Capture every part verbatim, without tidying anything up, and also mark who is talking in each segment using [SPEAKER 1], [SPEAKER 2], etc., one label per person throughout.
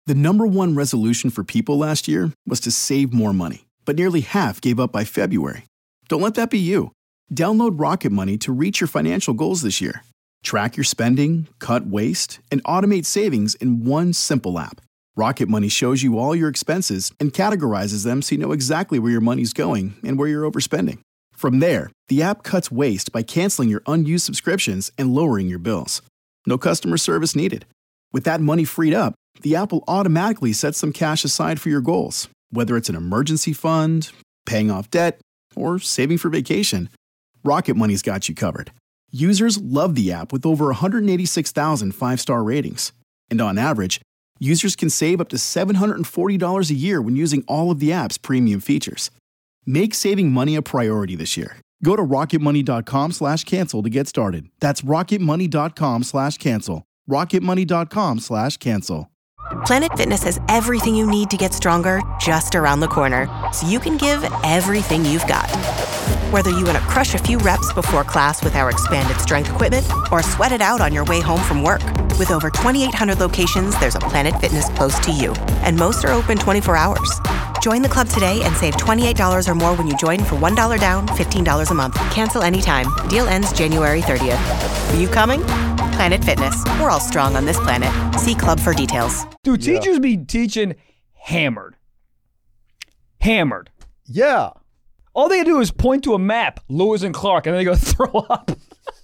[SPEAKER 1] The number one resolution for people last year was to save more money, but nearly half gave up by February. Don't let that be you. Download Rocket Money to reach your financial goals this year. Track your spending, cut waste, and automate savings in one simple app. Rocket Money shows you all your expenses and categorizes them so you know exactly where your money's going and where you're overspending. From there, the app cuts waste by canceling your unused subscriptions and lowering your bills. No customer service needed. With that money freed up, the app will automatically set some cash aside for your goals, whether it's an emergency fund, paying off debt, or saving for vacation. Rocket Money's got you covered. Users love the app with over one hundred eighty-six thousand five-star ratings. And on average, users can save up to seven hundred forty dollars a year when using all of the app's premium features. Make saving money a priority this year. Go to rocketmoney.com slash cancel to get started. That's rocketmoney.com slash cancel. rocketmoney.com slash cancel.
[SPEAKER 2] Planet Fitness has everything you need to get stronger just around the corner, so you can give everything you've got. Whether you want to crush a few reps before class with our expanded strength equipment or sweat it out on your way home from work. With over twenty-eight hundred locations, there's a Planet Fitness close to you, and most are open twenty-four hours. Join the club today and save twenty-eight dollars or more when you join for one dollar down, fifteen dollars a month. Cancel anytime. Deal ends January thirtieth. Are you coming? Planet Fitness. We're all strong on this planet. See club for details.
[SPEAKER 3] Dude, teachers yeah. be teaching hammered. Hammered.
[SPEAKER 4] Yeah.
[SPEAKER 3] All they do is point to a map, Lewis and Clark, and then they go throw up.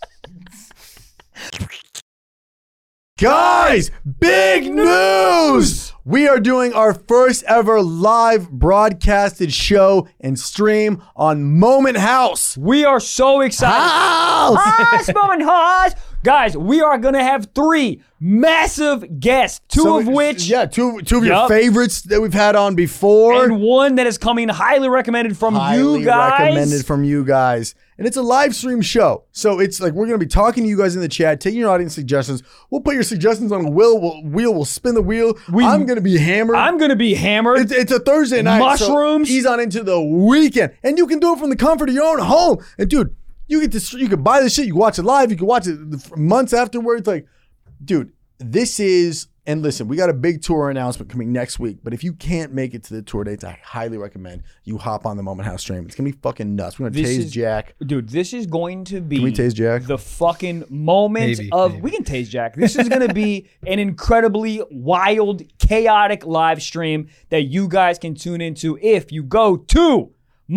[SPEAKER 4] Guys, big news! We are doing our first ever live broadcasted show and stream on Moment House.
[SPEAKER 3] We are so excited.
[SPEAKER 4] House!
[SPEAKER 3] House, Moment House! Guys, we are going to have three massive guests, two
[SPEAKER 4] so,
[SPEAKER 3] of which...
[SPEAKER 4] Yeah, two, two of
[SPEAKER 3] yep.
[SPEAKER 4] your favorites that we've had on before.
[SPEAKER 3] And one that is coming highly recommended from
[SPEAKER 4] highly
[SPEAKER 3] you guys.
[SPEAKER 4] Highly recommended from you guys. And it's a live stream show. So it's like we're going to be talking to you guys in the chat, taking your audience suggestions. We'll put your suggestions on a wheel. We'll, wheel. We'll spin the wheel. We, I'm going to be hammered.
[SPEAKER 3] I'm going to be hammered.
[SPEAKER 4] It's, it's a Thursday night.
[SPEAKER 3] Mushrooms.
[SPEAKER 4] So ease on into the weekend. And you can do it from the comfort of your own home. And dude, you get to, you can buy this shit. You can watch it live. You can watch it months afterwards. Like, dude, this is, and listen, we got a big tour announcement coming next week. But if you can't make it to the tour dates, I highly recommend you hop on the Moment House stream. It's going to be fucking nuts. We're going to tase
[SPEAKER 3] is,
[SPEAKER 4] Jack.
[SPEAKER 3] Dude, this is going to be.
[SPEAKER 4] Can we tase Jack?
[SPEAKER 3] The fucking moment
[SPEAKER 5] maybe,
[SPEAKER 3] of.
[SPEAKER 5] maybe.
[SPEAKER 3] We can tase Jack. This is going to be an incredibly wild, chaotic live stream that you guys can tune into if you go to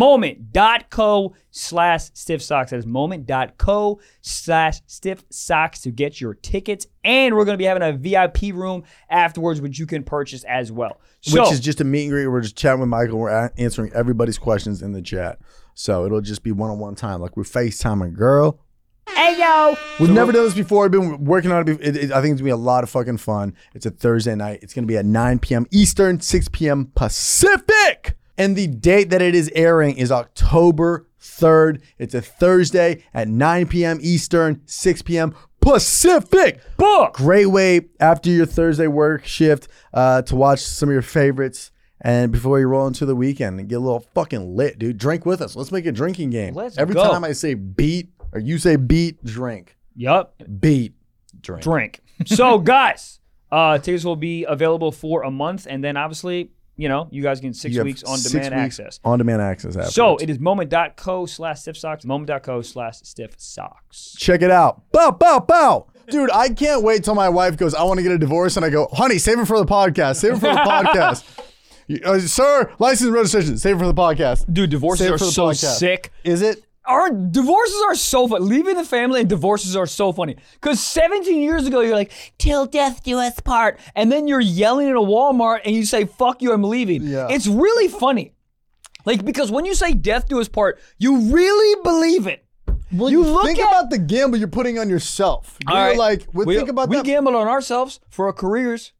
[SPEAKER 3] moment.co slash stiff socks. That is moment.co slash stiff socks to get your tickets. And we're going to be having a V I P room afterwards, which you can purchase as well. So,
[SPEAKER 4] which is just a meet and greet. We're just chatting with Michael. We're a- answering everybody's questions in the chat. So it'll just be one-on-one time. Like we're FaceTiming girl.
[SPEAKER 3] Hey, yo.
[SPEAKER 4] We've
[SPEAKER 3] so
[SPEAKER 4] never done this before. I've been working on it. It, it. I think it's going to be a lot of fucking fun. It's a Thursday night. It's going to be at nine p.m. Eastern, six p.m. Pacific. And the date that it is airing is October third. It's a Thursday at nine p.m. Eastern, six p.m. Pacific.
[SPEAKER 3] Book.
[SPEAKER 4] Great way after your Thursday work shift uh, to watch some of your favorites and before you roll into the weekend and get a little fucking lit, dude. Drink with us. Let's make a drinking game.
[SPEAKER 3] Let's
[SPEAKER 4] Every
[SPEAKER 3] go.
[SPEAKER 4] time I say beat or you say beat, drink.
[SPEAKER 3] Yup.
[SPEAKER 4] Beat, drink.
[SPEAKER 3] Drink. So, guys, uh, tickets will be available for a month, and then obviously, you know, you guys get six
[SPEAKER 4] You have
[SPEAKER 3] weeks on
[SPEAKER 4] six
[SPEAKER 3] demand
[SPEAKER 4] weeks
[SPEAKER 3] access.
[SPEAKER 4] On demand access. Afterwards.
[SPEAKER 3] So it is moment.co slash stiff socks, moment.co slash stiff socks.
[SPEAKER 4] Check it out. Bow, bow, bow. Dude, I can't wait till my wife goes, I want to get a divorce. And I go, honey, save it for the podcast. Save it for the podcast. Uh, sir, license and registration. Save it for the podcast.
[SPEAKER 3] Dude, divorces
[SPEAKER 4] Save it
[SPEAKER 3] are
[SPEAKER 4] for the
[SPEAKER 3] so
[SPEAKER 4] podcast.
[SPEAKER 3] sick.
[SPEAKER 4] Is it?
[SPEAKER 3] Our divorces are so fun. Leaving the family and divorces are so funny. Because seventeen years ago, you're like, till death do us part. And then you're yelling at a Walmart and you say, fuck you, I'm leaving.
[SPEAKER 4] Yeah.
[SPEAKER 3] It's really funny. Like, because when you say death do us part, you really believe it.
[SPEAKER 4] Well,
[SPEAKER 3] you
[SPEAKER 4] you
[SPEAKER 3] look
[SPEAKER 4] think
[SPEAKER 3] at-
[SPEAKER 4] about the gamble you're putting on yourself. You're
[SPEAKER 3] All right.
[SPEAKER 4] like, well,
[SPEAKER 3] we,
[SPEAKER 4] think about
[SPEAKER 3] we
[SPEAKER 4] that.
[SPEAKER 3] gambled on ourselves for our careers.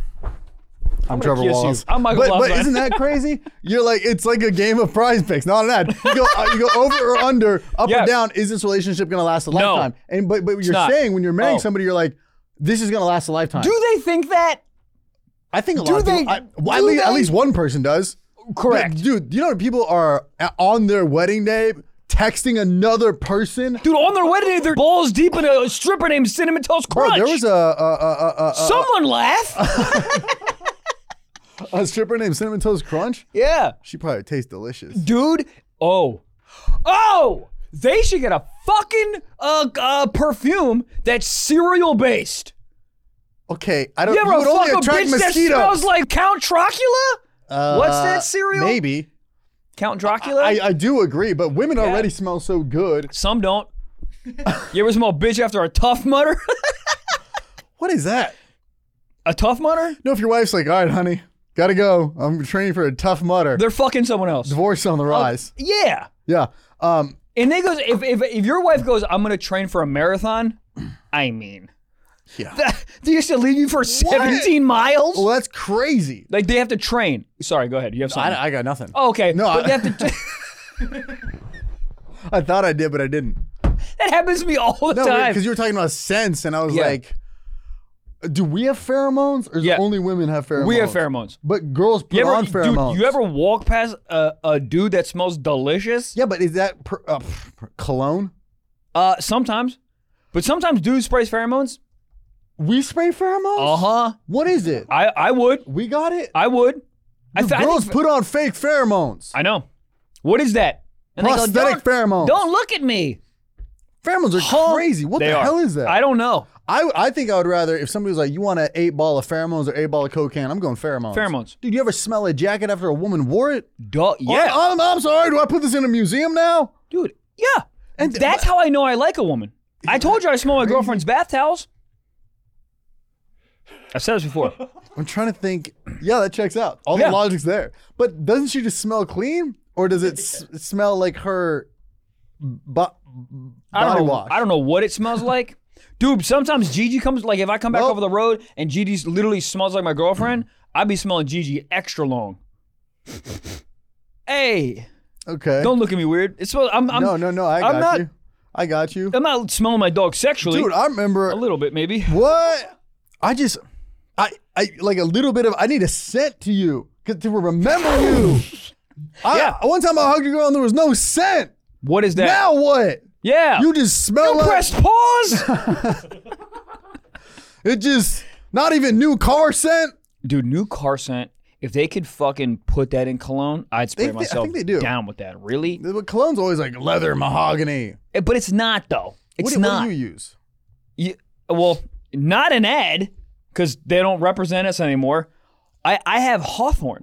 [SPEAKER 4] I'm,
[SPEAKER 3] I'm
[SPEAKER 4] Trevor
[SPEAKER 3] kiss you.
[SPEAKER 4] Wallace.
[SPEAKER 3] I'm Michael
[SPEAKER 4] but, but
[SPEAKER 3] Blaustein.
[SPEAKER 4] isn't that crazy? You're like, it's like a game of prize picks. Not an ad. You go, uh, you go over or under, up
[SPEAKER 3] Yeah.
[SPEAKER 4] or down. Is this relationship going to last a
[SPEAKER 3] No.
[SPEAKER 4] lifetime? And but but you're
[SPEAKER 3] not.
[SPEAKER 4] saying when you're marrying
[SPEAKER 3] Oh.
[SPEAKER 4] somebody, you're like, this is going to last a lifetime.
[SPEAKER 3] Do they think that?
[SPEAKER 4] I think a
[SPEAKER 3] do
[SPEAKER 4] lot
[SPEAKER 3] they-
[SPEAKER 4] of people. I, well, at,
[SPEAKER 3] do
[SPEAKER 4] least, at
[SPEAKER 3] they-
[SPEAKER 4] least one person does.
[SPEAKER 3] Correct.
[SPEAKER 4] Yeah, dude, you know people are a- on their wedding day texting another person.
[SPEAKER 3] Dude, on their wedding day, they're balls deep in a stripper named Cinnamon Toast
[SPEAKER 4] Bro,
[SPEAKER 3] Crunch.
[SPEAKER 4] there was a, a, a, a, a
[SPEAKER 3] Someone laugh.
[SPEAKER 4] A stripper named Cinnamon Toast Crunch?
[SPEAKER 3] Yeah.
[SPEAKER 4] She probably tastes delicious.
[SPEAKER 3] Dude. Oh. Oh! They should get a fucking uh, uh, perfume that's cereal based.
[SPEAKER 4] Okay, I don't.
[SPEAKER 3] You ever
[SPEAKER 4] You would
[SPEAKER 3] fuck
[SPEAKER 4] only
[SPEAKER 3] a
[SPEAKER 4] attract
[SPEAKER 3] bitch that
[SPEAKER 4] mosquitoes.
[SPEAKER 3] smells like Count Dracula?
[SPEAKER 4] Uh,
[SPEAKER 3] What's that cereal?
[SPEAKER 4] Maybe.
[SPEAKER 3] Count Dracula?
[SPEAKER 4] I, I do agree, but women already smell so good.
[SPEAKER 3] Some don't. You ever smell bitch after a Tough Mudder?
[SPEAKER 4] What is that?
[SPEAKER 3] A Tough Mudder?
[SPEAKER 4] No, if your wife's like, all right, honey, gotta go. I'm training for a tough mutter.
[SPEAKER 3] They're fucking someone else.
[SPEAKER 4] Divorce on the rise.
[SPEAKER 3] Yeah.
[SPEAKER 4] Yeah. Um,
[SPEAKER 3] And they goes, if, if if your wife goes, I'm gonna train for a marathon, I mean,
[SPEAKER 4] yeah.
[SPEAKER 3] that, they used to leave you for seventeen miles?
[SPEAKER 4] Well, that's crazy.
[SPEAKER 3] Like they have to train. Sorry, go ahead. You have something.
[SPEAKER 4] I, I got nothing.
[SPEAKER 3] Oh, okay.
[SPEAKER 4] No,
[SPEAKER 3] But
[SPEAKER 4] I-
[SPEAKER 3] they have to.
[SPEAKER 4] I thought I did, but I didn't.
[SPEAKER 3] That happens to me all the
[SPEAKER 4] No,
[SPEAKER 3] time.
[SPEAKER 4] because you were talking about scents, and I was
[SPEAKER 3] Yeah.
[SPEAKER 4] like, do we have pheromones, or is
[SPEAKER 3] Yeah.
[SPEAKER 4] it only women have pheromones?
[SPEAKER 3] We have pheromones.
[SPEAKER 4] But girls put
[SPEAKER 3] You ever,
[SPEAKER 4] on pheromones.
[SPEAKER 3] dude, you ever walk past a, a dude that smells delicious?
[SPEAKER 4] Yeah, but is that per, uh, pff, cologne?
[SPEAKER 3] Uh, sometimes, but sometimes dudes spray pheromones.
[SPEAKER 4] We spray pheromones?
[SPEAKER 3] Uh huh.
[SPEAKER 4] What is it?
[SPEAKER 3] I I would.
[SPEAKER 4] We got it?
[SPEAKER 3] I would. I,
[SPEAKER 4] Dude,
[SPEAKER 3] th- I
[SPEAKER 4] girls
[SPEAKER 3] think,
[SPEAKER 4] put on fake pheromones.
[SPEAKER 3] I know. What is that? And they go,
[SPEAKER 4] Prosthetic
[SPEAKER 3] "Don't-
[SPEAKER 4] pheromones.
[SPEAKER 3] Don't look at me.
[SPEAKER 4] Pheromones are
[SPEAKER 3] Huh?
[SPEAKER 4] crazy. What
[SPEAKER 3] They
[SPEAKER 4] the
[SPEAKER 3] are.
[SPEAKER 4] hell is that?
[SPEAKER 3] I don't know.
[SPEAKER 4] I, I think I would rather, if somebody was like, you want an eight ball of pheromones or eight ball of cocaine, I'm going pheromones.
[SPEAKER 3] Pheromones.
[SPEAKER 4] Dude, you ever smell a jacket after a woman wore it?
[SPEAKER 3] Duh, yeah.
[SPEAKER 4] Oh, I'm, I'm sorry. Do I put this in a museum now?
[SPEAKER 3] Dude, yeah.
[SPEAKER 4] And-
[SPEAKER 3] That's how I know I like a woman. I told you I smell my girlfriend's bath towels. I've said this before.
[SPEAKER 4] I'm trying to think. Yeah, that checks out. All
[SPEAKER 3] Yeah.
[SPEAKER 4] the logic's there. But doesn't she just smell clean? Or does it s- smell like her bo-
[SPEAKER 3] I don't
[SPEAKER 4] body
[SPEAKER 3] know.
[SPEAKER 4] wash?
[SPEAKER 3] I don't know what it smells like. Dude, sometimes Gigi comes, like if I come back
[SPEAKER 4] Well-
[SPEAKER 3] over the road and Gigi literally smells like my girlfriend, I'd be smelling Gigi extra long. Hey,
[SPEAKER 4] Okay.
[SPEAKER 3] don't look at me weird. It smells, I'm, I'm,
[SPEAKER 4] no, no, no. I
[SPEAKER 3] I'm
[SPEAKER 4] got
[SPEAKER 3] not-
[SPEAKER 4] you. I got you.
[SPEAKER 3] I'm not smelling my dog sexually.
[SPEAKER 4] Dude, I remember.
[SPEAKER 3] a little bit maybe.
[SPEAKER 4] What? I just, I, I like a little bit of. I need a scent to you 'cause to remember you. I,
[SPEAKER 3] Yeah.
[SPEAKER 4] One time I hugged a girl and there was no scent.
[SPEAKER 3] What is that?
[SPEAKER 4] Now what?
[SPEAKER 3] yeah.
[SPEAKER 4] You just smell
[SPEAKER 3] You
[SPEAKER 4] like
[SPEAKER 3] pressed pause.
[SPEAKER 4] it. Just not even new car scent.
[SPEAKER 3] Dude, new car scent. If they could fucking put that in cologne, I'd spray
[SPEAKER 4] They- they- I
[SPEAKER 3] myself
[SPEAKER 4] think they do.
[SPEAKER 3] down with that. Really?
[SPEAKER 4] But cologne's always like leather, mahogany.
[SPEAKER 3] Eh, But it's not though. It's
[SPEAKER 4] what, do-
[SPEAKER 3] not.
[SPEAKER 4] what do you use?
[SPEAKER 3] You, well, not an ad because they don't represent us anymore. I, I have Hawthorne.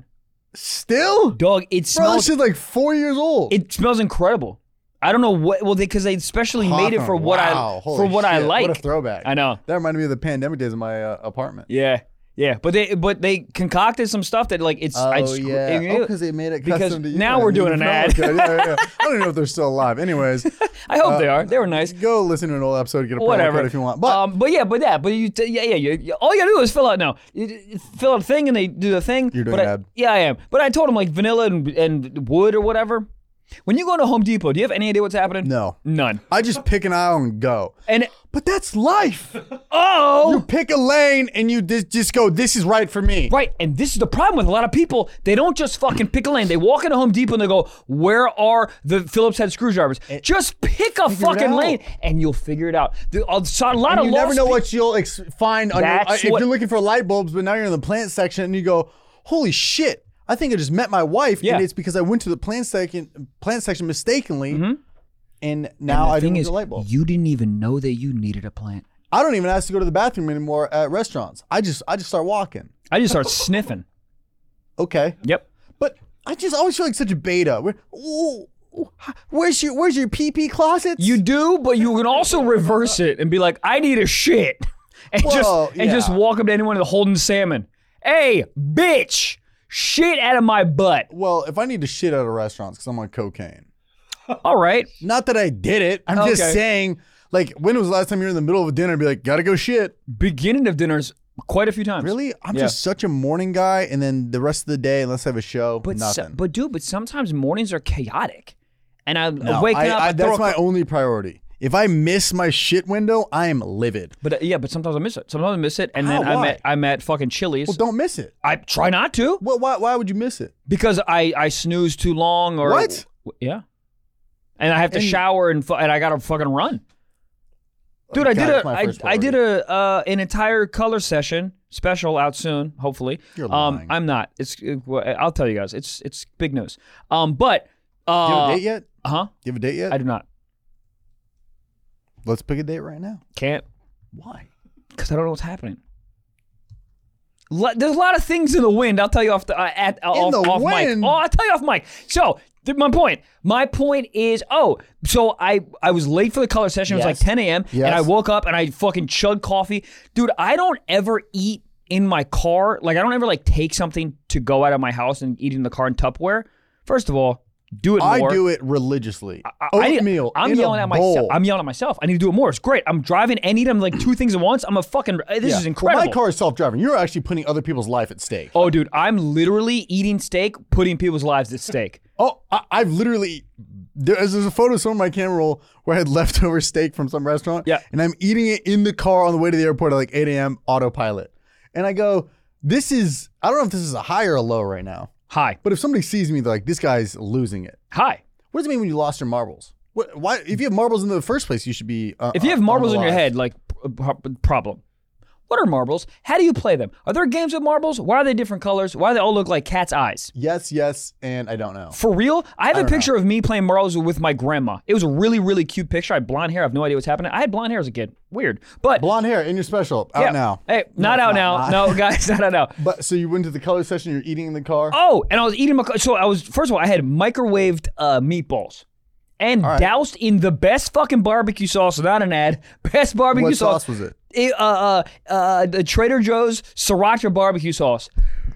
[SPEAKER 4] Still?
[SPEAKER 3] Dog, it
[SPEAKER 4] Bro, this
[SPEAKER 3] smells
[SPEAKER 4] shit's like four years old.
[SPEAKER 3] it smells incredible. I don't know what well because they, especially made it for
[SPEAKER 4] Hawthorne,
[SPEAKER 3] what
[SPEAKER 4] wow,
[SPEAKER 3] I
[SPEAKER 4] holy
[SPEAKER 3] for what I
[SPEAKER 4] shit,
[SPEAKER 3] like.
[SPEAKER 4] What a throwback.
[SPEAKER 3] I know.
[SPEAKER 4] That reminded me of the pandemic days in my uh, apartment.
[SPEAKER 3] Yeah. Yeah, but they but they concocted some stuff that like it's
[SPEAKER 4] Oh,
[SPEAKER 3] I'd screw-
[SPEAKER 4] yeah.
[SPEAKER 3] you
[SPEAKER 4] Oh,
[SPEAKER 3] know,
[SPEAKER 4] because they made it
[SPEAKER 3] because
[SPEAKER 4] custom to you.
[SPEAKER 3] now
[SPEAKER 4] I
[SPEAKER 3] we're
[SPEAKER 4] didn't
[SPEAKER 3] doing an
[SPEAKER 4] even know.
[SPEAKER 3] ad.
[SPEAKER 4] Okay, yeah, yeah. I don't even know if they're still alive. Anyways,
[SPEAKER 3] I hope they are. They were nice.
[SPEAKER 4] go listen to an old episode, get a promo
[SPEAKER 3] Whatever
[SPEAKER 4] code if you want. But
[SPEAKER 3] um, but yeah, but yeah, but you, t- yeah, yeah, you, you- all you gotta do is fill out. No, you, you fill out a thing and they do the thing.
[SPEAKER 4] You're doing
[SPEAKER 3] but
[SPEAKER 4] an
[SPEAKER 3] I-
[SPEAKER 4] ad.
[SPEAKER 3] Yeah, I am. But I told them like vanilla and, and wood or whatever. When you go to Home Depot, do you have any idea what's happening?
[SPEAKER 4] no,
[SPEAKER 3] None.
[SPEAKER 4] I just pick an aisle and go.
[SPEAKER 3] And
[SPEAKER 4] But that's life.
[SPEAKER 3] oh,
[SPEAKER 4] You pick a lane and you just, just go, this is right for me.
[SPEAKER 3] right. And this is the problem with a lot of people. They don't just fucking pick a lane. They walk into Home Depot and they go, "Where are the Phillips head screwdrivers?" Just pick a fucking
[SPEAKER 4] out.
[SPEAKER 3] lane and you'll figure it out. The, a, so a lot
[SPEAKER 4] And
[SPEAKER 3] of
[SPEAKER 4] you never
[SPEAKER 3] lost
[SPEAKER 4] know
[SPEAKER 3] pe-
[SPEAKER 4] what you'll ex- find on your, uh,
[SPEAKER 3] That's
[SPEAKER 4] if
[SPEAKER 3] what-
[SPEAKER 4] you're looking for light bulbs, but now you're in the plant section and you go, holy shit, I think I just met my wife
[SPEAKER 3] Yeah.
[SPEAKER 4] and it's because I went to the plant section plant section mistakenly and now
[SPEAKER 3] And the
[SPEAKER 4] I
[SPEAKER 3] thing
[SPEAKER 4] didn't
[SPEAKER 3] is,
[SPEAKER 4] the light bulb.
[SPEAKER 3] you didn't even know that you needed a plant.
[SPEAKER 4] I don't even ask to go to the bathroom anymore at restaurants. I just I just start walking.
[SPEAKER 3] I just start sniffing.
[SPEAKER 4] Okay.
[SPEAKER 3] Yep.
[SPEAKER 4] But I just always feel like such a beta. Where, ooh, ooh, where's your where's your pee pee closets?
[SPEAKER 3] You do, but you can also reverse it and be like, "I need a shit," and
[SPEAKER 4] Well,
[SPEAKER 3] just and just
[SPEAKER 4] yeah.
[SPEAKER 3] walk up to anyone holding salmon. Hey, bitch, shit out of my butt.
[SPEAKER 4] Well, if I need to shit out of restaurants because I'm on cocaine.
[SPEAKER 3] All right.
[SPEAKER 4] Not that I did it. I'm
[SPEAKER 3] Okay.
[SPEAKER 4] just saying, like, when was the last time you were in the middle of a dinner and be like, gotta go shit?
[SPEAKER 3] Beginning of dinners, quite a few times.
[SPEAKER 4] Really? I'm
[SPEAKER 3] Yeah.
[SPEAKER 4] just such a morning guy, and then the rest of the day, unless I have a show,
[SPEAKER 3] But so-
[SPEAKER 4] nothing.
[SPEAKER 3] but dude, but sometimes mornings are chaotic, and I'm
[SPEAKER 4] No,
[SPEAKER 3] waking
[SPEAKER 4] I-
[SPEAKER 3] up.
[SPEAKER 4] I-
[SPEAKER 3] I throw
[SPEAKER 4] that's
[SPEAKER 3] a-
[SPEAKER 4] my only priority. If I miss my shit window, I am livid.
[SPEAKER 3] But uh, yeah, but sometimes I miss it. Sometimes I miss it, and
[SPEAKER 4] How?
[SPEAKER 3] then I'm
[SPEAKER 4] Why?
[SPEAKER 3] at I'm at fucking Chili's.
[SPEAKER 4] Well, don't miss it.
[SPEAKER 3] I try not to
[SPEAKER 4] Well, why, why would you miss it?
[SPEAKER 3] because I I snooze too long or
[SPEAKER 4] What?
[SPEAKER 3] Yeah, and I have to
[SPEAKER 4] And-
[SPEAKER 3] shower and fu- and I gotta fucking run. Dude,
[SPEAKER 4] Oh,
[SPEAKER 3] I
[SPEAKER 4] God,
[SPEAKER 3] did
[SPEAKER 4] it's
[SPEAKER 3] a
[SPEAKER 4] my
[SPEAKER 3] I,
[SPEAKER 4] first
[SPEAKER 3] I did a uh, an entire color session special out soon, hopefully.
[SPEAKER 4] You're
[SPEAKER 3] um,
[SPEAKER 4] lying.
[SPEAKER 3] I'm not. It's. It, I'll tell you guys. It's it's big news. Um, but
[SPEAKER 4] Do you have
[SPEAKER 3] uh,
[SPEAKER 4] a date yet?
[SPEAKER 3] huh?
[SPEAKER 4] Do you have a date yet?
[SPEAKER 3] I do not.
[SPEAKER 4] Let's pick a date right now.
[SPEAKER 3] Can't.
[SPEAKER 4] Why?
[SPEAKER 3] Because I don't know what's happening. Lo- There's a lot of things in the wind. I'll tell you off the uh, at uh, off,
[SPEAKER 4] the
[SPEAKER 3] off
[SPEAKER 4] wind?
[SPEAKER 3] mic. Oh, I'll tell you off mic. So th- my point. My point is, oh, so I I was late for the color session. It was
[SPEAKER 4] Yes.
[SPEAKER 3] like ten a.m.
[SPEAKER 4] Yes.
[SPEAKER 3] and I woke up and I fucking chugged coffee, dude. I don't ever eat in my car. Like I don't ever like take something to go out of my house and eat in the car in Tupperware. First of all, do it more.
[SPEAKER 4] I do it religiously.
[SPEAKER 3] I- I need-
[SPEAKER 4] Oatmeal.
[SPEAKER 3] I'm
[SPEAKER 4] in
[SPEAKER 3] yelling
[SPEAKER 4] a
[SPEAKER 3] at
[SPEAKER 4] bowl.
[SPEAKER 3] myself. I'm yelling at myself. I need to do it more. It's great. I'm driving and eating like two things at once. I'm a fucking. This
[SPEAKER 4] Yeah.
[SPEAKER 3] is incredible.
[SPEAKER 4] Well, my car is self-driving. You're actually putting other people's life at stake.
[SPEAKER 3] Oh, dude, I'm literally eating steak, putting people's lives at stake.
[SPEAKER 4] Oh, I, I've literally. There's, there's a photo of some of my camera roll where I had leftover steak from some restaurant.
[SPEAKER 3] Yeah.
[SPEAKER 4] And I'm eating it in the car on the way to the airport at like eight a.m. autopilot. And I go, this is. I don't know if this is a high or a low right now.
[SPEAKER 3] Hi.
[SPEAKER 4] But if somebody sees me, they're like, this guy's losing it.
[SPEAKER 3] Hi.
[SPEAKER 4] What does it mean when you lost your marbles? What? Why? If you have marbles in the first place, you should be. Uh,
[SPEAKER 3] If you have
[SPEAKER 4] uh,
[SPEAKER 3] marbles in your
[SPEAKER 4] unalive.
[SPEAKER 3] head, like, p- p- problem. What are marbles? How do you play them? Are there games with marbles? Why are they different colors? Why do they all look like cat's eyes?
[SPEAKER 4] Yes, yes, and I don't know.
[SPEAKER 3] For real? I have a
[SPEAKER 4] don't
[SPEAKER 3] picture of me playing marbles with my grandma. It was a really, really cute picture. I had blonde hair. I have no idea what's happening. I had blonde hair as a kid. Weird. But
[SPEAKER 4] Blonde hair in your special out
[SPEAKER 3] yeah.
[SPEAKER 4] now.
[SPEAKER 3] Hey, not
[SPEAKER 4] No,
[SPEAKER 3] out
[SPEAKER 4] it's
[SPEAKER 3] now.
[SPEAKER 4] not.
[SPEAKER 3] No, guys, not out now.
[SPEAKER 4] But so you went to the color session. You're eating in the car.
[SPEAKER 3] Oh, and I was eating my. So I was first of all, I had microwaved uh, meatballs, and
[SPEAKER 4] right.
[SPEAKER 3] doused in the best fucking barbecue sauce. Not an ad. Best barbecue
[SPEAKER 4] What
[SPEAKER 3] sauce.
[SPEAKER 4] sauce was it?
[SPEAKER 3] It, uh, uh, uh, the Trader Joe's sriracha barbecue sauce.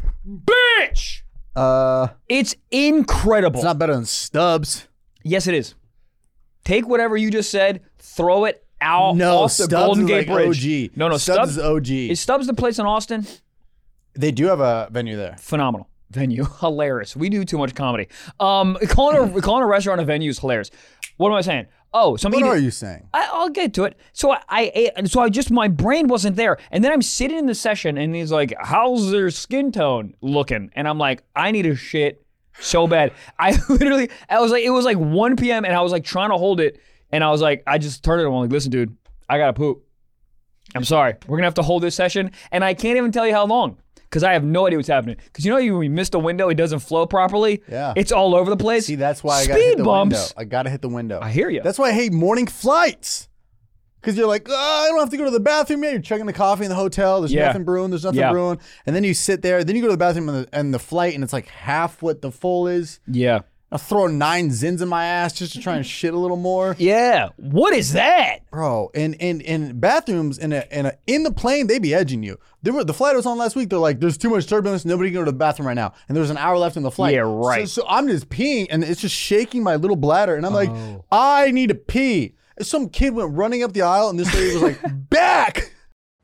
[SPEAKER 3] Bitch,
[SPEAKER 4] Uh,
[SPEAKER 3] it's incredible.
[SPEAKER 4] it's not better than Stubbs.
[SPEAKER 3] Yes, it is. Take whatever you just said, throw it out
[SPEAKER 4] No,
[SPEAKER 3] off the
[SPEAKER 4] Stubbs
[SPEAKER 3] Golden
[SPEAKER 4] is
[SPEAKER 3] Gate
[SPEAKER 4] like
[SPEAKER 3] Bridge.
[SPEAKER 4] O G.
[SPEAKER 3] No, no,
[SPEAKER 4] Stubbs,
[SPEAKER 3] Stubbs
[SPEAKER 4] is O G.
[SPEAKER 3] Is Stubbs the place in Austin?
[SPEAKER 4] They do have a venue there.
[SPEAKER 3] Phenomenal venue, hilarious. We do too much comedy. Um, calling a calling a restaurant a venue is hilarious. What am I saying? Oh, so I'm
[SPEAKER 4] What
[SPEAKER 3] eating.
[SPEAKER 4] are you saying?
[SPEAKER 3] I, I'll get to it. So I, I ate, so I just my brain wasn't there, and then I'm sitting in the session, and he's like, "How's their skin tone looking?" And I'm like, "I need a shit so bad." I literally, I was like, it was like one p.m. and I was like trying to hold it, and I was like, I just turned it on. I'm like, "Listen, dude, I gotta poop. I'm sorry. We're gonna have to hold this session, and I can't even tell you how long." Because I have no idea what's happening. Because you know, you when you missed a window, it doesn't flow properly.
[SPEAKER 4] Yeah.
[SPEAKER 3] It's all over the place.
[SPEAKER 4] See, that's why I
[SPEAKER 3] Speed
[SPEAKER 4] gotta hit the
[SPEAKER 3] bumps.
[SPEAKER 4] window. I gotta hit the window.
[SPEAKER 3] I hear you.
[SPEAKER 4] That's why I hate morning flights. Because you're like, oh, I don't have to go to the bathroom yet. You're chugging the coffee in the hotel. There's
[SPEAKER 3] Yeah.
[SPEAKER 4] nothing brewing. There's nothing
[SPEAKER 3] Yeah.
[SPEAKER 4] brewing. And then you sit there. Then you go to the bathroom and the, and the flight, and it's like half what the full is.
[SPEAKER 3] Yeah.
[SPEAKER 4] I'll throw nine zins in my ass just to try and shit a little more.
[SPEAKER 3] Yeah. What is that?
[SPEAKER 4] Bro, and and and bathrooms in a in a in the plane, they be edging you. There were the flight I was on last week. They're like, there's too much turbulence. Nobody can go to the bathroom right now. And there's an hour left in the flight.
[SPEAKER 3] Yeah, right.
[SPEAKER 4] So, so I'm just peeing, and it's just shaking my little bladder, and I'm like, I need to pee. And some kid went running up the aisle, and this lady was like, back.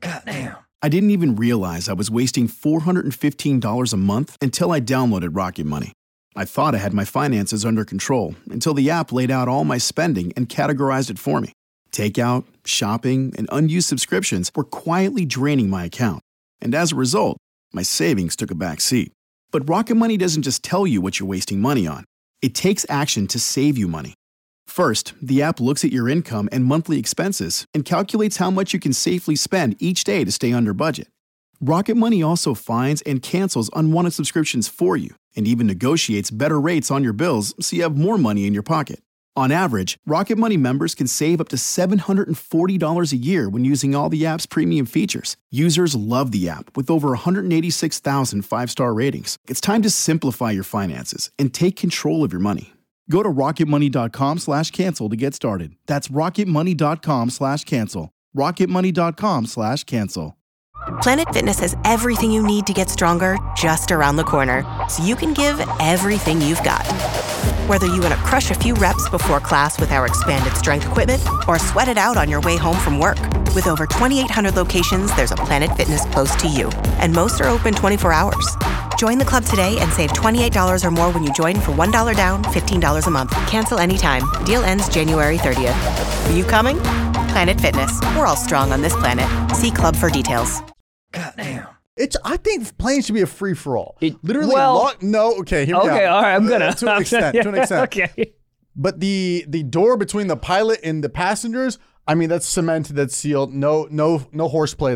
[SPEAKER 1] I didn't even realize I was wasting four hundred fifteen dollars a month until I downloaded Rocket Money. I thought I had my finances under control until the app laid out all my spending and categorized it for me. Takeout, shopping, and unused subscriptions were quietly draining my account. And as a result, my savings took a back seat. But Rocket Money doesn't just tell you what you're wasting money on. It takes action to save you money. First, the app looks at your income and monthly expenses and calculates how much you can safely spend each day to stay under budget. Rocket Money also finds and cancels unwanted subscriptions for you and even negotiates better rates on your bills so you have more money in your pocket. On average, Rocket Money members can save up to seven hundred forty dollars a year when using all the app's premium features. Users love the app with over one hundred eighty-six thousand five-star ratings. It's time to simplify your finances and take control of your money. Go to rocketmoney.com slash cancel to get started. That's rocketmoney.com slash cancel. rocketmoney.com slash cancel.
[SPEAKER 2] Planet Fitness has everything you need to get stronger just around the corner, so you can give everything you've got. Whether you want to crush a few reps before class with our expanded strength equipment or sweat it out on your way home from work. With over twenty-eight hundred locations, there's a Planet Fitness close to you, and most are open twenty-four hours. Join the club today and save twenty-eight dollars or more when you join for one dollar down, fifteen dollars a month. Cancel anytime. Deal ends January thirtieth. Are you coming? Planet Fitness. We're all strong on this planet. See club for details.
[SPEAKER 4] It's. I think planes should be a free for all.
[SPEAKER 3] It-
[SPEAKER 4] Literally,
[SPEAKER 3] well-
[SPEAKER 4] lo- no. Okay, here we go.
[SPEAKER 3] Okay, all right, I'm gonna.
[SPEAKER 4] Uh, to an extent. To an extent.
[SPEAKER 3] Okay.
[SPEAKER 4] But the the door between the pilot and the passengers, I mean, that's cemented, that's sealed. No, no, no horseplay there.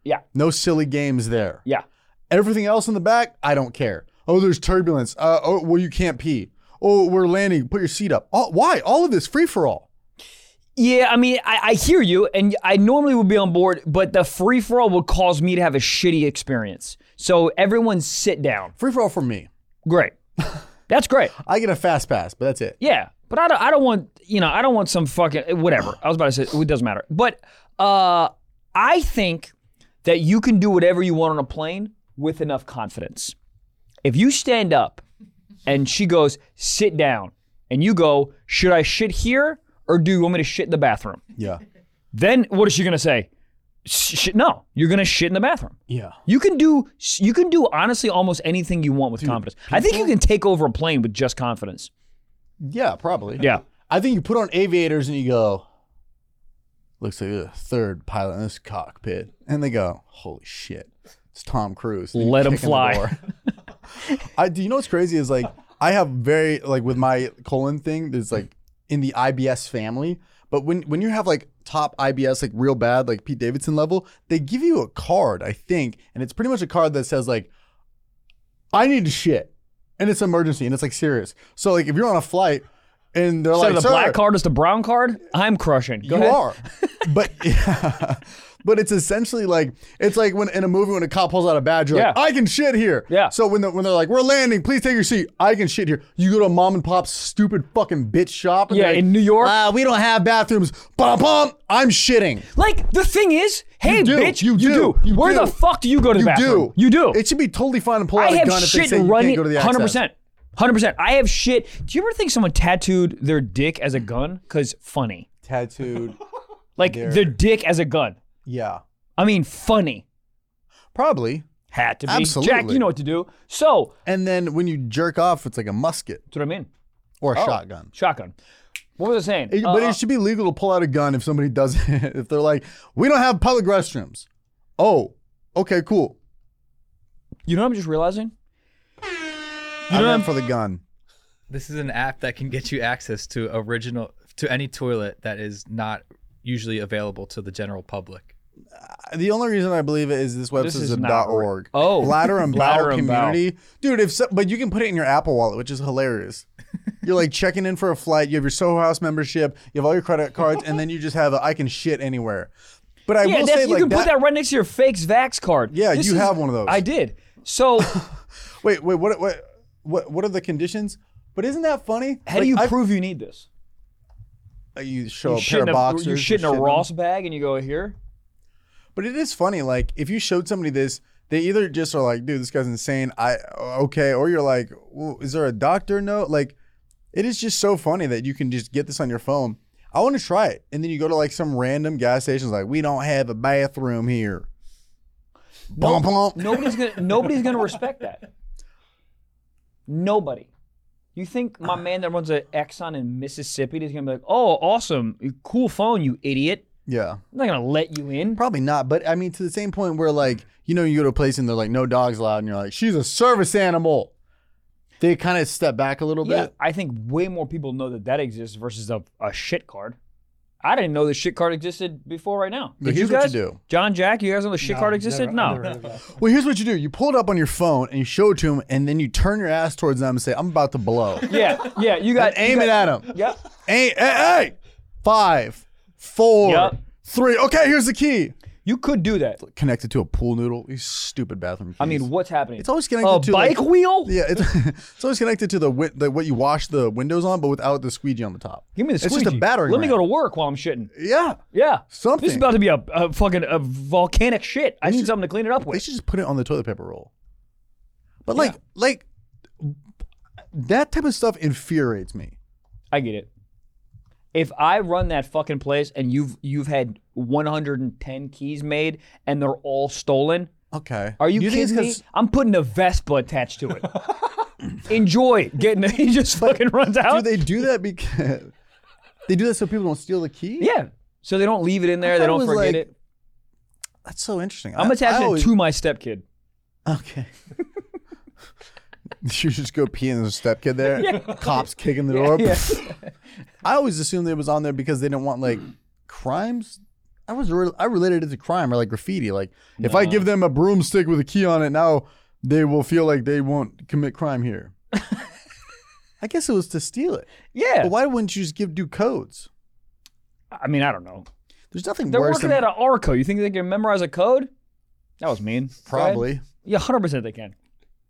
[SPEAKER 3] Yeah.
[SPEAKER 4] No silly games there.
[SPEAKER 3] Yeah.
[SPEAKER 4] Everything else in the back, I don't care. Oh, there's turbulence. Uh, oh, well, you can't pee. Oh, we're landing. Put your seat up. Oh, why? All of this free for all.
[SPEAKER 3] Yeah, I mean, I, I hear you, and I normally would be on board, but the free-for-all would cause me to have a shitty experience. So everyone sit down.
[SPEAKER 4] Free for all for me.
[SPEAKER 3] Great. That's great.
[SPEAKER 4] I get a fast pass, but that's it.
[SPEAKER 3] Yeah, but I don't, I don't want, you know, I don't want some fucking, whatever. I was about to say, it doesn't matter. But uh, I think that you can do whatever you want on a plane with enough confidence. If you stand up and she goes, sit down, and you go, should I shit here? Or do you want me to shit in the bathroom?
[SPEAKER 4] Yeah.
[SPEAKER 3] Then what is she gonna say? Shit, no, you're gonna shit in the bathroom.
[SPEAKER 4] Yeah.
[SPEAKER 3] You can do you can do honestly almost anything you want with
[SPEAKER 4] Dude,
[SPEAKER 3] confidence. I think you can take over a plane with just confidence.
[SPEAKER 4] Yeah, probably.
[SPEAKER 3] Yeah.
[SPEAKER 4] I think you put on aviators and you go, looks like a third pilot in this cockpit. And they go, holy shit, it's Tom Cruise. And
[SPEAKER 3] Let
[SPEAKER 4] you
[SPEAKER 3] him
[SPEAKER 4] kick in the
[SPEAKER 3] fly.
[SPEAKER 4] door. I do you know what's crazy is like I have very like with my colon thing, there's like in the I B S family. But when, when you have like top I B S, like real bad, like Pete Davidson level, they give you a card, I think. And it's pretty much a card that says like, I need to shit. And it's emergency and it's like serious. So like if you're on a flight and they're
[SPEAKER 3] So
[SPEAKER 4] like,
[SPEAKER 3] the
[SPEAKER 4] sir,
[SPEAKER 3] black card is the brown card? I'm crushing. Go
[SPEAKER 4] you
[SPEAKER 3] ahead.
[SPEAKER 4] are. But yeah. But it's essentially like, it's like when in a movie when a cop pulls out a badge, you're like,
[SPEAKER 3] Yeah.
[SPEAKER 4] I can shit here.
[SPEAKER 3] Yeah.
[SPEAKER 4] So when, the, when they're like, we're landing, please take your seat. I can shit here. You go to a mom and pop stupid fucking bitch shop. And
[SPEAKER 3] Yeah,
[SPEAKER 4] they're like,
[SPEAKER 3] in New York.
[SPEAKER 4] Uh, we don't have bathrooms. Bum, bum, I'm shitting.
[SPEAKER 3] Like, the thing is, hey,
[SPEAKER 4] You do.
[SPEAKER 3] bitch,
[SPEAKER 4] You
[SPEAKER 3] you,
[SPEAKER 4] do.
[SPEAKER 3] do.
[SPEAKER 4] You
[SPEAKER 3] Where
[SPEAKER 4] do.
[SPEAKER 3] the fuck do you go to the
[SPEAKER 4] You
[SPEAKER 3] bathroom?
[SPEAKER 4] do.
[SPEAKER 3] You do.
[SPEAKER 4] It should be totally fine to pull out
[SPEAKER 3] I
[SPEAKER 4] a
[SPEAKER 3] have
[SPEAKER 4] gun if they
[SPEAKER 3] shit
[SPEAKER 4] say you
[SPEAKER 3] running
[SPEAKER 4] can't go to the
[SPEAKER 3] one hundred
[SPEAKER 4] access.
[SPEAKER 3] percent. one hundred percent. I have shit. Do you ever think someone tattooed their dick as a gun? Because funny.
[SPEAKER 4] Tattooed.
[SPEAKER 3] Like,
[SPEAKER 4] There.
[SPEAKER 3] their dick as a gun.
[SPEAKER 4] Yeah.
[SPEAKER 3] I mean, funny.
[SPEAKER 4] Probably.
[SPEAKER 3] Had to be.
[SPEAKER 4] Absolutely.
[SPEAKER 3] Jack, you know what to do. So,
[SPEAKER 4] And then when you jerk off, it's like a musket
[SPEAKER 3] that's what I mean.
[SPEAKER 4] or a
[SPEAKER 3] Oh,
[SPEAKER 4] shotgun.
[SPEAKER 3] Shotgun. What was I saying?
[SPEAKER 4] It-
[SPEAKER 3] Uh,
[SPEAKER 4] but it should be legal to pull out a gun if somebody does it. If they're like, we don't have public restrooms. Oh, okay, cool.
[SPEAKER 3] you know what I'm just realizing?
[SPEAKER 4] You
[SPEAKER 3] know
[SPEAKER 4] know
[SPEAKER 3] what I'm-
[SPEAKER 4] for the gun.
[SPEAKER 5] This is an app that can get you access to original to any toilet that is not usually available to the general public.
[SPEAKER 4] The only reason I believe it is this website
[SPEAKER 3] This
[SPEAKER 4] is
[SPEAKER 3] is
[SPEAKER 4] a
[SPEAKER 3] not
[SPEAKER 4] .org.
[SPEAKER 3] Oh.
[SPEAKER 4] Bladder and
[SPEAKER 3] Bladder
[SPEAKER 4] Bowel
[SPEAKER 3] and Bowel.
[SPEAKER 4] Community. Dude, if so, but you can put it in your Apple Wallet, which is hilarious. You're like checking in for a flight, you have your Soho House membership, you have all your credit cards, and then you just have a I can shit anywhere. But I
[SPEAKER 3] Yeah,
[SPEAKER 4] will
[SPEAKER 3] that's,
[SPEAKER 4] say
[SPEAKER 3] you
[SPEAKER 4] like
[SPEAKER 3] can
[SPEAKER 4] that,
[SPEAKER 3] put that right next to your fake Vax card.
[SPEAKER 4] Yeah,
[SPEAKER 3] This
[SPEAKER 4] you
[SPEAKER 3] is-
[SPEAKER 4] have one of those.
[SPEAKER 3] I did. So,
[SPEAKER 4] Wait, wait, what what what what are the conditions? But isn't that funny?
[SPEAKER 3] how do
[SPEAKER 4] Like,
[SPEAKER 3] you
[SPEAKER 4] I-
[SPEAKER 3] prove you need this?
[SPEAKER 4] you show
[SPEAKER 3] You
[SPEAKER 4] a
[SPEAKER 3] shit
[SPEAKER 4] pair
[SPEAKER 3] in
[SPEAKER 4] of
[SPEAKER 3] a,
[SPEAKER 4] boxers.
[SPEAKER 3] you shit in
[SPEAKER 4] for
[SPEAKER 3] a
[SPEAKER 4] shitting
[SPEAKER 3] Ross
[SPEAKER 4] them.
[SPEAKER 3] bag and you go here?
[SPEAKER 4] But it is funny, like if you showed somebody this, they either just are like, dude, this guy's insane. I okay, or you're like, well, is there a doctor note? Like, it is just so funny that you can just get this on your phone. I want to try it, and then you go to like some random gas stations, like we don't have a bathroom here. Bum, bum.
[SPEAKER 3] Nobody's gonna nobody's gonna respect that. Nobody. You think my man that runs an Exxon in Mississippi is gonna be like, oh, awesome, cool phone, you idiot.
[SPEAKER 4] Yeah,
[SPEAKER 3] I'm not gonna let you in.
[SPEAKER 4] probably not. But I mean, to the same point where like you know you go to a place and they're like, no dogs allowed, and you're like, she's a service animal. They kind of step back a little
[SPEAKER 3] Yeah,
[SPEAKER 4] bit.
[SPEAKER 3] I think way more people know that that exists versus a, a shit card. I didn't know the shit card existed before right now.
[SPEAKER 4] But
[SPEAKER 3] Did
[SPEAKER 4] here's
[SPEAKER 3] you
[SPEAKER 4] what
[SPEAKER 3] guys?
[SPEAKER 4] you do.
[SPEAKER 3] John, Jack, you guys know the shit card existed? no.
[SPEAKER 4] Well, here's what you do. You pull it up on your phone and you show it to them, and then you turn your ass towards them and say, I'm about to blow.
[SPEAKER 3] Yeah, yeah, you got
[SPEAKER 4] And aim
[SPEAKER 3] you
[SPEAKER 4] it
[SPEAKER 3] got,
[SPEAKER 4] at them.
[SPEAKER 3] Yep.
[SPEAKER 4] Hey, hey, hey. Five, four,
[SPEAKER 3] Yep.
[SPEAKER 4] three. Okay, here's the key.
[SPEAKER 3] You could do that.
[SPEAKER 4] Connected to a pool noodle. These stupid bathroom keys.
[SPEAKER 3] I mean, what's happening?
[SPEAKER 4] It's always connected
[SPEAKER 3] a
[SPEAKER 4] to
[SPEAKER 3] bike
[SPEAKER 4] like,
[SPEAKER 3] wheel?
[SPEAKER 4] Yeah, it's, it's always connected to the, wi- the what you wash the windows on, but without the squeegee on the top.
[SPEAKER 3] Give me the squeegee.
[SPEAKER 4] It's just a battering
[SPEAKER 3] Let me
[SPEAKER 4] ram.
[SPEAKER 3] go to work while I'm shitting.
[SPEAKER 4] Yeah.
[SPEAKER 3] Yeah.
[SPEAKER 4] Something.
[SPEAKER 3] This is about to be a, a fucking a volcanic shit. I need
[SPEAKER 4] should-
[SPEAKER 3] something to clean it up
[SPEAKER 4] They
[SPEAKER 3] with.
[SPEAKER 4] should just put it on the toilet paper roll. But like, like that type of stuff infuriates me.
[SPEAKER 3] I get it. If I run that fucking place and you've you've had one hundred ten keys made and they're all stolen,
[SPEAKER 4] Okay.
[SPEAKER 3] are you,
[SPEAKER 4] Do think
[SPEAKER 3] kidding me?
[SPEAKER 4] it's 'cause-
[SPEAKER 3] I'm putting a Vespa attached to it. Enjoy getting it. He just fucking runs out.
[SPEAKER 4] Do they do that because they do that so people don't steal the key?
[SPEAKER 3] Yeah. So they don't leave it in there. They
[SPEAKER 4] thought it
[SPEAKER 3] don't
[SPEAKER 4] was
[SPEAKER 3] forget
[SPEAKER 4] like-
[SPEAKER 3] it.
[SPEAKER 4] That's so interesting.
[SPEAKER 3] I'm
[SPEAKER 4] I-
[SPEAKER 3] attaching
[SPEAKER 4] I always-
[SPEAKER 3] it to my stepkid.
[SPEAKER 4] Okay. You just go pee and there's a step kid there.
[SPEAKER 3] Yeah.
[SPEAKER 4] Cops kicking the door.
[SPEAKER 3] Yeah.
[SPEAKER 4] I always assumed it was on there because they didn't want like crimes I was re- I related it to crime or like graffiti. Like if I give them a broomstick with a key on it, now they will feel like they won't commit crime here. I guess it was to steal it.
[SPEAKER 3] Yeah.
[SPEAKER 4] But why wouldn't you just give do codes?
[SPEAKER 3] I mean, I don't know.
[SPEAKER 4] There's nothing
[SPEAKER 3] They're
[SPEAKER 4] worse
[SPEAKER 3] working
[SPEAKER 4] than
[SPEAKER 3] at an Arco. You think they can memorize a code? That was mean.
[SPEAKER 4] probably.
[SPEAKER 3] Yeah, one hundred percent they can.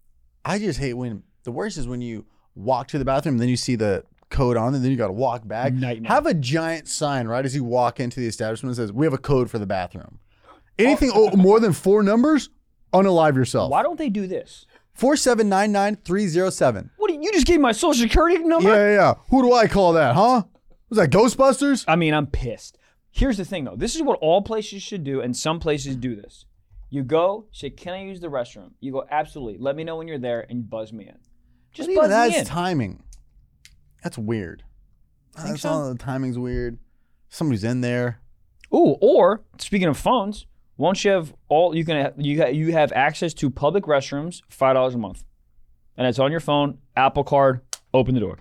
[SPEAKER 4] I just hate when the worst is when you walk to the bathroom and then you see the code on and then you got to walk back.
[SPEAKER 3] Nightmare.
[SPEAKER 4] Have a giant sign right as you walk into the establishment that says we have a code for the bathroom. Anything oh. more than four numbers, unalive yourself.
[SPEAKER 3] Why don't they do this?
[SPEAKER 4] four seven nine nine three zero seven.
[SPEAKER 3] What do you, you just gave my social security number?
[SPEAKER 4] Yeah, yeah, yeah. Who do I call that, huh? Was that Ghostbusters?
[SPEAKER 3] I mean, I'm pissed. Here's the thing, though. This is what all places should do, and some places do this. You go, say, can I use the restroom? You go, absolutely. Let me know when you're there, and you buzz me in. Just
[SPEAKER 4] But
[SPEAKER 3] buzz
[SPEAKER 4] even
[SPEAKER 3] me
[SPEAKER 4] that's
[SPEAKER 3] in.
[SPEAKER 4] timing. That's weird.
[SPEAKER 3] Think
[SPEAKER 4] That's
[SPEAKER 3] so?
[SPEAKER 4] all, the timing's weird. Somebody's in there.
[SPEAKER 3] Ooh, or, speaking of phones, won't you have all, you can have, you, ha- you have access to public restrooms, five dollars a month. And it's on your phone, Apple Card, open the door.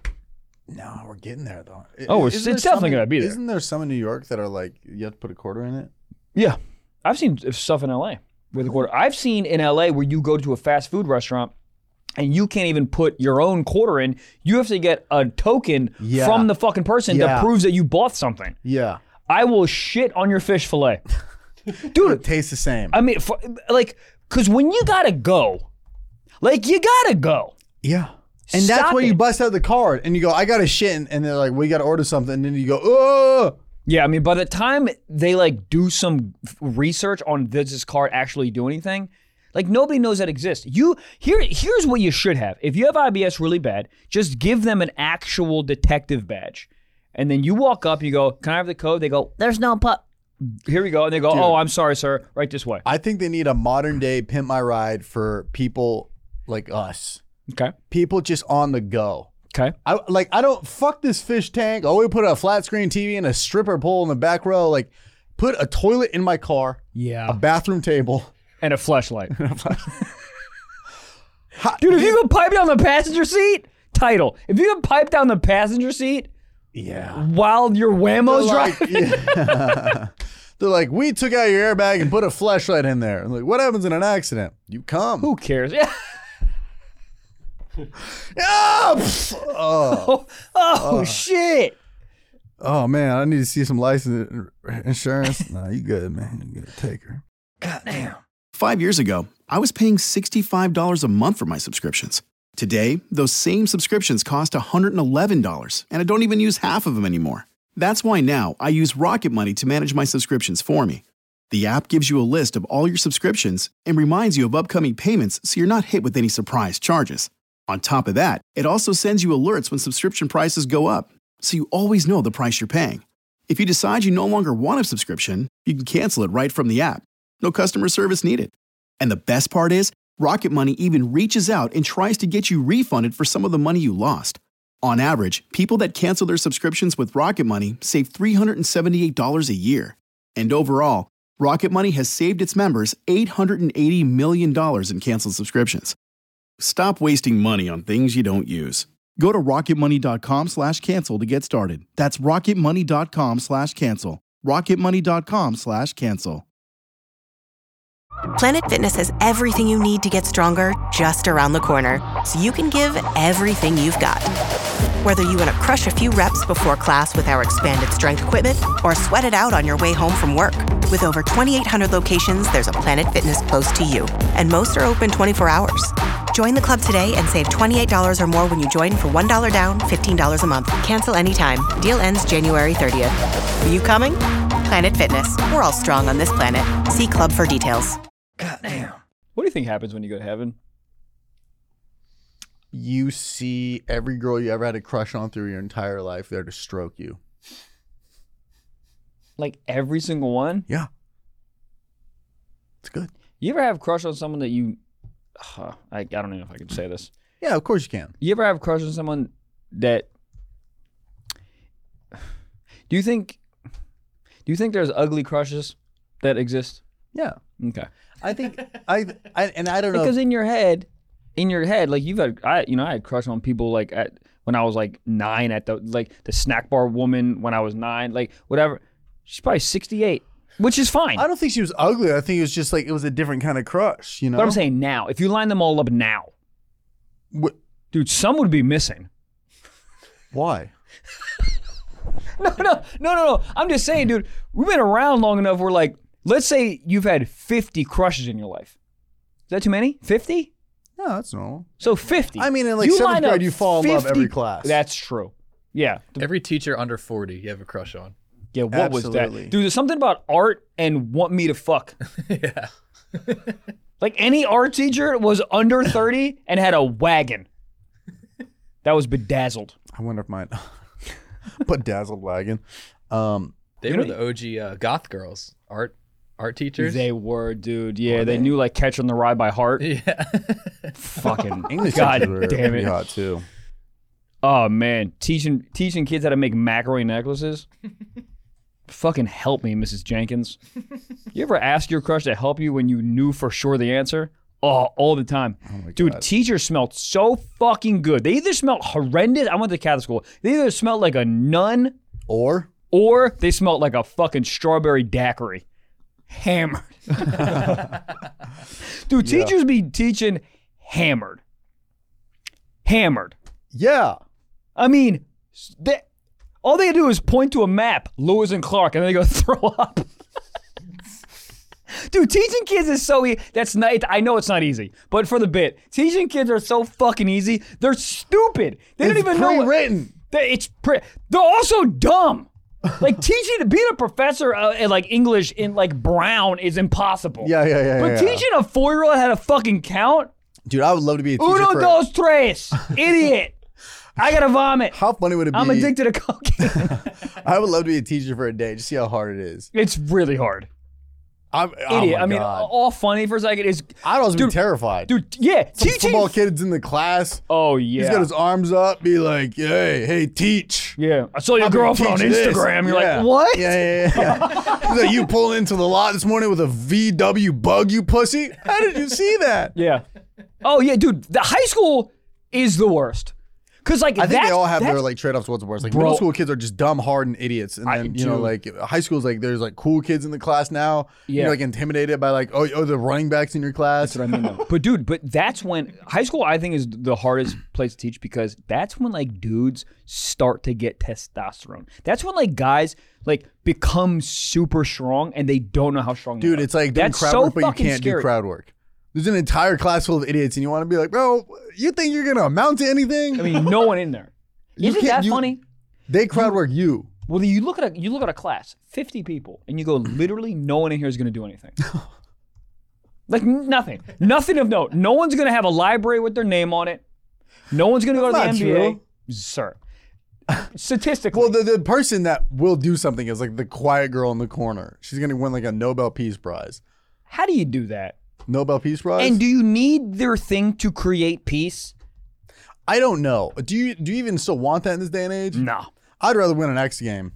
[SPEAKER 4] No, we're getting there, though.
[SPEAKER 3] Oh, we're-
[SPEAKER 4] Isn't
[SPEAKER 3] it's
[SPEAKER 4] there
[SPEAKER 3] definitely
[SPEAKER 4] some-
[SPEAKER 3] gonna be there.
[SPEAKER 4] Isn't there some in New York that are like, you have to put a quarter in it?
[SPEAKER 3] Yeah. I've seen stuff in L A with a quarter. I've seen in L A where you go to a fast food restaurant and you can't even put your own quarter in. You have to get a token
[SPEAKER 4] Yeah.
[SPEAKER 3] from the fucking person
[SPEAKER 4] Yeah.
[SPEAKER 3] that proves that you bought something.
[SPEAKER 4] Yeah.
[SPEAKER 3] I will shit on your fish fillet.
[SPEAKER 4] It
[SPEAKER 3] Dude,
[SPEAKER 4] tastes the same.
[SPEAKER 3] I mean, for, like, because when you gotta go, like, you gotta go.
[SPEAKER 4] Yeah. And that's
[SPEAKER 3] Stop
[SPEAKER 4] where you
[SPEAKER 3] it.
[SPEAKER 4] bust out the card and you go, I got a shit. And, and they're like, we got to order something. And then you go, oh.
[SPEAKER 3] Yeah, I mean, by the time they, like, do some f- research on does this card actually do anything, like, nobody knows that exists. You here. Here's what you should have. If you have I B S really bad, just give them an actual detective badge. And then you walk up, you go, can I have the code? They go, there's no put. Here we go. And they go,
[SPEAKER 4] Dude.
[SPEAKER 3] oh, I'm sorry, sir. Right this way.
[SPEAKER 4] I think they need a modern day Pimp My Ride for people like us.
[SPEAKER 3] Okay.
[SPEAKER 4] People just on the go.
[SPEAKER 3] Okay.
[SPEAKER 4] I like I don't fuck this fish tank. Oh, we put a flat screen T V and a stripper pole in the back row. Like, put a toilet in my car,
[SPEAKER 3] Yeah.
[SPEAKER 4] a bathroom table.
[SPEAKER 3] And a fleshlight. Dude, if you can pipe down the passenger seat, title. If you can pipe down the passenger seat
[SPEAKER 4] Yeah.
[SPEAKER 3] while your Whammo's
[SPEAKER 4] They're like,
[SPEAKER 3] driving.
[SPEAKER 4] yeah. They're like, we took out your airbag and put a flashlight in there. I'm like, what happens in an accident? You come.
[SPEAKER 3] Who cares? Yeah.
[SPEAKER 4] Ah, pff. oh.
[SPEAKER 3] Oh, oh shit.
[SPEAKER 4] oh, man, I need to see some license insurance. Nah, you good, man. You good. Take her.
[SPEAKER 3] Goddamn.
[SPEAKER 1] Five years ago, I was paying sixty-five dollars a month for my subscriptions. Today, those same subscriptions cost one hundred eleven dollars, and I don't even use half of them anymore. That's why now I use Rocket Money to manage my subscriptions for me. The app gives you a list of all your subscriptions and reminds you of upcoming payments so you're not hit with any surprise charges. On top of that, it also sends you alerts when subscription prices go up, so you always know the price you're paying. If you decide you no longer want a subscription, you can cancel it right from the app. No customer service needed. And the best part is, Rocket Money even reaches out and tries to get you refunded for some of the money you lost. On average, people that cancel their subscriptions with Rocket Money save three hundred seventy-eight dollars a year. And overall, Rocket Money has saved its members eight hundred eighty million dollars in canceled subscriptions. Stop wasting money on things you don't use. Go to rocketmoney.com slash cancel to get started. That's rocketmoney.com slash cancel. rocketmoney.com slash cancel.
[SPEAKER 2] Planet Fitness has everything you need to get stronger just around the corner, so you can give everything you've got. Whether you want to crush a few reps before class with our expanded strength equipment or sweat it out on your way home from work. With over twenty-eight hundred locations, there's a Planet Fitness close to you, and most are open twenty-four hours. Join the club today and save twenty-eight dollars or more when you join for one dollar down, fifteen dollars a month. Cancel anytime. Deal ends January thirtieth. Are you coming? Planet Fitness. We're all strong on this planet. See club for details.
[SPEAKER 3] Goddamn. What do you think happens when you go to heaven?
[SPEAKER 4] You see every girl you ever had a crush on through your entire life there to stroke you.
[SPEAKER 3] Like every single one?
[SPEAKER 4] Yeah. It's good.
[SPEAKER 3] You ever have a crush on someone that you... Uh, I, I don't even know if I can say this.
[SPEAKER 4] Yeah, of course you can.
[SPEAKER 3] You ever have a crush on someone that... Do you think... Do you think there's ugly crushes that exist?
[SPEAKER 4] Yeah.
[SPEAKER 3] Okay.
[SPEAKER 4] I think I, I and I don't know
[SPEAKER 3] Because
[SPEAKER 4] if-
[SPEAKER 3] in your head, in your head, like you've had, I, you know, I had crush on people like at when I was like nine at the like the snack bar woman when I was nine, like whatever. She's probably sixty-eight. which is fine.
[SPEAKER 4] I don't think she was ugly. I think it was just like it was a different kind of crush. You know.
[SPEAKER 3] But I'm saying now, if you line them all up now,
[SPEAKER 4] What?
[SPEAKER 3] dude, some would be missing.
[SPEAKER 4] Why?
[SPEAKER 3] No, no, no, no, no. I'm just saying, dude, we've been around long enough where, like, let's say you've had fifty crushes in your life. Is that too many? fifty?
[SPEAKER 4] No, that's normal.
[SPEAKER 3] So fifty.
[SPEAKER 4] I mean, in like
[SPEAKER 3] You
[SPEAKER 4] seventh
[SPEAKER 3] line up
[SPEAKER 4] grade, you fall in love every
[SPEAKER 3] fifty
[SPEAKER 4] class.
[SPEAKER 3] That's true. Yeah.
[SPEAKER 5] Every teacher under forty, you have a crush on.
[SPEAKER 3] Yeah, what was
[SPEAKER 4] Absolutely.
[SPEAKER 3] that? Dude, there's something about art and want me to fuck.
[SPEAKER 5] Yeah.
[SPEAKER 3] Like, any art teacher was under thirty and had a wagon. That was bedazzled.
[SPEAKER 4] I wonder if mine. Bedazzled wagon. Um,
[SPEAKER 5] They
[SPEAKER 3] You
[SPEAKER 5] were
[SPEAKER 3] know-
[SPEAKER 5] the O G uh, goth girls, art art teachers.
[SPEAKER 3] They were, dude. Yeah,
[SPEAKER 4] Were
[SPEAKER 3] they,
[SPEAKER 4] they?
[SPEAKER 3] knew, like, Catch on the Ride by heart.
[SPEAKER 5] Yeah.
[SPEAKER 3] Fucking
[SPEAKER 4] English
[SPEAKER 3] God
[SPEAKER 4] teachers were
[SPEAKER 3] damn
[SPEAKER 4] pretty
[SPEAKER 3] it.
[SPEAKER 4] hot too.
[SPEAKER 3] Oh, man. Teaching teaching kids how to make macrame necklaces. Fucking help me, Missus Jenkins. You ever ask your crush to help you when you knew for sure the answer? Oh, all the time.
[SPEAKER 4] my
[SPEAKER 3] Dude,
[SPEAKER 4] God.
[SPEAKER 3] teachers smelled so fucking good. They either smelled horrendous. I went to Catholic school. They either smelled like a nun
[SPEAKER 4] Or
[SPEAKER 3] or they smelled like a fucking strawberry daiquiri. Hammered. Dude, teachers be teaching hammered. Hammered.
[SPEAKER 4] yeah,
[SPEAKER 3] I mean, they, all they do is point to a map, Lewis and Clark, and then they go throw up. Dude, teaching kids is so easy. That's not. I know it's not easy, but for the bit, teaching kids are so fucking easy. They're stupid. They don't
[SPEAKER 4] it's
[SPEAKER 3] even know. what-
[SPEAKER 4] pre-written.
[SPEAKER 3] They, it's pre. They're also dumb. Like teaching, being a professor uh, in like English in like Brown is impossible.
[SPEAKER 4] Yeah, yeah, yeah,
[SPEAKER 3] But
[SPEAKER 4] yeah.
[SPEAKER 3] teaching a four-year-old how to fucking count.
[SPEAKER 4] Dude, I would love to be a teacher.
[SPEAKER 3] Uno,
[SPEAKER 4] for,
[SPEAKER 3] dos, tres. Idiot. I gotta vomit.
[SPEAKER 4] How funny would it be?
[SPEAKER 3] I'm addicted to cocaine.
[SPEAKER 4] I would love to be a teacher for a day. Just see how hard it is.
[SPEAKER 3] It's really hard.
[SPEAKER 4] I'm, oh
[SPEAKER 3] Idiot.
[SPEAKER 4] my
[SPEAKER 3] I mean,
[SPEAKER 4] God.
[SPEAKER 3] all funny for a second is,
[SPEAKER 4] I'd also
[SPEAKER 3] dude,
[SPEAKER 4] be terrified.
[SPEAKER 3] dude. Yeah,
[SPEAKER 4] Some
[SPEAKER 3] teaching.
[SPEAKER 4] football kids in the class.
[SPEAKER 3] Oh
[SPEAKER 4] He's
[SPEAKER 3] yeah.
[SPEAKER 4] got his arms up, be like, "Hey, hey, teach."
[SPEAKER 3] Yeah, I saw your
[SPEAKER 4] I'm gonna
[SPEAKER 3] girlfriend on
[SPEAKER 4] teach you this.
[SPEAKER 3] Instagram. You're
[SPEAKER 4] Yeah.
[SPEAKER 3] like, what?
[SPEAKER 4] Yeah, yeah, yeah. yeah. He's like, "You pulling into the lot this morning with a V W bug, you pussy? How did you see that?"
[SPEAKER 3] Yeah. Oh yeah, dude. The high school is the worst. Cause like
[SPEAKER 4] I think
[SPEAKER 3] that's,
[SPEAKER 4] they all have
[SPEAKER 3] that's,
[SPEAKER 4] their like trade-offs. What's worse? Like
[SPEAKER 3] Bro.
[SPEAKER 4] middle school kids are just dumb, hard, and idiots, and
[SPEAKER 3] I
[SPEAKER 4] then you know,
[SPEAKER 3] do.
[SPEAKER 4] like high school's like there's like cool kids in the class now.
[SPEAKER 3] Yeah.
[SPEAKER 4] You're like intimidated by like oh oh the running backs in your class.
[SPEAKER 3] That's what I mean. Though. But dude, but that's when high school I think is the hardest place to teach because that's when like dudes start to get testosterone. That's when like guys like become super strong and they don't know how strong.
[SPEAKER 4] Dude,
[SPEAKER 3] they are.
[SPEAKER 4] it's like doing
[SPEAKER 3] that's
[SPEAKER 4] crowd
[SPEAKER 3] so
[SPEAKER 4] work, but you
[SPEAKER 3] fucking
[SPEAKER 4] can't
[SPEAKER 3] scary.
[SPEAKER 4] do crowd work. There's an entire class full of idiots, and you want to be like, bro, you think you're gonna amount to anything?
[SPEAKER 3] I mean, no one in there.
[SPEAKER 4] You
[SPEAKER 3] Isn't
[SPEAKER 4] can't-
[SPEAKER 3] that
[SPEAKER 4] you-
[SPEAKER 3] funny?
[SPEAKER 4] They crowd work you.
[SPEAKER 3] Well, you look at a you look at a class, fifty people, and you go, literally, no one in here is going to do anything. Like n- nothing, nothing of note. No one's going to have a library with their name on it. No one's going to go to the
[SPEAKER 4] That's
[SPEAKER 3] N
[SPEAKER 4] not
[SPEAKER 3] B A,
[SPEAKER 4] true.
[SPEAKER 3] sir. Statistically,
[SPEAKER 4] Well, the, the person that will do something is like the quiet girl in the corner. She's gonna win like a Nobel Peace Prize.
[SPEAKER 3] how do you do that?
[SPEAKER 4] Nobel Peace Prize.
[SPEAKER 3] And do you need their thing to create peace?
[SPEAKER 4] I don't know. Do you do you even still want that in this day and age?
[SPEAKER 3] No.
[SPEAKER 4] I'd rather win an X game.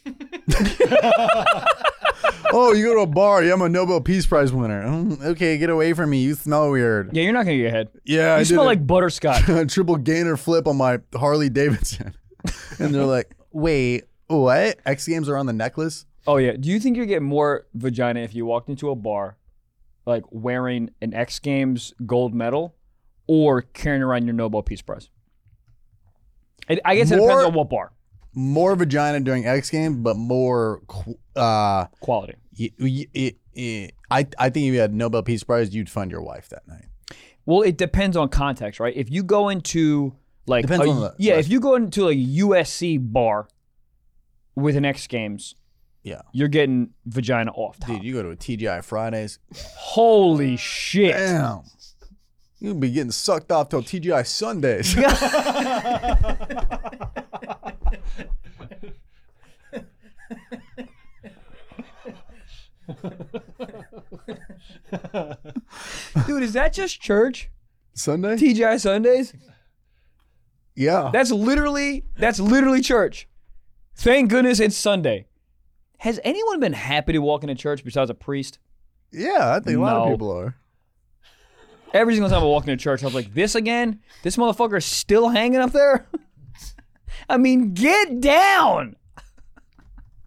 [SPEAKER 4] Oh, you go to a bar. Yeah, I'm a Nobel Peace Prize winner. Mm, okay, get away from me. You smell weird.
[SPEAKER 3] Yeah, you're not going to get ahead.
[SPEAKER 4] Yeah, I
[SPEAKER 3] You
[SPEAKER 4] did
[SPEAKER 3] smell
[SPEAKER 4] a-
[SPEAKER 3] like butterscotch.
[SPEAKER 4] a triple gainer flip on my Harley Davidson. And they're like, wait, what? X Games are on the necklace?
[SPEAKER 3] Oh yeah. Do you think you get more vagina if you walked into a bar, like wearing an X Games gold medal, or carrying around your Nobel Peace Prize? It, I guess it
[SPEAKER 4] More-
[SPEAKER 3] depends on what bar.
[SPEAKER 4] More vagina during X Games, but more, qu- uh,
[SPEAKER 3] Quality.
[SPEAKER 4] y- y- it, it, I, I think if you had Nobel Peace Prize, you'd fund your wife that night.
[SPEAKER 3] Well, it depends on context, right? If you go into like
[SPEAKER 4] Depends
[SPEAKER 3] a-
[SPEAKER 4] on the-
[SPEAKER 3] yeah,
[SPEAKER 4] right.
[SPEAKER 3] if you go into a U S C bar with an X Games,
[SPEAKER 4] Yeah.
[SPEAKER 3] you're getting vagina off top.
[SPEAKER 4] Dude, you go to a T G I Fridays.
[SPEAKER 3] Holy shit.
[SPEAKER 4] Damn. You'll be getting sucked off till T G I Sundays.
[SPEAKER 3] Dude, is that just church?
[SPEAKER 4] Sunday?
[SPEAKER 3] T G I Sundays?
[SPEAKER 4] yeah.
[SPEAKER 3] That's literally that's literally church. Thank goodness it's Sunday. Has anyone been happy to walk into church besides a priest?
[SPEAKER 4] yeah, I think a lot
[SPEAKER 3] No.
[SPEAKER 4] of people are.
[SPEAKER 3] Every single time I walk into church, I was like, this again? This motherfucker's still hanging up there? I mean, get down.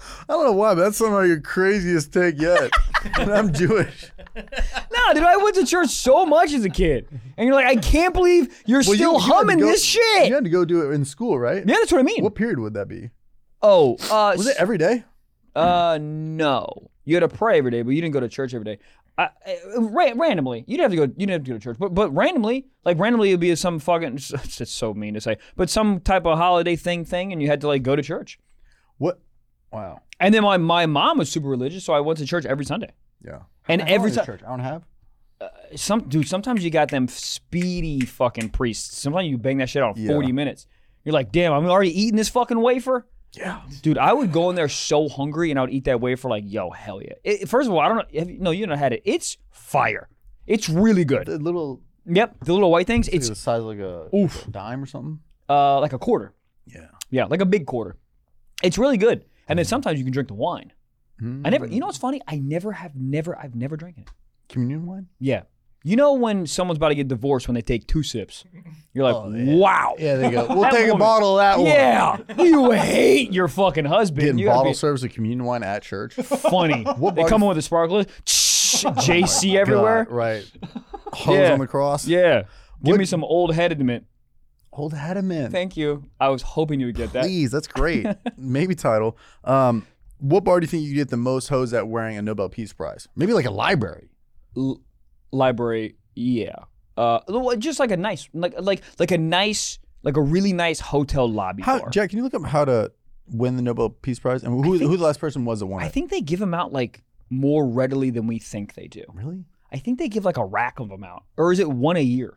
[SPEAKER 4] I don't know why, but that's somehow your craziest take yet. And I'm Jewish.
[SPEAKER 3] Nah, dude, I went to church so much as a kid. And you're like, I can't believe you're
[SPEAKER 4] Well, you-
[SPEAKER 3] still
[SPEAKER 4] you had to
[SPEAKER 3] humming
[SPEAKER 4] go-
[SPEAKER 3] this shit.
[SPEAKER 4] You had to go do it in school, right?
[SPEAKER 3] Yeah, that's what I mean.
[SPEAKER 4] What period would that be?
[SPEAKER 3] Oh, uh,
[SPEAKER 4] Was it every day?
[SPEAKER 3] Uh, no. You had to pray every day, but you didn't go to church every day. Uh, uh, ra- randomly, you didn't have to go. You didn't have to go to church, but but randomly, like randomly, it'd be some fucking. It's just so mean to say, but some type of holiday thing thing, and you had to like go to church.
[SPEAKER 4] What? Wow.
[SPEAKER 3] And then my my mom was super religious, so I went to church every Sunday.
[SPEAKER 4] Yeah.
[SPEAKER 3] And
[SPEAKER 4] How
[SPEAKER 3] every
[SPEAKER 4] long is
[SPEAKER 3] time,
[SPEAKER 4] church, I don't have.
[SPEAKER 3] some dude, sometimes you got them speedy fucking priests. Sometimes you bang that shit out in
[SPEAKER 4] Yeah.
[SPEAKER 3] forty minutes. You're like, damn, I'm already eating this fucking wafer.
[SPEAKER 4] Yeah.
[SPEAKER 3] Dude, I would go in there so hungry and I would eat that wafer like, yo, hell yeah. It, first of all, I don't know. Have you, no, you don't had it. It's fire. It's really good.
[SPEAKER 4] The little.
[SPEAKER 3] Yep, the little white things.
[SPEAKER 4] It's
[SPEAKER 3] It's
[SPEAKER 4] the size of like a,
[SPEAKER 3] Oof.
[SPEAKER 4] a dime or something.
[SPEAKER 3] uh like a quarter.
[SPEAKER 4] Yeah.
[SPEAKER 3] Yeah, like a big quarter. It's really good. And then sometimes you can drink the wine.
[SPEAKER 4] Mm.
[SPEAKER 3] I never. You know what's funny? I never have never. I've never drank it.
[SPEAKER 4] Communion wine.
[SPEAKER 3] Yeah. You know when someone's about to get divorced when they take two sips? You're like,
[SPEAKER 4] Oh, yeah.
[SPEAKER 3] wow.
[SPEAKER 4] Yeah, there you go. We'll
[SPEAKER 3] That
[SPEAKER 4] take a
[SPEAKER 3] woman-
[SPEAKER 4] bottle of that one.
[SPEAKER 3] Yeah. You hate your fucking husband.
[SPEAKER 4] Getting
[SPEAKER 3] You gotta
[SPEAKER 4] bottle
[SPEAKER 3] be
[SPEAKER 4] service of communion wine at church.
[SPEAKER 3] funny.
[SPEAKER 4] What
[SPEAKER 3] They
[SPEAKER 4] bar-
[SPEAKER 3] come in with a sparkler. J C everywhere.
[SPEAKER 4] God, right. Hose
[SPEAKER 3] Yeah.
[SPEAKER 4] on the cross.
[SPEAKER 3] Yeah. Give
[SPEAKER 4] What-
[SPEAKER 3] me some old headediment.
[SPEAKER 4] Hold had him in.
[SPEAKER 3] Thank you. I was hoping you would get that.
[SPEAKER 4] Please, that's great. Maybe title. Um, what bar do you think you get the most hosed at wearing a Nobel Peace Prize? Maybe like a library.
[SPEAKER 3] L- library, yeah. Uh, well, just like a nice, like like like a nice, like a really nice hotel lobby
[SPEAKER 4] How,
[SPEAKER 3] bar.
[SPEAKER 4] Jack, can you look up how to win the Nobel Peace Prize and who,
[SPEAKER 3] think-
[SPEAKER 4] who the last person was that won
[SPEAKER 3] I
[SPEAKER 4] it?
[SPEAKER 3] think they give them out like more readily than we think they do.
[SPEAKER 4] Really?
[SPEAKER 3] I think they give like a rack of them out, or is it one a year?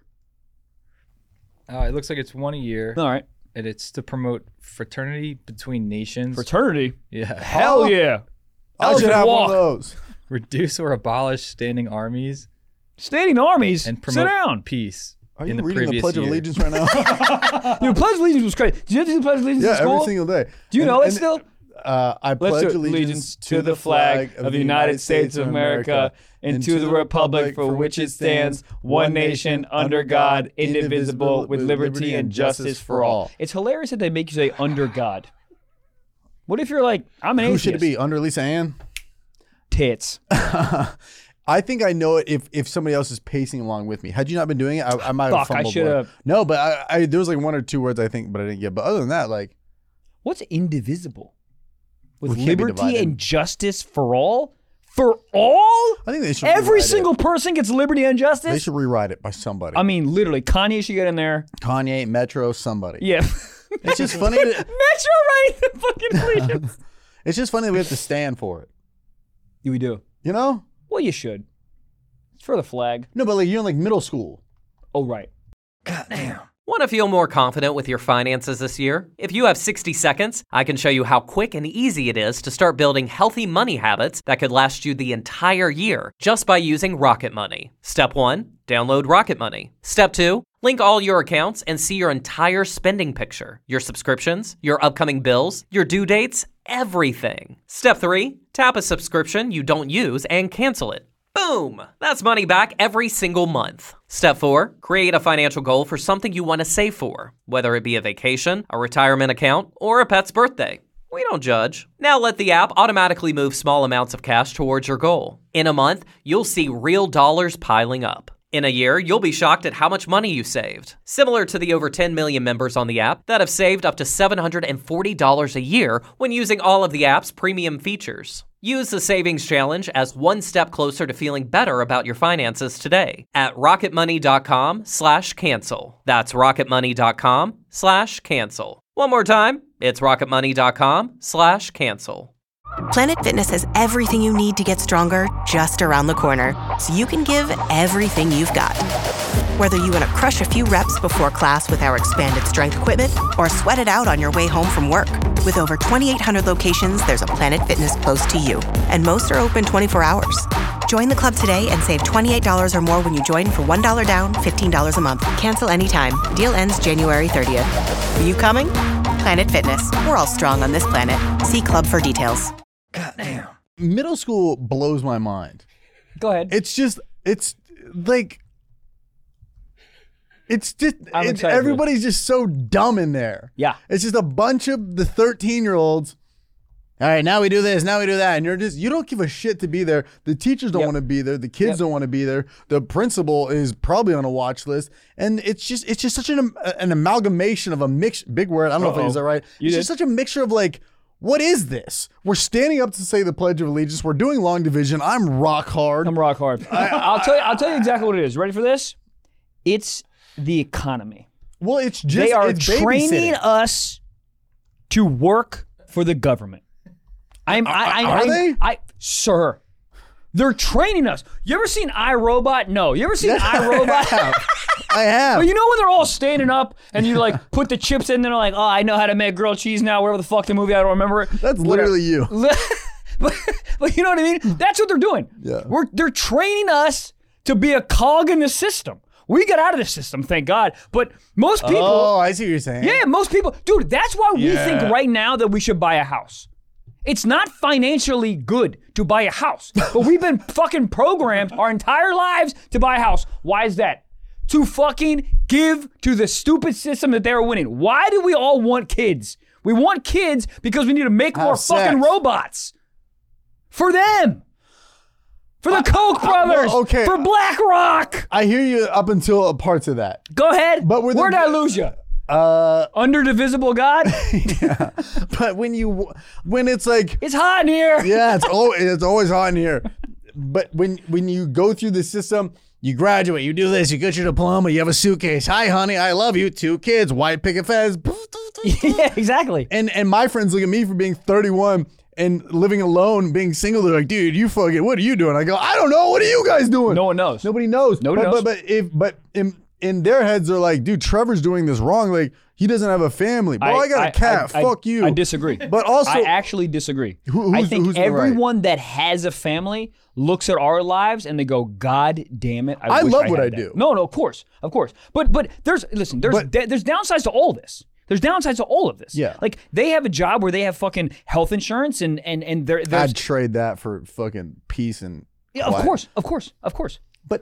[SPEAKER 5] Uh, it looks like it's one a year,
[SPEAKER 3] All right,
[SPEAKER 5] and it's to promote fraternity between nations.
[SPEAKER 3] fraternity.
[SPEAKER 5] yeah.
[SPEAKER 3] Hell yeah!
[SPEAKER 4] I should
[SPEAKER 3] Elephant
[SPEAKER 4] have
[SPEAKER 3] walk.
[SPEAKER 4] one of those.
[SPEAKER 5] Reduce or abolish standing armies
[SPEAKER 3] Standing armies.
[SPEAKER 5] and
[SPEAKER 3] Sit
[SPEAKER 5] promote
[SPEAKER 3] down.
[SPEAKER 5] peace.
[SPEAKER 4] Are
[SPEAKER 5] in
[SPEAKER 4] you
[SPEAKER 5] the
[SPEAKER 4] reading the
[SPEAKER 5] previous
[SPEAKER 4] Pledge of
[SPEAKER 5] year.
[SPEAKER 4] Allegiance right now?
[SPEAKER 3] Dude, Pledge of Allegiance was crazy. Did you have to do Pledge of Allegiance
[SPEAKER 4] yeah,
[SPEAKER 3] in school?
[SPEAKER 4] every single day.
[SPEAKER 3] Do you
[SPEAKER 4] And-
[SPEAKER 3] know it
[SPEAKER 4] and,
[SPEAKER 3] still?
[SPEAKER 4] Uh, I
[SPEAKER 3] Let's
[SPEAKER 4] pledge
[SPEAKER 3] do
[SPEAKER 4] allegiance to the flag of the United States of America and to the republic for which it stands, one nation, under God, indivisible, with liberty and justice for all.
[SPEAKER 3] It's hilarious that they make you say under God. What if you're like, I'm an
[SPEAKER 4] Who
[SPEAKER 3] atheist?
[SPEAKER 4] should it be? Under Lisa Ann?
[SPEAKER 3] Tits.
[SPEAKER 4] I think I know it if, if somebody else is pacing along with me. Had you not been doing it, I, I might have
[SPEAKER 3] Fuck, I
[SPEAKER 4] fumbled.
[SPEAKER 3] should
[SPEAKER 4] one.
[SPEAKER 3] have.
[SPEAKER 4] No, but I, I there was like one or two words I think, but I didn't get. But other than that, like
[SPEAKER 3] What's indivisible? With
[SPEAKER 4] We can't be
[SPEAKER 3] liberty
[SPEAKER 4] divided.
[SPEAKER 3] and justice for all? For all?
[SPEAKER 4] I think they should
[SPEAKER 3] Every
[SPEAKER 4] rewrite
[SPEAKER 3] single
[SPEAKER 4] It.
[SPEAKER 3] person gets liberty and
[SPEAKER 4] They
[SPEAKER 3] justice?
[SPEAKER 4] should rewrite it by somebody.
[SPEAKER 3] I mean, literally, Kanye should get in there.
[SPEAKER 4] Kanye, Metro, somebody.
[SPEAKER 3] Yeah.
[SPEAKER 4] It's just funny. To,
[SPEAKER 3] Metro writing the fucking allegiance.
[SPEAKER 4] it's just funny that we have to stand for it.
[SPEAKER 3] Yeah, we do.
[SPEAKER 4] You know?
[SPEAKER 3] Well, you should. It's for the flag.
[SPEAKER 4] No, but like you're in like middle school.
[SPEAKER 3] Oh, right.
[SPEAKER 6] Want to feel more confident with your finances this year? If you have sixty seconds, I can show you how quick and easy it is to start building healthy money habits that could last you the entire year just by using Rocket Money. Step one, download Rocket Money. Step two, link all your accounts and see your entire spending picture, your subscriptions, your upcoming bills, your due dates, everything. Step three, tap a subscription you don't use and cancel it. Boom! That's money back every single month. Step four, create a financial goal for something you want to save for, whether it be a vacation, a retirement account, or a pet's birthday. We don't judge. Now let the app automatically move small amounts of cash towards your goal. In a month, you'll see real dollars piling up. In a year, you'll be shocked at how much money you saved. Similar to the over ten million members on the app that have saved up to seven hundred forty dollars a year when using all of the app's premium features. Use the Savings Challenge as one step closer to feeling better about your finances today at rocketmoney.com slash cancel. That's rocketmoney.com slash cancel. One more time, it's rocketmoney.com slash cancel.
[SPEAKER 2] Planet Fitness has everything you need to get stronger just around the corner, so you can give everything you've got. Whether you want to crush a few reps before class with our expanded strength equipment or sweat it out on your way home from work. With over twenty-eight hundred locations, there's a Planet Fitness close to you, and most are open twenty-four hours. Join the club today and save twenty-eight dollars or more when you join for one dollar down, fifteen dollars a month. Cancel anytime. Deal ends January thirtieth. Are you coming? Planet Fitness. We're all strong on this planet. See club for details.
[SPEAKER 4] Middle school blows my mind.
[SPEAKER 3] Go ahead.
[SPEAKER 4] It's just, it's like, it's just,
[SPEAKER 3] I'm
[SPEAKER 4] it,
[SPEAKER 3] excited for
[SPEAKER 4] everybody's just so dumb in there.
[SPEAKER 3] Yeah.
[SPEAKER 4] It's just a bunch of the thirteen year olds All right, now we do this, now we do that. And you're just, you don't give a shit to be there. The teachers don't
[SPEAKER 3] Yep.
[SPEAKER 4] want to be there. The kids
[SPEAKER 3] Yep.
[SPEAKER 4] don't want to be there. The principal is probably on a watch list. And it's just, it's just such an, an amalgamation of a mix, big word. I don't know if I
[SPEAKER 3] Uh-oh.
[SPEAKER 4] used that right.
[SPEAKER 3] You
[SPEAKER 4] it's
[SPEAKER 3] did.
[SPEAKER 4] just such a mixture of like, what is this? We're standing up to say the Pledge of Allegiance. We're doing long division. I'm rock hard.
[SPEAKER 3] I'm rock hard. I'll tell you. I'll tell you exactly what it is. Ready for this? It's the economy.
[SPEAKER 4] well, it's just,
[SPEAKER 3] They are
[SPEAKER 4] it's
[SPEAKER 3] training
[SPEAKER 4] babysitting.
[SPEAKER 3] us to work for the government. I'm. I, I,
[SPEAKER 4] Are
[SPEAKER 3] I,
[SPEAKER 4] they?
[SPEAKER 3] I, sir. They're training us. You ever seen iRobot? No. You ever seen iRobot?
[SPEAKER 4] I have.
[SPEAKER 3] But you know when they're all standing up and you like put the chips in and they're like, oh, I know how to make grilled cheese now, whatever the fuck the movie, I don't remember it.
[SPEAKER 4] That's literally you.
[SPEAKER 3] but, but you know what I mean? That's what they're doing.
[SPEAKER 4] Yeah.
[SPEAKER 3] We're they're training us to be a cog in the system. We got out of the system, thank God. But most people,
[SPEAKER 4] Oh, I see what you're saying.
[SPEAKER 3] yeah, most people, dude, that's why we
[SPEAKER 4] Yeah.
[SPEAKER 3] think right now that we should buy a house. It's not financially good to buy a house, but we've been fucking programmed our entire lives to buy a house. Why is that? To fucking give to the stupid system that they're winning. Why do we all want kids? We want kids because we need to make more
[SPEAKER 4] Have
[SPEAKER 3] fucking
[SPEAKER 4] sex.
[SPEAKER 3] robots. For them. For the Koch brothers.
[SPEAKER 4] well, okay.
[SPEAKER 3] For BlackRock.
[SPEAKER 4] I hear you up until parts of that.
[SPEAKER 3] Go ahead.
[SPEAKER 4] But we're the-
[SPEAKER 3] Where did I lose you?
[SPEAKER 4] Uh,
[SPEAKER 3] Under divisible God?
[SPEAKER 4] but when you, when it's like,
[SPEAKER 3] It's hot in here.
[SPEAKER 4] yeah, it's always, it's always hot in here. But when when you go through the system, you graduate, you do this, you get your diploma, you have a suitcase. Hi, honey, I love you. Two kids, white picket fence.
[SPEAKER 3] Yeah, exactly.
[SPEAKER 4] And and my friends look at me for being thirty-one and living alone, being single. They're like, dude, you fucking, what are you doing? I go, I don't know. What are you guys doing?
[SPEAKER 3] No one knows.
[SPEAKER 4] Nobody knows.
[SPEAKER 3] Nobody
[SPEAKER 4] but,
[SPEAKER 3] knows.
[SPEAKER 4] But but if but in in their heads, they're like, dude, Trevor's doing this wrong. Like he doesn't have a family. Bro, I, got a cat.
[SPEAKER 3] I-
[SPEAKER 4] Fuck you.
[SPEAKER 3] I disagree.
[SPEAKER 4] But also,
[SPEAKER 3] I actually disagree.
[SPEAKER 4] Who-
[SPEAKER 3] I
[SPEAKER 4] who's-
[SPEAKER 3] think
[SPEAKER 4] who's in the right?
[SPEAKER 3] everyone that has a family looks at our lives and they go, God damn it. I,
[SPEAKER 4] I
[SPEAKER 3] wish
[SPEAKER 4] love
[SPEAKER 3] I
[SPEAKER 4] what
[SPEAKER 3] had
[SPEAKER 4] I
[SPEAKER 3] that."
[SPEAKER 4] do.
[SPEAKER 3] No, no, of course. Of course. But but there's listen, there's
[SPEAKER 4] But-
[SPEAKER 3] da- there's downsides to all this. There's downsides to all of this.
[SPEAKER 4] Yeah.
[SPEAKER 3] Like they have a job where they have fucking health insurance and and and there there's
[SPEAKER 4] I'd trade that for fucking peace and
[SPEAKER 3] yeah, of
[SPEAKER 4] quiet.
[SPEAKER 3] course, of course, of course.
[SPEAKER 4] But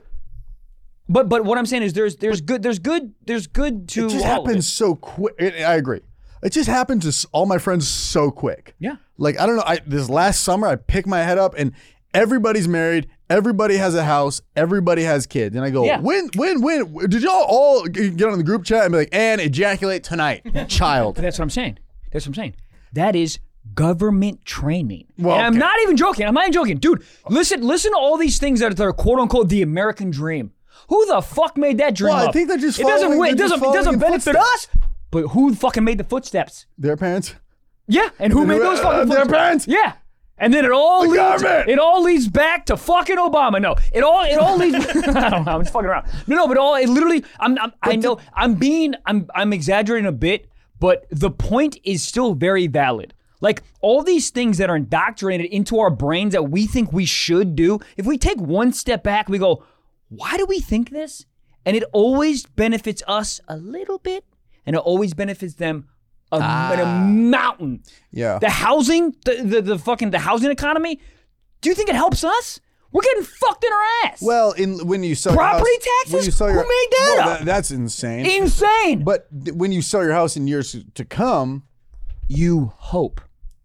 [SPEAKER 3] But but what I'm saying is there's there's good there's good there's good to
[SPEAKER 4] it just
[SPEAKER 3] all of
[SPEAKER 4] happens
[SPEAKER 3] it.
[SPEAKER 4] so quick. I agree. It just happened to s- all my friends so quick.
[SPEAKER 3] Yeah.
[SPEAKER 4] Like, I don't know. I, this last summer, I picked my head up and everybody's married. Everybody has a house. Everybody has kids. And I go,
[SPEAKER 3] Yeah.
[SPEAKER 4] when, when, when? Did y'all all g- get on the group chat and be like, and ejaculate tonight, child?
[SPEAKER 3] That's what I'm saying. That's what I'm saying. That is government training.
[SPEAKER 4] Well,
[SPEAKER 3] and I'm
[SPEAKER 4] okay.
[SPEAKER 3] not even joking. I'm not even joking. Dude, listen, listen to all these things that are quote unquote the American dream. Who the fuck made that dream
[SPEAKER 4] Well, I
[SPEAKER 3] up?
[SPEAKER 4] think they're just
[SPEAKER 3] it doesn't
[SPEAKER 4] following-
[SPEAKER 3] win- it
[SPEAKER 4] they're
[SPEAKER 3] doesn't
[SPEAKER 4] just
[SPEAKER 3] it doesn't
[SPEAKER 4] following in
[SPEAKER 3] benefit
[SPEAKER 4] footsteps.
[SPEAKER 3] us. But who fucking made the footsteps?
[SPEAKER 4] Their parents?
[SPEAKER 3] Yeah, and who made those fucking
[SPEAKER 4] Their
[SPEAKER 3] footsteps?
[SPEAKER 4] parents?
[SPEAKER 3] Yeah. And then it all
[SPEAKER 4] The
[SPEAKER 3] leads
[SPEAKER 4] government.
[SPEAKER 3] it all leads back to fucking Obama. No, it all it all leads I don't know, I'm just fucking around. No, no, but all it literally I'm, I'm I know I'm being I'm I'm exaggerating a bit, but the point is still very valid. Like all these things that are indoctrinated into our brains that we think we should do, if we take one step back, we go, why do we think this? And it always benefits us a little bit, and it always benefits them a,
[SPEAKER 4] Ah.
[SPEAKER 3] a mountain.
[SPEAKER 4] Yeah.
[SPEAKER 3] The housing, the, the the fucking the housing economy. Do you think it helps us? We're getting fucked in our ass.
[SPEAKER 4] Well, in when you sell your
[SPEAKER 3] Property
[SPEAKER 4] house- when
[SPEAKER 3] taxes?
[SPEAKER 4] you sell your,
[SPEAKER 3] Who made that
[SPEAKER 4] Well,
[SPEAKER 3] up?
[SPEAKER 4] That's insane.
[SPEAKER 3] insane.
[SPEAKER 4] But th- when you sell your house in years to come,
[SPEAKER 3] you hope.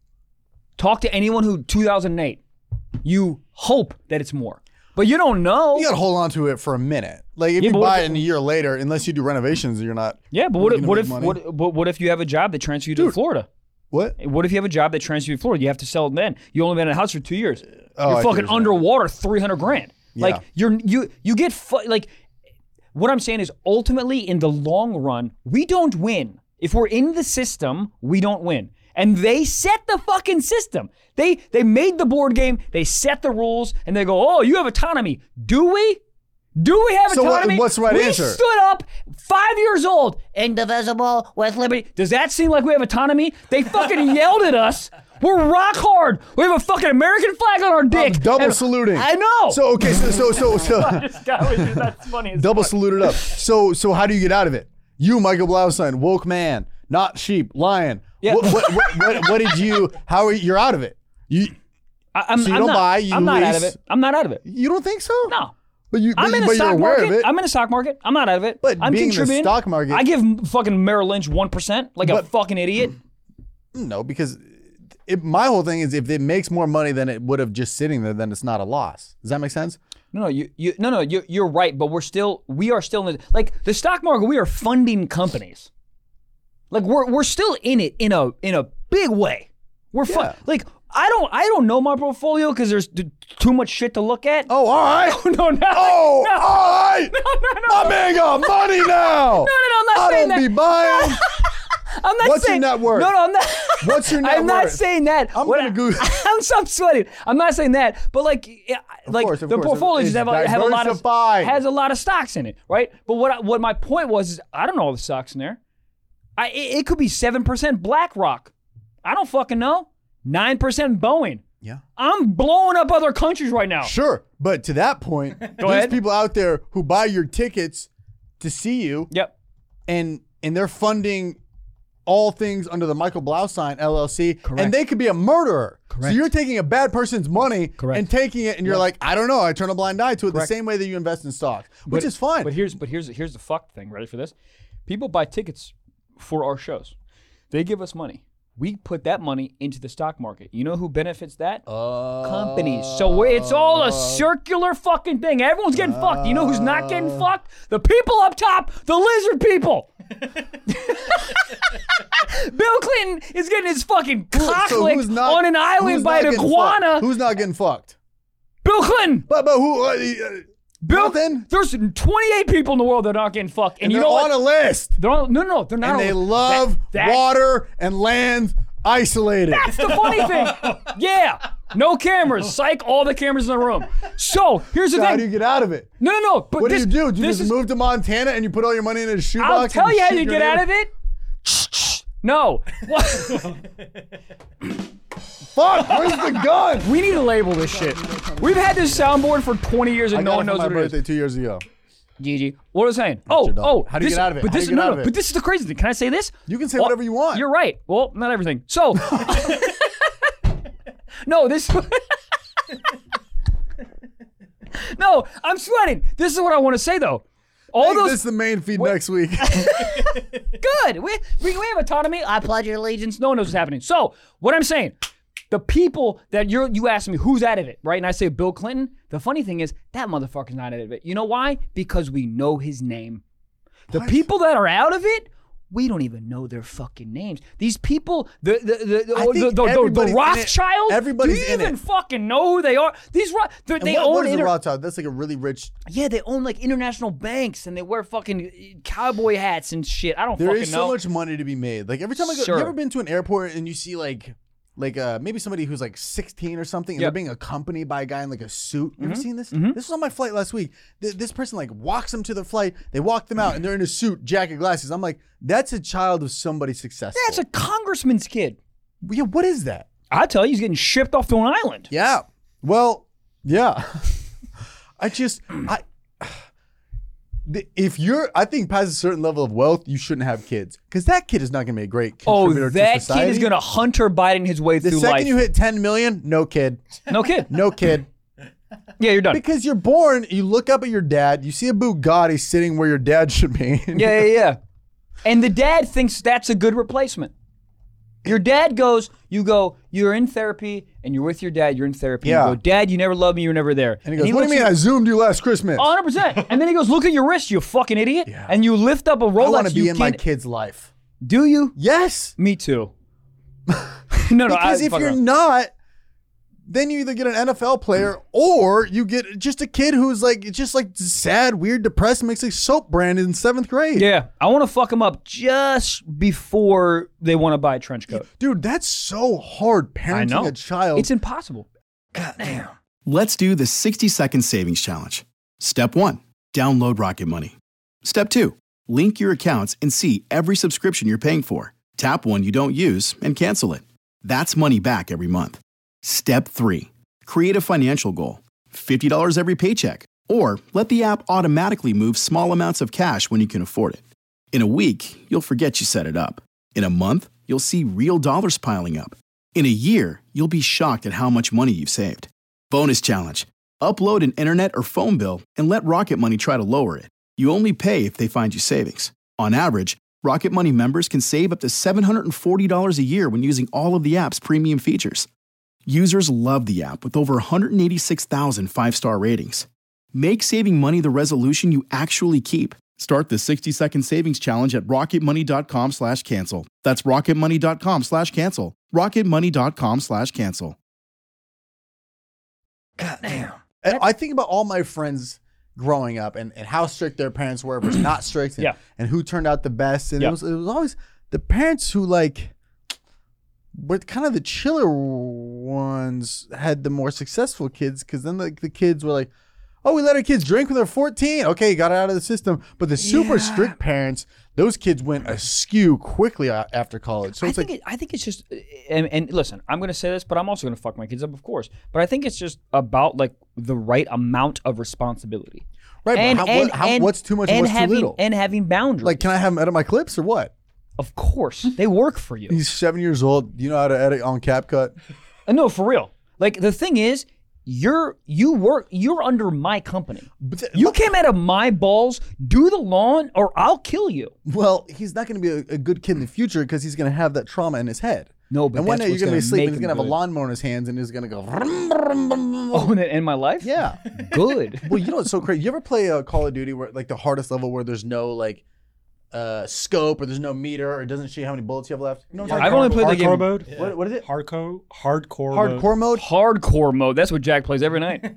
[SPEAKER 3] Talk to anyone who two thousand eight. You hope that it's more, but you don't know.
[SPEAKER 4] you got to hold on to it for a minute. Like if
[SPEAKER 3] Yeah,
[SPEAKER 4] you
[SPEAKER 3] but what
[SPEAKER 4] buy
[SPEAKER 3] if-
[SPEAKER 4] it in a year later, unless you do renovations, you're not.
[SPEAKER 3] yeah, but what
[SPEAKER 4] you're
[SPEAKER 3] if
[SPEAKER 4] gonna
[SPEAKER 3] what
[SPEAKER 4] make
[SPEAKER 3] if
[SPEAKER 4] money.
[SPEAKER 3] what, but what if you have a job that transfers you to
[SPEAKER 4] Dude.
[SPEAKER 3] Florida?
[SPEAKER 4] What?
[SPEAKER 3] What if you have a job that transfers you to Florida? You have to sell it then. You only been in a house for two years.
[SPEAKER 4] Oh, I
[SPEAKER 3] You're
[SPEAKER 4] see what
[SPEAKER 3] fucking
[SPEAKER 4] you're saying.
[SPEAKER 3] underwater, three hundred grand. Like
[SPEAKER 4] Yeah.
[SPEAKER 3] you're you you get fu- like. What I'm saying is ultimately in the long run, we don't win. If we're in the system, we don't win. And they set the fucking system. They they made the board game, they set the rules, and they go, oh, you have autonomy. Do we? Do we have
[SPEAKER 4] So what-
[SPEAKER 3] autonomy?
[SPEAKER 4] what's the right
[SPEAKER 3] we
[SPEAKER 4] answer?
[SPEAKER 3] stood up, five years old, indivisible with liberty. Does that seem like we have autonomy? They fucking yelled at us. We're rock hard. We have a fucking American flag on our dick.
[SPEAKER 4] I'm double
[SPEAKER 3] And-
[SPEAKER 4] saluting.
[SPEAKER 3] I know.
[SPEAKER 4] So okay, so so so, so
[SPEAKER 3] this guy was just, that's funny as
[SPEAKER 4] double
[SPEAKER 3] fuck.
[SPEAKER 4] saluted up. So so how do you get out of it? You, Michael Blaustein, woke man, not sheep, lion.
[SPEAKER 3] Yeah.
[SPEAKER 4] What, what, what, what, what did you? How are you, you're out of it? You
[SPEAKER 3] I, I'm,
[SPEAKER 4] So you
[SPEAKER 3] I'm
[SPEAKER 4] don't
[SPEAKER 3] not,
[SPEAKER 4] buy, you
[SPEAKER 3] I'm not out of
[SPEAKER 4] lease.
[SPEAKER 3] it. I'm not out of it.
[SPEAKER 4] you don't think so?
[SPEAKER 3] No.
[SPEAKER 4] But you but,
[SPEAKER 3] I'm in
[SPEAKER 4] but
[SPEAKER 3] the
[SPEAKER 4] you're
[SPEAKER 3] stock
[SPEAKER 4] aware
[SPEAKER 3] market.
[SPEAKER 4] of it.
[SPEAKER 3] I'm in the stock market. I'm not out of it.
[SPEAKER 4] But
[SPEAKER 3] I'm
[SPEAKER 4] being in the
[SPEAKER 3] contributing.
[SPEAKER 4] stock market-
[SPEAKER 3] I give fucking Merrill Lynch one percent like a
[SPEAKER 4] But-
[SPEAKER 3] fucking idiot.
[SPEAKER 4] No, because it, my whole thing is if it makes more money than it would have just sitting there, then it's not a loss. Does that make sense?
[SPEAKER 3] No, no, you, you, no, no, you, you're right. But we're still, we are still in the, like the stock market. We are funding companies. Like we're we're still in it in a in a big way. We're fun.
[SPEAKER 4] Yeah.
[SPEAKER 3] Like I don't I don't know my portfolio because there's d- too much shit to look at.
[SPEAKER 4] Oh, all right.
[SPEAKER 3] no, no, no.
[SPEAKER 4] Oh,
[SPEAKER 3] no.
[SPEAKER 4] all right.
[SPEAKER 3] No, no, no.
[SPEAKER 4] My man got money now.
[SPEAKER 3] No, no, no. I'm not
[SPEAKER 4] I
[SPEAKER 3] saying
[SPEAKER 4] don't
[SPEAKER 3] that.
[SPEAKER 4] be buying.
[SPEAKER 3] I'm not
[SPEAKER 4] What's
[SPEAKER 3] saying
[SPEAKER 4] your net worth?
[SPEAKER 3] No, no, I'm not.
[SPEAKER 4] What's your net
[SPEAKER 3] I'm not
[SPEAKER 4] worth?
[SPEAKER 3] saying that.
[SPEAKER 4] I'm
[SPEAKER 3] What
[SPEAKER 4] gonna
[SPEAKER 3] I-
[SPEAKER 4] Google-
[SPEAKER 3] I'm, I'm sweating. I'm not saying that. But like, yeah, like
[SPEAKER 4] course, of
[SPEAKER 3] the
[SPEAKER 4] course.
[SPEAKER 3] portfolio
[SPEAKER 4] It's
[SPEAKER 3] just have, a- have a lot of
[SPEAKER 4] diversified.
[SPEAKER 3] has a lot of stocks in it, right? But what I, what my point was is I don't know all the stocks in there. I it, it could be seven percent BlackRock. I don't fucking know. Nine percent Boeing.
[SPEAKER 4] Yeah.
[SPEAKER 3] I'm blowing up other countries right now.
[SPEAKER 4] Sure, but to that point, there's
[SPEAKER 3] ahead.
[SPEAKER 4] people out there who buy your tickets to see you,
[SPEAKER 3] Yep.
[SPEAKER 4] and and they're funding all things under the Michael Blaustein L L C,
[SPEAKER 3] Correct.
[SPEAKER 4] and they could be a murderer. So
[SPEAKER 3] Correct.
[SPEAKER 4] you're taking a bad person's money
[SPEAKER 3] Correct.
[SPEAKER 4] and taking it, and you're like, I don't know, I turn a blind eye to it
[SPEAKER 3] Correct.
[SPEAKER 4] the same way that you invest in stocks, which
[SPEAKER 3] But-
[SPEAKER 4] is fine.
[SPEAKER 3] But here's but here's here's the fucked thing. Ready for this? People buy tickets for our shows. They give us money. We put that money into the stock market. You know who benefits that?
[SPEAKER 4] Uh,
[SPEAKER 3] Companies. So we're- it's all a circular fucking thing. Everyone's getting fucked. You know who's not getting fucked? The people up top, the lizard people. Bill Clinton is getting his fucking cock
[SPEAKER 4] so
[SPEAKER 3] licked
[SPEAKER 4] who's not-
[SPEAKER 3] on an island
[SPEAKER 4] who's
[SPEAKER 3] by
[SPEAKER 4] not
[SPEAKER 3] an
[SPEAKER 4] getting
[SPEAKER 3] iguana.
[SPEAKER 4] fucked? Who's not getting fucked?
[SPEAKER 3] Bill Clinton.
[SPEAKER 4] But but who? Uh, uh,
[SPEAKER 3] Bill.
[SPEAKER 4] Nothing?
[SPEAKER 3] There's twenty-eight people in the world that are not getting fucked, and,
[SPEAKER 4] and
[SPEAKER 3] you
[SPEAKER 4] they're
[SPEAKER 3] know
[SPEAKER 4] on
[SPEAKER 3] what?
[SPEAKER 4] a list,
[SPEAKER 3] They're on, no, no, no, they're not.
[SPEAKER 4] and
[SPEAKER 3] on-
[SPEAKER 4] they love
[SPEAKER 3] that- that-
[SPEAKER 4] water and land isolated.
[SPEAKER 3] That's the funny thing. Yeah. No cameras. Psych, all the cameras in the room. So here's the
[SPEAKER 4] So
[SPEAKER 3] thing.
[SPEAKER 4] how do you get out of it?
[SPEAKER 3] no, no, no. But
[SPEAKER 4] What
[SPEAKER 3] this,
[SPEAKER 4] do you do? Do you
[SPEAKER 3] this
[SPEAKER 4] just
[SPEAKER 3] is,
[SPEAKER 4] move to Montana and you put all your money in a shoebox?
[SPEAKER 3] I'll tell
[SPEAKER 4] and
[SPEAKER 3] you how
[SPEAKER 4] shit
[SPEAKER 3] you
[SPEAKER 4] your
[SPEAKER 3] get out
[SPEAKER 4] neighbor?
[SPEAKER 3] of it. No.
[SPEAKER 4] Fuck, where's the gun?
[SPEAKER 3] We need to label this shit. We've had this soundboard for twenty years and
[SPEAKER 4] I
[SPEAKER 3] no
[SPEAKER 4] got
[SPEAKER 3] one
[SPEAKER 4] it for
[SPEAKER 3] knows
[SPEAKER 4] my
[SPEAKER 3] what it is.
[SPEAKER 4] birthday two years ago.
[SPEAKER 3] G G. What was I saying? Oh,
[SPEAKER 4] your dog.
[SPEAKER 3] oh.
[SPEAKER 4] How do you
[SPEAKER 3] this-
[SPEAKER 4] get out of it?
[SPEAKER 3] But
[SPEAKER 4] How do
[SPEAKER 3] this,
[SPEAKER 4] you get
[SPEAKER 3] no,
[SPEAKER 4] out
[SPEAKER 3] no,
[SPEAKER 4] of it?
[SPEAKER 3] But this is the crazy thing. Can I say this?
[SPEAKER 4] You can say
[SPEAKER 3] Oh,
[SPEAKER 4] whatever you want.
[SPEAKER 3] You're right. Well, not everything. So, no, this. No, I'm sweating. This is what I want to say though. All
[SPEAKER 4] Make
[SPEAKER 3] those
[SPEAKER 4] this the main feed next week.
[SPEAKER 3] good. We, we we have autonomy. I pledge allegiance. No one knows what's happening. So what I'm saying, the people that you're you asked me who's out of it, right? And I say Bill Clinton. The funny thing is that motherfucker's not out of it. You know why? Because we know his name. The people that are out of it, we don't even know their fucking names. These people, the the the, the,
[SPEAKER 4] I
[SPEAKER 3] the,
[SPEAKER 4] think
[SPEAKER 3] the, the,
[SPEAKER 4] everybody's
[SPEAKER 3] the
[SPEAKER 4] in it.
[SPEAKER 3] Rothschilds,
[SPEAKER 4] Everybody's
[SPEAKER 3] do you
[SPEAKER 4] in
[SPEAKER 3] even
[SPEAKER 4] it.
[SPEAKER 3] fucking know who they are? These Ro- they
[SPEAKER 4] And
[SPEAKER 3] they
[SPEAKER 4] what,
[SPEAKER 3] own
[SPEAKER 4] what is
[SPEAKER 3] inter-
[SPEAKER 4] the Rothschild? That's like a really rich.
[SPEAKER 3] yeah, they own like international banks and they wear fucking cowboy hats and shit. I don't
[SPEAKER 4] There
[SPEAKER 3] fucking
[SPEAKER 4] is
[SPEAKER 3] know.
[SPEAKER 4] so much money to be made. Like every time I go,
[SPEAKER 3] Sure.
[SPEAKER 4] you ever been to an airport and you see like, like uh maybe somebody who's like sixteen or something, and
[SPEAKER 3] Yep.
[SPEAKER 4] they're being accompanied by a guy in like a suit. You ever seen this? This was on my flight last week. Th- this person like walks them to the flight. They walk them out, and they're in a suit, jacket, glasses. I'm like, that's a child of somebody successful.
[SPEAKER 3] That's a congressman's kid.
[SPEAKER 4] yeah. What is that?
[SPEAKER 3] I tell you, he's getting shipped off to an island.
[SPEAKER 4] Yeah. Well, yeah. I just I the- if you're I think past a certain level of wealth, you shouldn't have kids. Because that kid is not gonna be a great
[SPEAKER 3] Oh,
[SPEAKER 4] contributor to
[SPEAKER 3] that
[SPEAKER 4] society.
[SPEAKER 3] kid is gonna Hunter Biden his way
[SPEAKER 4] the
[SPEAKER 3] through
[SPEAKER 4] second
[SPEAKER 3] life.
[SPEAKER 4] you hit ten million, no kid.
[SPEAKER 3] no kid.
[SPEAKER 4] No kid.
[SPEAKER 3] Yeah, you're done.
[SPEAKER 4] Because you're born, you look up at your dad, you see a Bugatti sitting where your dad should be.
[SPEAKER 3] Yeah, yeah, yeah. And the dad thinks that's a good replacement. Your dad goes, you go, you're in therapy, and you're with your dad, you're in therapy.
[SPEAKER 4] Yeah.
[SPEAKER 3] You go, Dad, you never loved me, you were never there.
[SPEAKER 4] And he goes, what do you mean I zoomed you last Christmas?
[SPEAKER 3] one hundred percent. And then he goes, look at your wrist, you fucking idiot.
[SPEAKER 4] Yeah.
[SPEAKER 3] And you lift up a
[SPEAKER 4] I
[SPEAKER 3] Rolex.
[SPEAKER 4] want to be
[SPEAKER 3] you
[SPEAKER 4] in my
[SPEAKER 3] can't-
[SPEAKER 4] kid's life.
[SPEAKER 3] Do you?
[SPEAKER 4] Yes.
[SPEAKER 3] Me too. no, no.
[SPEAKER 4] Because
[SPEAKER 3] I,
[SPEAKER 4] if
[SPEAKER 3] fuck
[SPEAKER 4] you're
[SPEAKER 3] off.
[SPEAKER 4] not, then you either get an N F L player or you get just a kid who's like just like sad, weird, depressed, makes a soap brand in seventh grade.
[SPEAKER 3] Yeah, I want to fuck them up just before they want to buy a trench coat.
[SPEAKER 4] Dude, that's so hard
[SPEAKER 3] I
[SPEAKER 4] parenting
[SPEAKER 3] know.
[SPEAKER 4] a child.
[SPEAKER 3] It's impossible. God damn.
[SPEAKER 1] Let's do the sixty second savings challenge. Step one, download Rocket Money. Step two, link your accounts and see every subscription you're paying for. Tap one you don't use and cancel it. That's money back every month. Step three, create a financial goal. fifty dollars every paycheck. Or let the app automatically move small amounts of cash when you can afford it. In a week, you'll forget you set it up. In a month, you'll see real dollars piling up. In a year, you'll be shocked at how much money you've saved. Bonus challenge. Upload an internet or phone bill and let Rocket Money try to lower it. You only pay if they find you savings. On average, Rocket Money members can save up to seven hundred forty dollars a year when using all of the app's premium features. Users love the app with over one hundred eighty-six thousand five-star ratings. Make saving money the resolution you actually keep. Start the sixty-second savings challenge at rocketmoney.com slash cancel. That's rocketmoney.com slash cancel. rocketmoney.com slash cancel.
[SPEAKER 4] God damn. And I think about all my friends growing up and, and how strict their parents were versus not strict and,
[SPEAKER 3] Yeah.
[SPEAKER 4] and who turned out the best. And
[SPEAKER 3] Yeah.
[SPEAKER 4] it was it was always the parents who like were kind of the chiller ones had the more successful kids because then like the kids were like, oh, we let our kids drink when they're fourteen. Okay, got it out of the system. But the super
[SPEAKER 3] Yeah.
[SPEAKER 4] strict parents, those kids went askew quickly a- after college. So
[SPEAKER 3] I
[SPEAKER 4] it's
[SPEAKER 3] think
[SPEAKER 4] like,
[SPEAKER 3] it, I think it's just, and, and listen, I'm gonna say this, but I'm also gonna fuck my kids up, of course. But I think it's just about like the right amount of responsibility.
[SPEAKER 4] right, but
[SPEAKER 3] And,
[SPEAKER 4] how,
[SPEAKER 3] and,
[SPEAKER 4] what, how,
[SPEAKER 3] and-
[SPEAKER 4] what's too much
[SPEAKER 3] and
[SPEAKER 4] and what's
[SPEAKER 3] having,
[SPEAKER 4] too little?
[SPEAKER 3] And having boundaries.
[SPEAKER 4] Like, can I have them edit my clips or what?
[SPEAKER 3] of course, they work for you.
[SPEAKER 4] He's seven years old. Do you know how to edit on CapCut?
[SPEAKER 3] Uh, no, for real. Like the thing is, you're you work you're under my company.
[SPEAKER 4] But th-
[SPEAKER 3] You came out of my balls, do the lawn, or I'll kill you.
[SPEAKER 4] Well, he's not going to be a, a good kid in the future because he's going to have that trauma in his head.
[SPEAKER 3] No, but
[SPEAKER 4] and one
[SPEAKER 3] that's
[SPEAKER 4] day you're
[SPEAKER 3] what's
[SPEAKER 4] going to be
[SPEAKER 3] gonna
[SPEAKER 4] asleep
[SPEAKER 3] make
[SPEAKER 4] and he's
[SPEAKER 3] him
[SPEAKER 4] going to have a
[SPEAKER 3] good.
[SPEAKER 4] lawnmower in his hands and he's going to go. vroom, vroom, vroom.
[SPEAKER 3] Oh, in, in my life?
[SPEAKER 4] Yeah.
[SPEAKER 3] Good.
[SPEAKER 4] Well, you know what's so crazy? You ever play a Call of Duty where like the hardest level where there's no like uh, scope or there's no meter or it doesn't show you how many bullets you have left? You know what I'm
[SPEAKER 3] I've
[SPEAKER 4] talking
[SPEAKER 3] only played the
[SPEAKER 7] hardcore
[SPEAKER 3] game
[SPEAKER 7] mode.
[SPEAKER 4] What, what is it?
[SPEAKER 7] Hardcore, hardcore, mode.
[SPEAKER 4] Hardcore mode.
[SPEAKER 3] hardcore mode. That's what Jack plays every night.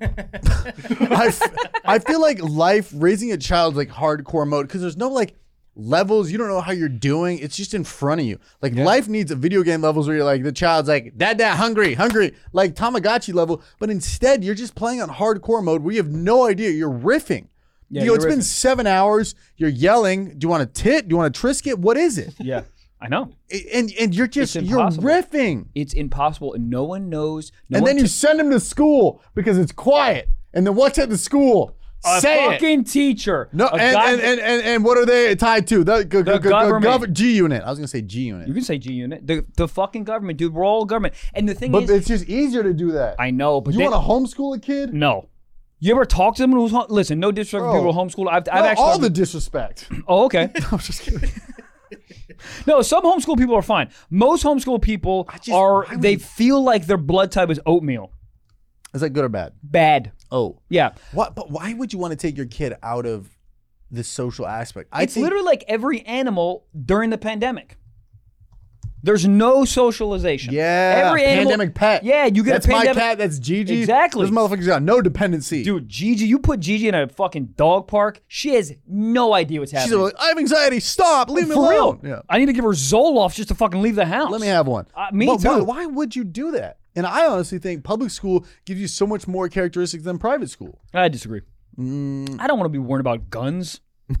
[SPEAKER 4] I, f- I feel like life raising a child is like hardcore mode because there's no like levels. You don't know how you're doing. It's just in front of you. Like life needs a video game levels where you're like the child's like dad dad hungry hungry like Tamagotchi level, but instead you're just playing on hardcore mode where you have no idea. You're riffing.
[SPEAKER 3] Yeah,
[SPEAKER 4] you know,
[SPEAKER 3] you're
[SPEAKER 4] it's been
[SPEAKER 3] riffing.
[SPEAKER 4] seven hours. You're yelling. Do you want a tit? Do you want a Trisket? What is it?
[SPEAKER 3] Yeah, I know.
[SPEAKER 4] I- and and you're just
[SPEAKER 3] It's
[SPEAKER 4] you're
[SPEAKER 3] impossible.
[SPEAKER 4] riffing.
[SPEAKER 3] It's impossible, and no one knows. No
[SPEAKER 4] and
[SPEAKER 3] one
[SPEAKER 4] then you
[SPEAKER 3] t-
[SPEAKER 4] send him to school because it's quiet. And then what's at the school?
[SPEAKER 3] a
[SPEAKER 4] Say it.
[SPEAKER 3] fucking teacher.
[SPEAKER 4] No,
[SPEAKER 3] A
[SPEAKER 4] and,
[SPEAKER 3] guy-
[SPEAKER 4] and, and, and, and what are they tied to? The, g-
[SPEAKER 3] The
[SPEAKER 4] g- g-
[SPEAKER 3] government.
[SPEAKER 4] gov- G unit. I was gonna say G unit,
[SPEAKER 3] you can say G unit. The the fucking government, dude. We're all government. And the thing
[SPEAKER 4] but
[SPEAKER 3] is,
[SPEAKER 4] it's just easier to do that.
[SPEAKER 3] I know, but
[SPEAKER 4] you
[SPEAKER 3] they,
[SPEAKER 4] want to homeschool a kid?
[SPEAKER 3] no. You ever talk to someone who's home- listen? No disrespect to
[SPEAKER 4] Bro.
[SPEAKER 3] people who homeschool. I've, I've
[SPEAKER 4] No,
[SPEAKER 3] actually
[SPEAKER 4] all the disrespect.
[SPEAKER 3] oh okay.
[SPEAKER 4] I'm just kidding.
[SPEAKER 3] No, some homeschool people are fine. Most homeschool people
[SPEAKER 4] just-
[SPEAKER 3] are.
[SPEAKER 4] why would
[SPEAKER 3] They
[SPEAKER 4] you-
[SPEAKER 3] feel like their blood type is oatmeal.
[SPEAKER 4] Is that good or bad?
[SPEAKER 3] Bad.
[SPEAKER 4] Oh,
[SPEAKER 3] Yeah.
[SPEAKER 4] what? But why would you want to take your kid out of the social aspect? I
[SPEAKER 3] It's
[SPEAKER 4] think,
[SPEAKER 3] literally like every animal during the pandemic. There's no socialization.
[SPEAKER 4] yeah.
[SPEAKER 3] Every animal,
[SPEAKER 4] pandemic pet.
[SPEAKER 3] Yeah, you get
[SPEAKER 4] That's
[SPEAKER 3] a pandemic.
[SPEAKER 4] my cat. That's Gigi.
[SPEAKER 3] Exactly.
[SPEAKER 4] Those motherfuckers got no dependency.
[SPEAKER 3] Dude, Gigi, you put Gigi in a fucking dog park. She has no idea what's
[SPEAKER 4] she's
[SPEAKER 3] happening.
[SPEAKER 4] like, I have anxiety. Stop. Leave me
[SPEAKER 3] For
[SPEAKER 4] alone.
[SPEAKER 3] real.
[SPEAKER 4] Yeah.
[SPEAKER 3] I need to give her Zoloft just to fucking leave the house.
[SPEAKER 4] Let me have one.
[SPEAKER 3] Uh, me
[SPEAKER 4] But
[SPEAKER 3] too.
[SPEAKER 4] Why, why would you do that? And I honestly think public school gives you so much more characteristics than private school.
[SPEAKER 3] I disagree.
[SPEAKER 4] Mm.
[SPEAKER 3] I don't want to be worried about guns.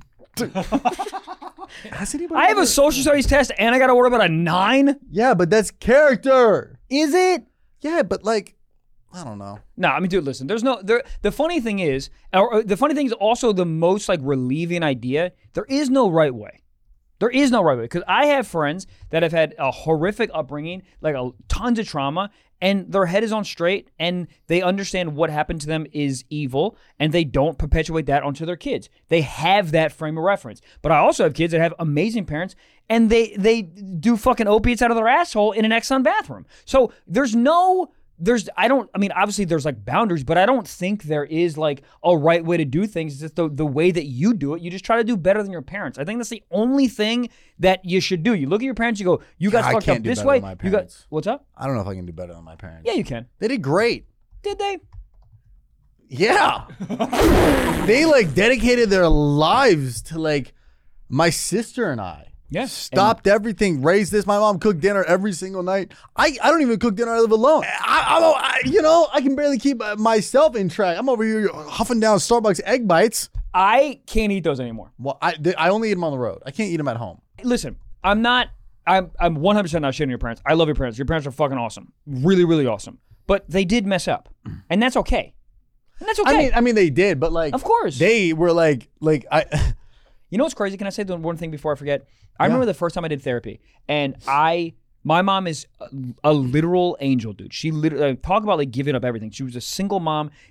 [SPEAKER 4] Has anybody
[SPEAKER 3] I have a
[SPEAKER 4] ever-
[SPEAKER 3] social studies test and I got to worry about a nine.
[SPEAKER 4] Yeah, but that's character.
[SPEAKER 3] Is it?
[SPEAKER 4] Yeah, but like, I don't know.
[SPEAKER 3] No, I mean, dude, listen. There's no. There. The funny thing is, or, or the funny thing is also the most like relieving idea. There is no right way. There is no right way because I have friends that have had a horrific upbringing, like a tons of trauma, and their head is on straight, and they understand what happened to them is evil, and they don't perpetuate that onto their kids. They have that frame of reference. But I also have kids that have amazing parents, and they they do fucking opiates out of their asshole in an Exxon bathroom. So there's no. There's, I don't, I mean, obviously there's like boundaries, but I don't think there is like a right way to do things. It's just the, the way that you do it. You just try to do better than your parents. I think that's the only thing that you should do. You look at your parents, you go, you guys
[SPEAKER 4] I
[SPEAKER 3] fucked
[SPEAKER 4] can't
[SPEAKER 3] up
[SPEAKER 4] do
[SPEAKER 3] this
[SPEAKER 4] better
[SPEAKER 3] way.
[SPEAKER 4] than my
[SPEAKER 3] You got,
[SPEAKER 4] parents.
[SPEAKER 3] what's up?
[SPEAKER 4] I don't know if I can do better than my parents.
[SPEAKER 3] Yeah, you can.
[SPEAKER 4] They did great.
[SPEAKER 3] Did they?
[SPEAKER 4] Yeah. They like dedicated their lives to like my sister and I.
[SPEAKER 3] Yeah.
[SPEAKER 4] Stopped everything, raised this. My mom cooked dinner every single night. I, I don't even cook dinner. I live alone. I, I'm, a- I, you know, I can barely keep uh, myself in track. I'm over here huffing down Starbucks egg bites.
[SPEAKER 3] I can't eat those anymore.
[SPEAKER 4] Well, I, they, I only eat them on the road. I can't eat them at home.
[SPEAKER 3] Listen, I'm not, I'm, I'm one hundred percent not shitting on your parents. I love your parents. Your parents are fucking awesome. Really, really awesome. But they did mess up. And that's okay. And that's okay.
[SPEAKER 4] I mean, I mean, they did, but like,
[SPEAKER 3] Of course.
[SPEAKER 4] they were like, like I.
[SPEAKER 3] You know what's crazy? Can I say the one thing before I forget? I remember the first time I did therapy, and I, my mom is a, a literal angel, dude. She literally, like, talk about like giving up everything. She was a single mom,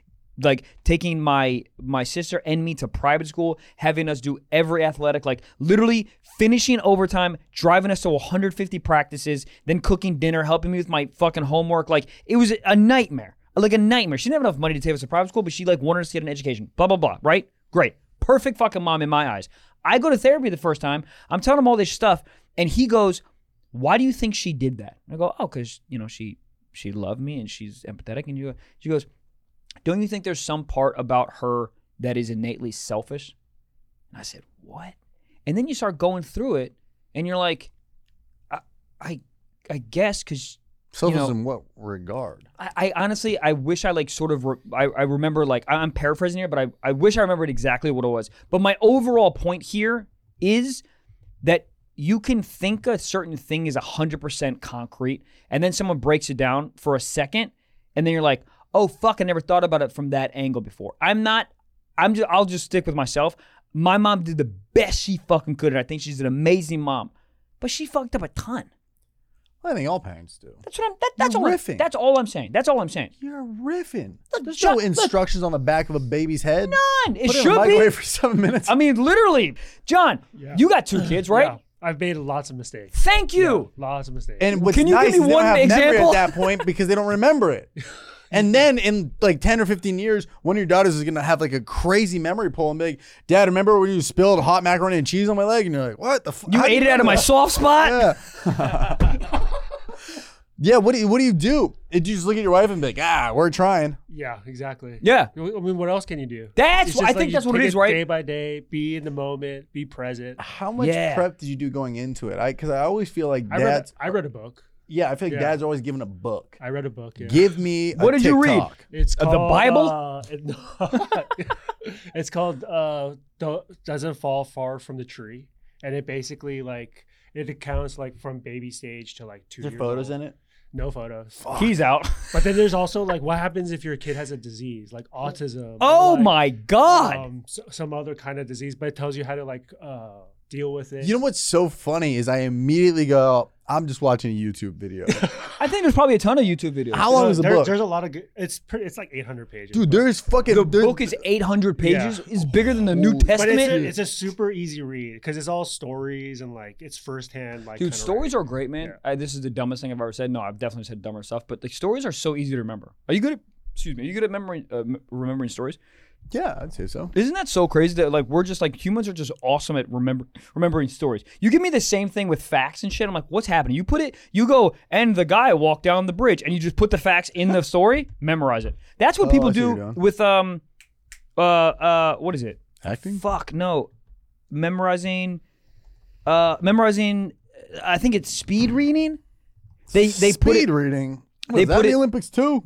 [SPEAKER 3] like taking my my sister and me to private school, having us do every athletic, like literally finishing overtime, driving us to one hundred fifty practices, then cooking dinner, helping me with my fucking homework. Like it was a nightmare, like a nightmare. She didn't have enough money to take us to private school, but she like wanted us to get an education. Blah blah blah. Right? Great, perfect fucking mom in my eyes. I go to therapy the first time. I'm telling him all this stuff, and he goes, "Why do you think she did that?" I go, "Oh, because you know she she loved me and she's empathetic." And you, she goes, "Don't you think there's some part about her that is innately selfish?" And I said, "What?" And then you start going through it, and you're like, "I, I, I guess because."
[SPEAKER 4] Selfish
[SPEAKER 3] you know,
[SPEAKER 4] in what regard?
[SPEAKER 3] I, I honestly, I wish I like sort of, re- I, I remember like, I'm paraphrasing here, but I, I wish I remembered exactly what it was. But my overall point here is that you can think a certain thing is one hundred percent concrete, and then someone breaks it down for a second, and then you're like, oh, fuck, I never thought about it from that angle before. I'm not, I'm just, I'll just stick with myself. My mom did the best she fucking could, and I think she's an amazing mom. But she fucked up a ton.
[SPEAKER 4] I think all parents do.
[SPEAKER 3] That's what I'm. That, that's
[SPEAKER 4] You're
[SPEAKER 3] all.
[SPEAKER 4] riffing.
[SPEAKER 3] I'm, that's all I'm saying. That's all I'm saying.
[SPEAKER 4] You're riffing. There's
[SPEAKER 3] John,
[SPEAKER 4] no instructions on the back of a baby's head.
[SPEAKER 3] None. It
[SPEAKER 4] Put
[SPEAKER 3] should
[SPEAKER 4] it in the
[SPEAKER 3] be.
[SPEAKER 4] microwave for seven minutes.
[SPEAKER 3] I mean, literally, John.
[SPEAKER 7] Yeah.
[SPEAKER 3] You got two kids, right?
[SPEAKER 7] Yeah. I've made lots of mistakes.
[SPEAKER 3] Thank you.
[SPEAKER 7] Yeah, lots of mistakes.
[SPEAKER 4] and what's
[SPEAKER 3] Can you
[SPEAKER 4] nice
[SPEAKER 3] give me
[SPEAKER 4] is they
[SPEAKER 3] one
[SPEAKER 4] don't have memory
[SPEAKER 3] example?
[SPEAKER 4] at that point because they don't remember it. And then in like ten or fifteen years, one of your daughters is going to have like a crazy memory pull and be like, Dad, remember when you spilled hot macaroni and cheese on my leg? And you're like, what the fuck?
[SPEAKER 3] You ate it out of my soft spot?
[SPEAKER 4] Yeah. Yeah, what do you what do you do? Did you just look at your wife and be like, ah, we're trying?
[SPEAKER 7] yeah, exactly.
[SPEAKER 3] Yeah.
[SPEAKER 7] I mean, what else can you do?
[SPEAKER 3] That's
[SPEAKER 7] It's
[SPEAKER 3] what-
[SPEAKER 7] just
[SPEAKER 3] I think
[SPEAKER 7] you
[SPEAKER 3] that's what it
[SPEAKER 7] take
[SPEAKER 3] is, right?
[SPEAKER 7] Day by day, be in the moment, be present.
[SPEAKER 4] How much
[SPEAKER 3] Yeah.
[SPEAKER 4] prep did you do going into it? I because I always feel like
[SPEAKER 7] I read,
[SPEAKER 4] dads.
[SPEAKER 7] I read a book.
[SPEAKER 4] Yeah, I feel like
[SPEAKER 7] Yeah.
[SPEAKER 4] dads are always given a book.
[SPEAKER 7] I read a book. Yeah.
[SPEAKER 4] Give me. A
[SPEAKER 3] What did you read?
[SPEAKER 4] TikTok.
[SPEAKER 7] It's
[SPEAKER 3] Uh, the
[SPEAKER 7] called,
[SPEAKER 3] Bible?
[SPEAKER 7] Uh, it- it's called uh, Do- "Doesn't Fall Far from the Tree," and it basically like it accounts like from baby stage to like two
[SPEAKER 4] Is there
[SPEAKER 7] years
[SPEAKER 4] photos
[SPEAKER 7] old.
[SPEAKER 4] in it?
[SPEAKER 7] No photos.
[SPEAKER 3] He's out.
[SPEAKER 7] But then there's also like what happens if your kid has a disease like autism. or,
[SPEAKER 3] Oh
[SPEAKER 7] like,
[SPEAKER 3] my God.
[SPEAKER 7] Um, so, some other kind of disease, but it tells you how to like uh, deal with it.
[SPEAKER 4] You know what's so funny is I immediately go, I'm just watching a YouTube video.
[SPEAKER 3] I think there's probably a ton of YouTube videos.
[SPEAKER 4] How long
[SPEAKER 7] Uh,
[SPEAKER 4] is the
[SPEAKER 7] there-
[SPEAKER 4] book?
[SPEAKER 7] There's a lot of good. It's pretty. It's like eight hundred pages.
[SPEAKER 4] Dude,
[SPEAKER 7] but-
[SPEAKER 4] there's fucking.
[SPEAKER 3] The
[SPEAKER 4] there's-
[SPEAKER 3] book is eight hundred pages.
[SPEAKER 7] Yeah.
[SPEAKER 3] Is bigger than the New
[SPEAKER 7] But
[SPEAKER 3] Testament.
[SPEAKER 7] it's a, it's a super easy read because it's all stories and like it's firsthand. Like
[SPEAKER 3] Dude,
[SPEAKER 7] kinda
[SPEAKER 3] stories
[SPEAKER 7] writing.
[SPEAKER 3] are great, man.
[SPEAKER 7] Yeah.
[SPEAKER 3] I, this is the dumbest thing I've ever said. No, I've definitely said dumber stuff, but the stories are so easy to remember. Are you good at? Excuse me. Are you good at memory, uh, m- remembering stories?
[SPEAKER 4] Yeah, I'd say so.
[SPEAKER 3] Isn't that so crazy that like we're just like humans are just awesome at remember remembering stories? You give me the same thing with facts and shit. I'm like, what's happening? You put it, you go, and the guy walked down the bridge, and you just put the facts in the story, memorize it. That's what
[SPEAKER 4] Oh,
[SPEAKER 3] people
[SPEAKER 4] I see what
[SPEAKER 3] do
[SPEAKER 4] you're doing.
[SPEAKER 3] with um, uh, uh, what is it?
[SPEAKER 4] Acting?
[SPEAKER 3] Fuck no, memorizing, uh, memorizing. I think it's speed reading. They they
[SPEAKER 4] Speed
[SPEAKER 3] put it.
[SPEAKER 4] reading. What,
[SPEAKER 3] they
[SPEAKER 4] is that
[SPEAKER 3] put
[SPEAKER 4] in
[SPEAKER 3] it-
[SPEAKER 4] the Olympics too?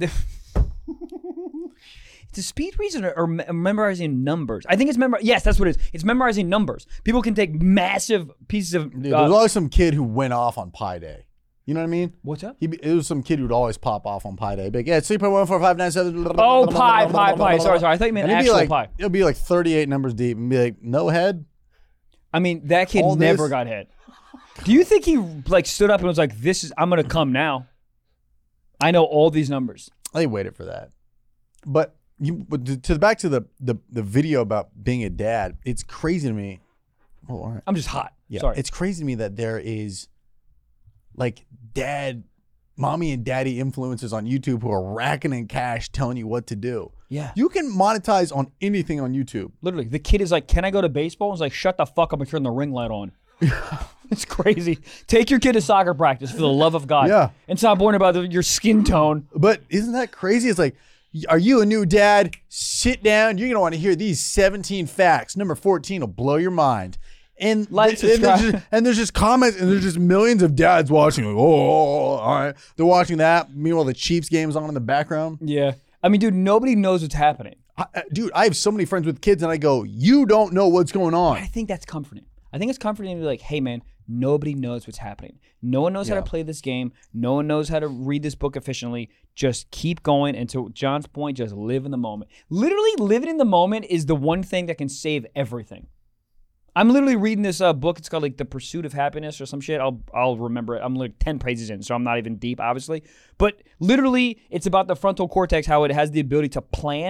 [SPEAKER 3] It's a speed reason or, or me- memorizing numbers. I think it's memor. Yes, that's what it is. It's memorizing numbers. People can take massive pieces of.
[SPEAKER 4] Dude,
[SPEAKER 3] uh,
[SPEAKER 4] there's always some kid who went off on Pi Day. You know what I mean?
[SPEAKER 3] what's up?
[SPEAKER 4] He, it was some kid who'd always pop off on Pi Day. Big, yeah, three point one four five nine seven.
[SPEAKER 3] Oh, pi, pi, pi. Sorry, sorry. I thought you meant
[SPEAKER 4] And it'd be
[SPEAKER 3] actual
[SPEAKER 4] like,
[SPEAKER 3] pi.
[SPEAKER 4] It'll be like thirty-eight numbers deep and be like, no head.
[SPEAKER 3] I mean, that kid
[SPEAKER 4] all
[SPEAKER 3] never
[SPEAKER 4] this-
[SPEAKER 3] got hit. Do you think he like stood up and was like, "This is I'm gonna come now. I know all these numbers."
[SPEAKER 4] They waited for that. But you, but to, to back to the, the the video about being a dad, it's crazy to me. Oh, all right.
[SPEAKER 3] I'm just hot.
[SPEAKER 4] Yeah,
[SPEAKER 3] Sorry.
[SPEAKER 4] it's crazy to me that there is like dad, mommy and daddy influencers on YouTube who are racking in cash telling you what to do.
[SPEAKER 3] Yeah.
[SPEAKER 4] You can monetize on anything on YouTube.
[SPEAKER 3] Literally, the kid is like, "Can I go to baseball?" I was like, "Shut the fuck up and turn the ring light on." It's crazy. Take your kid to soccer practice for the love of God.
[SPEAKER 4] Yeah.
[SPEAKER 3] And stop worrying about the, your skin tone.
[SPEAKER 4] But isn't that crazy? It's like, are you a new dad? Sit down. You're going to want to hear these seventeen facts. Number fourteen will blow your mind. And,
[SPEAKER 3] Like,
[SPEAKER 4] and, there's
[SPEAKER 3] subscribe.
[SPEAKER 4] just, and there's just comments, and there's just millions of dads watching. Like, oh, oh, oh, all right. They're watching that. Meanwhile, the Chiefs game's on in the background.
[SPEAKER 3] Yeah. I mean, dude, nobody knows what's happening.
[SPEAKER 4] I, I- dude, I have so many friends with kids, and I go, you don't know what's going on.
[SPEAKER 3] I think that's comforting. I think it's comforting to be like, hey, man, nobody knows what's happening. No one knows how
[SPEAKER 4] Yeah.
[SPEAKER 3] to play this game. No one knows how to read this book efficiently. Just keep going. And to John's point, just live in the moment. Literally, living in the moment is the one thing that can save everything. I'm literally reading this uh, book. It's called like The Pursuit of Happiness or some shit. I'll I'll remember it. I'm like ten pages in, so I'm not even deep, obviously. But literally, it's about the frontal cortex, how it has the ability to plan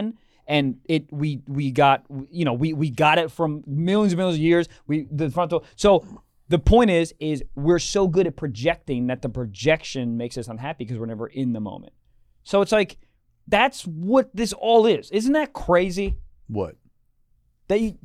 [SPEAKER 3] and it we we got you know we we got it from millions and millions of years. We the frontal. So the point is is we're so good at projecting that the projection makes us unhappy because we're never in the moment. So it's like that's what this all is. Isn't that crazy?
[SPEAKER 4] What?
[SPEAKER 3] That you,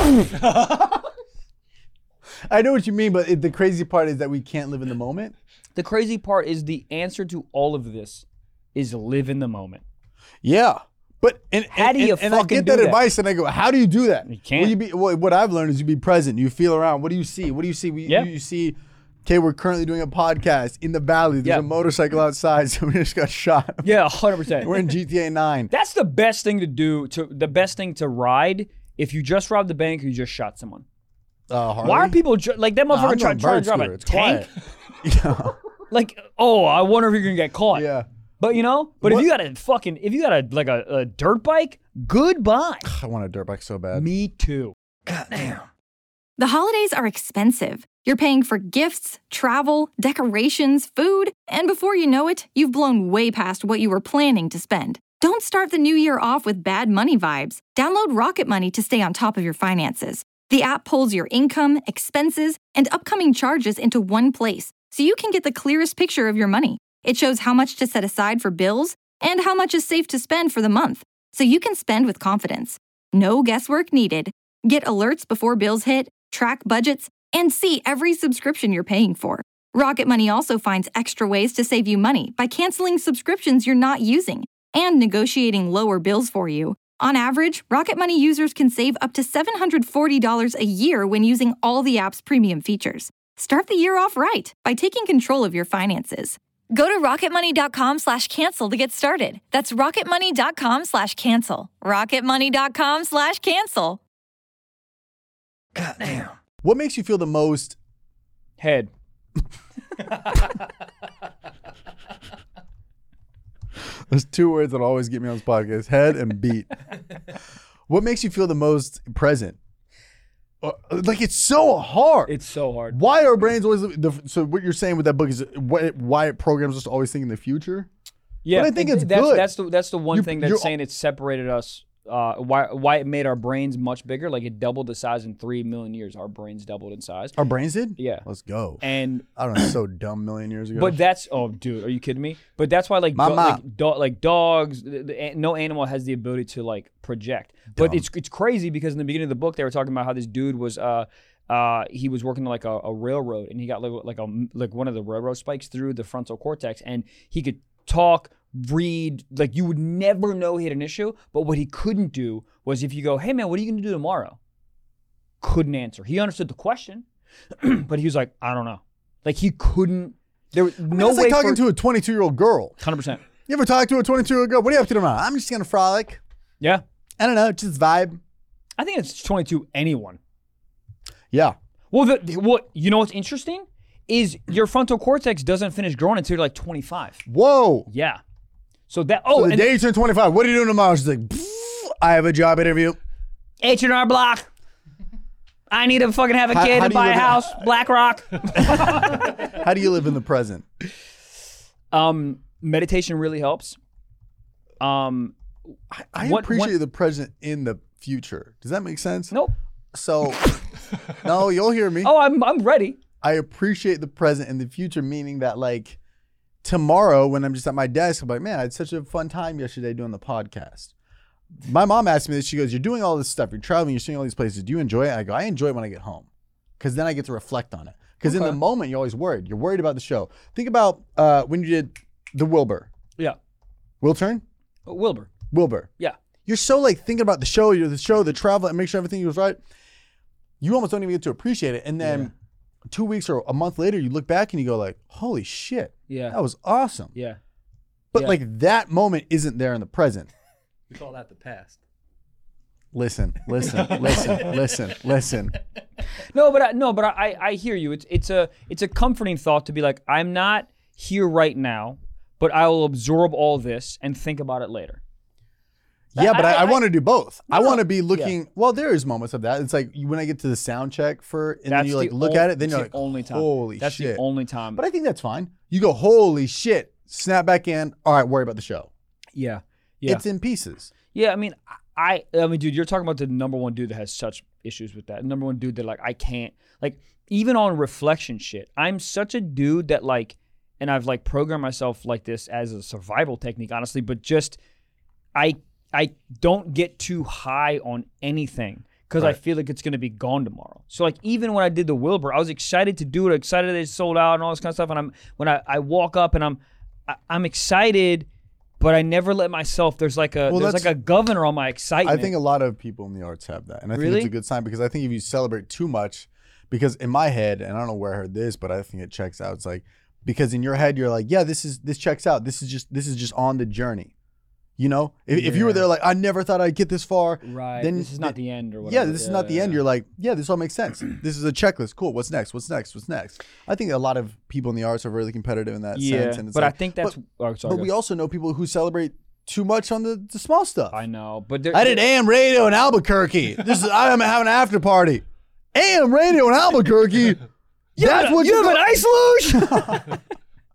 [SPEAKER 4] I know what you mean, but it, the crazy part is that we can't live in the moment.
[SPEAKER 3] the crazy part is the answer to all of this is live in the moment.
[SPEAKER 4] Yeah. But and,
[SPEAKER 3] How
[SPEAKER 4] and,
[SPEAKER 3] do you
[SPEAKER 4] and, and I
[SPEAKER 3] fucking
[SPEAKER 4] get
[SPEAKER 3] do
[SPEAKER 4] that
[SPEAKER 3] that?
[SPEAKER 4] advice and I go, how do you do that?
[SPEAKER 3] You can't.
[SPEAKER 4] Well, you be, what, what I've learned is you be present. You feel around. What do you see? What do you see? We,
[SPEAKER 3] Yeah.
[SPEAKER 4] you, you see, okay, we're currently doing a podcast in the valley. There's
[SPEAKER 3] Yeah.
[SPEAKER 4] a motorcycle outside. Somebody just got shot.
[SPEAKER 3] Yeah, one hundred percent.
[SPEAKER 4] We're in G T A nine.
[SPEAKER 3] That's the best thing to do. To the best thing to ride if you just robbed the bank or you just shot someone.
[SPEAKER 4] Uh, Harley?
[SPEAKER 3] Why are people ju- like that
[SPEAKER 4] Nah,
[SPEAKER 3] motherfucker
[SPEAKER 4] I'm
[SPEAKER 3] trying
[SPEAKER 4] going
[SPEAKER 3] to drive
[SPEAKER 4] bird
[SPEAKER 3] a
[SPEAKER 4] scooter. It's
[SPEAKER 3] tank?
[SPEAKER 4] quiet. yeah.
[SPEAKER 3] Like, oh, I wonder if you're gonna get caught.
[SPEAKER 4] Yeah.
[SPEAKER 3] But you know, but
[SPEAKER 4] What-
[SPEAKER 3] if you got a fucking, if you got a like a, a dirt bike, goodbye.
[SPEAKER 4] I want a dirt bike so bad.
[SPEAKER 3] Me too.
[SPEAKER 8] The holidays are expensive. You're paying for gifts, travel, decorations, food, and before you know it, you've blown way past what you were planning to spend. Don't start the new year off with bad money vibes. Download Rocket Money to stay on top of your finances. The app pulls your income, expenses, and upcoming charges into one place, so you can get the clearest picture of your money. It shows how much to set aside for bills and how much is safe to spend for the month, so you can spend with confidence. No guesswork needed. Get alerts before bills hit, track budgets, and see every subscription you're paying for. Rocket Money also finds extra ways to save you money by canceling subscriptions you're not using and negotiating lower bills for you. On average, Rocket Money users can save up to seven hundred forty dollars a year when using all the app's premium features. Start the year off right by taking control of your finances. Go to rocketmoney.com slash cancel to get started. That's rocketmoney.com slash cancel. rocketmoney.com slash cancel.
[SPEAKER 4] What makes you feel the most?
[SPEAKER 3] Head.
[SPEAKER 4] There's two words that always get me on this podcast: head and beat. What makes you feel the most present? Uh, Like it's so hard.
[SPEAKER 3] It's so hard.
[SPEAKER 4] Why are brains always? The, so what you're saying with that book is why, why it programs us to always think in the future.
[SPEAKER 3] Yeah,
[SPEAKER 4] But I think
[SPEAKER 3] it-
[SPEAKER 4] it's
[SPEAKER 3] that's,
[SPEAKER 4] good.
[SPEAKER 3] That's the that's the one
[SPEAKER 4] You-
[SPEAKER 3] thing that's
[SPEAKER 4] you're-
[SPEAKER 3] saying it's separated us. Uh, why why it made our brains much bigger? Like it doubled the size in three million years. Our brains doubled in size.
[SPEAKER 4] Our brains did.
[SPEAKER 3] Yeah.
[SPEAKER 4] Let's go.
[SPEAKER 3] And
[SPEAKER 4] I don't know. So dumb. Million years ago.
[SPEAKER 3] but that's oh dude, are you kidding me? But that's why like do,
[SPEAKER 4] Mama.
[SPEAKER 3] like, do, like dogs, the, the, an- no animal has the ability to like project. But
[SPEAKER 4] Dumb.
[SPEAKER 3] it's it's crazy because in the beginning of the book they were talking about how this dude was uh uh he was working like a, a railroad and he got like like a like one of the railroad spikes through the frontal cortex and he could talk, read, like you would never know he had an issue. But what he couldn't do was if you go, hey man, what are you gonna do tomorrow? Couldn't answer. He understood the question, but he was like, I don't know. Like he couldn't. There was
[SPEAKER 4] I mean,
[SPEAKER 3] no
[SPEAKER 4] it's
[SPEAKER 3] way
[SPEAKER 4] like talking
[SPEAKER 3] for,
[SPEAKER 4] to a twenty-two year old girl.
[SPEAKER 3] one hundred percent.
[SPEAKER 4] You ever talk to a twenty-two year old girl? What are you up to tomorrow? I'm just gonna frolic.
[SPEAKER 3] Yeah.
[SPEAKER 4] I don't know. Just vibe.
[SPEAKER 3] I think it's twenty-two anyone.
[SPEAKER 4] Yeah.
[SPEAKER 3] Well, the, what you know what's interesting is your frontal cortex doesn't finish growing until you're like twenty-five.
[SPEAKER 4] Whoa.
[SPEAKER 3] Yeah. So that oh
[SPEAKER 4] So the
[SPEAKER 3] and
[SPEAKER 4] day you turn twenty-five, what are you doing tomorrow? She's like, "Pfft, I have a job interview.
[SPEAKER 3] H and R Block. I need to fucking have a
[SPEAKER 4] How-
[SPEAKER 3] kid
[SPEAKER 4] how
[SPEAKER 3] and
[SPEAKER 4] do you
[SPEAKER 3] buy a
[SPEAKER 4] live in-
[SPEAKER 3] house. BlackRock.
[SPEAKER 4] How do you live in the present?
[SPEAKER 3] um, meditation really helps. Um,
[SPEAKER 4] I, I
[SPEAKER 3] What-
[SPEAKER 4] appreciate
[SPEAKER 3] what-
[SPEAKER 4] the present in the future. Does that make sense?
[SPEAKER 3] nope.
[SPEAKER 4] So, no, you'll hear me.
[SPEAKER 3] Oh, I'm I'm ready.
[SPEAKER 4] I appreciate the present in the future, meaning that like tomorrow when I'm just at my desk, I'm like, man, I had such a fun time yesterday doing the podcast. My mom asked me this. She goes, you're doing all this stuff. You're traveling. You're seeing all these places. Do you enjoy it? I go, I enjoy it when I get home because then I get to reflect on it. Because in
[SPEAKER 3] Okay.
[SPEAKER 4] the moment, you're always worried. You're worried about the show. Think about uh, when you did the Wilbur.
[SPEAKER 3] Yeah.
[SPEAKER 4] Wilturn?
[SPEAKER 3] Wilbur.
[SPEAKER 4] Wilbur.
[SPEAKER 3] Yeah.
[SPEAKER 4] You're so like thinking about the show, you're the show, the travel, and make sure everything was right. You almost don't even get to appreciate it. And then two weeks or a month later, you look back and you go like, holy shit,
[SPEAKER 3] Yeah.
[SPEAKER 4] that was awesome.
[SPEAKER 3] Yeah.
[SPEAKER 4] But
[SPEAKER 3] Yeah.
[SPEAKER 4] like that moment isn't there in the present.
[SPEAKER 5] We call that the past.
[SPEAKER 4] Listen, listen, listen, listen, listen.
[SPEAKER 3] No, but I, no, but I, I hear you. It's it's a it's a comforting thought to be like, I'm not here right now, but I will absorb all this and think about it later.
[SPEAKER 4] Yeah, but I,
[SPEAKER 3] I-
[SPEAKER 4] I,
[SPEAKER 3] I-
[SPEAKER 4] want to do both. I
[SPEAKER 3] No,
[SPEAKER 4] want to be looking. Well, there is moments of that. It's like when I get to the sound check for, and then
[SPEAKER 3] That's
[SPEAKER 4] you like
[SPEAKER 3] the
[SPEAKER 4] look
[SPEAKER 3] ol-
[SPEAKER 4] at it, then
[SPEAKER 3] that's
[SPEAKER 4] you're
[SPEAKER 3] the
[SPEAKER 4] like,
[SPEAKER 3] only time.
[SPEAKER 4] holy
[SPEAKER 3] That's
[SPEAKER 4] shit.
[SPEAKER 3] the only time.
[SPEAKER 4] But I think that's fine. You go, holy shit, snap back in. All right, worry about the show.
[SPEAKER 3] yeah, yeah,
[SPEAKER 4] It's in pieces.
[SPEAKER 3] yeah. I mean, I I mean, dude, you're talking about the number one dude that has such issues with that. Number one dude that like I can't like even on reflection shit. I'm such a dude that like, and I've like programmed myself like this as a survival technique, honestly. But just I I don't get too high on anything because
[SPEAKER 4] Right.
[SPEAKER 3] I feel like it's gonna be gone tomorrow. So like even when I did the Wilbur, I was excited to do it, excited that it sold out and all this kind of stuff. And I'm when I, I walk up and I'm I, I'm excited. But I never let myself. There's like a
[SPEAKER 4] Well,
[SPEAKER 3] there's
[SPEAKER 4] that's-
[SPEAKER 3] like a governor on my excitement.
[SPEAKER 4] I think a lot of people in the arts have that, and I think
[SPEAKER 3] Really?
[SPEAKER 4] it's a good sign because I think if you celebrate too much, because in my head, and I don't know where I heard this, but I think it checks out. It's like because in your head you're like, yeah, this is this checks out. This is just this is just on the journey, you know. If, if you were
[SPEAKER 3] Yeah.
[SPEAKER 4] there like I never thought I'd get this far,
[SPEAKER 3] right.
[SPEAKER 4] Then
[SPEAKER 3] This is not the end or
[SPEAKER 4] yeah,
[SPEAKER 3] whatever.
[SPEAKER 4] this is not the end. You're like, yeah, this all makes sense. This is a checklist. Cool. What's next? What's next? What's next? I think a lot of people in the arts are really competitive in that
[SPEAKER 3] yeah.
[SPEAKER 4] sense. And it's
[SPEAKER 3] But
[SPEAKER 4] like,
[SPEAKER 3] I think that's.
[SPEAKER 4] But,
[SPEAKER 3] oh, sorry,
[SPEAKER 4] but
[SPEAKER 3] go.
[SPEAKER 4] we also know people who celebrate too much on the, the small stuff.
[SPEAKER 3] I know, but there,
[SPEAKER 4] I did A M radio in Albuquerque. This is I'm having an after party. A M radio in Albuquerque. That's what
[SPEAKER 3] you
[SPEAKER 4] you
[SPEAKER 3] have
[SPEAKER 4] go-
[SPEAKER 3] an ice luge.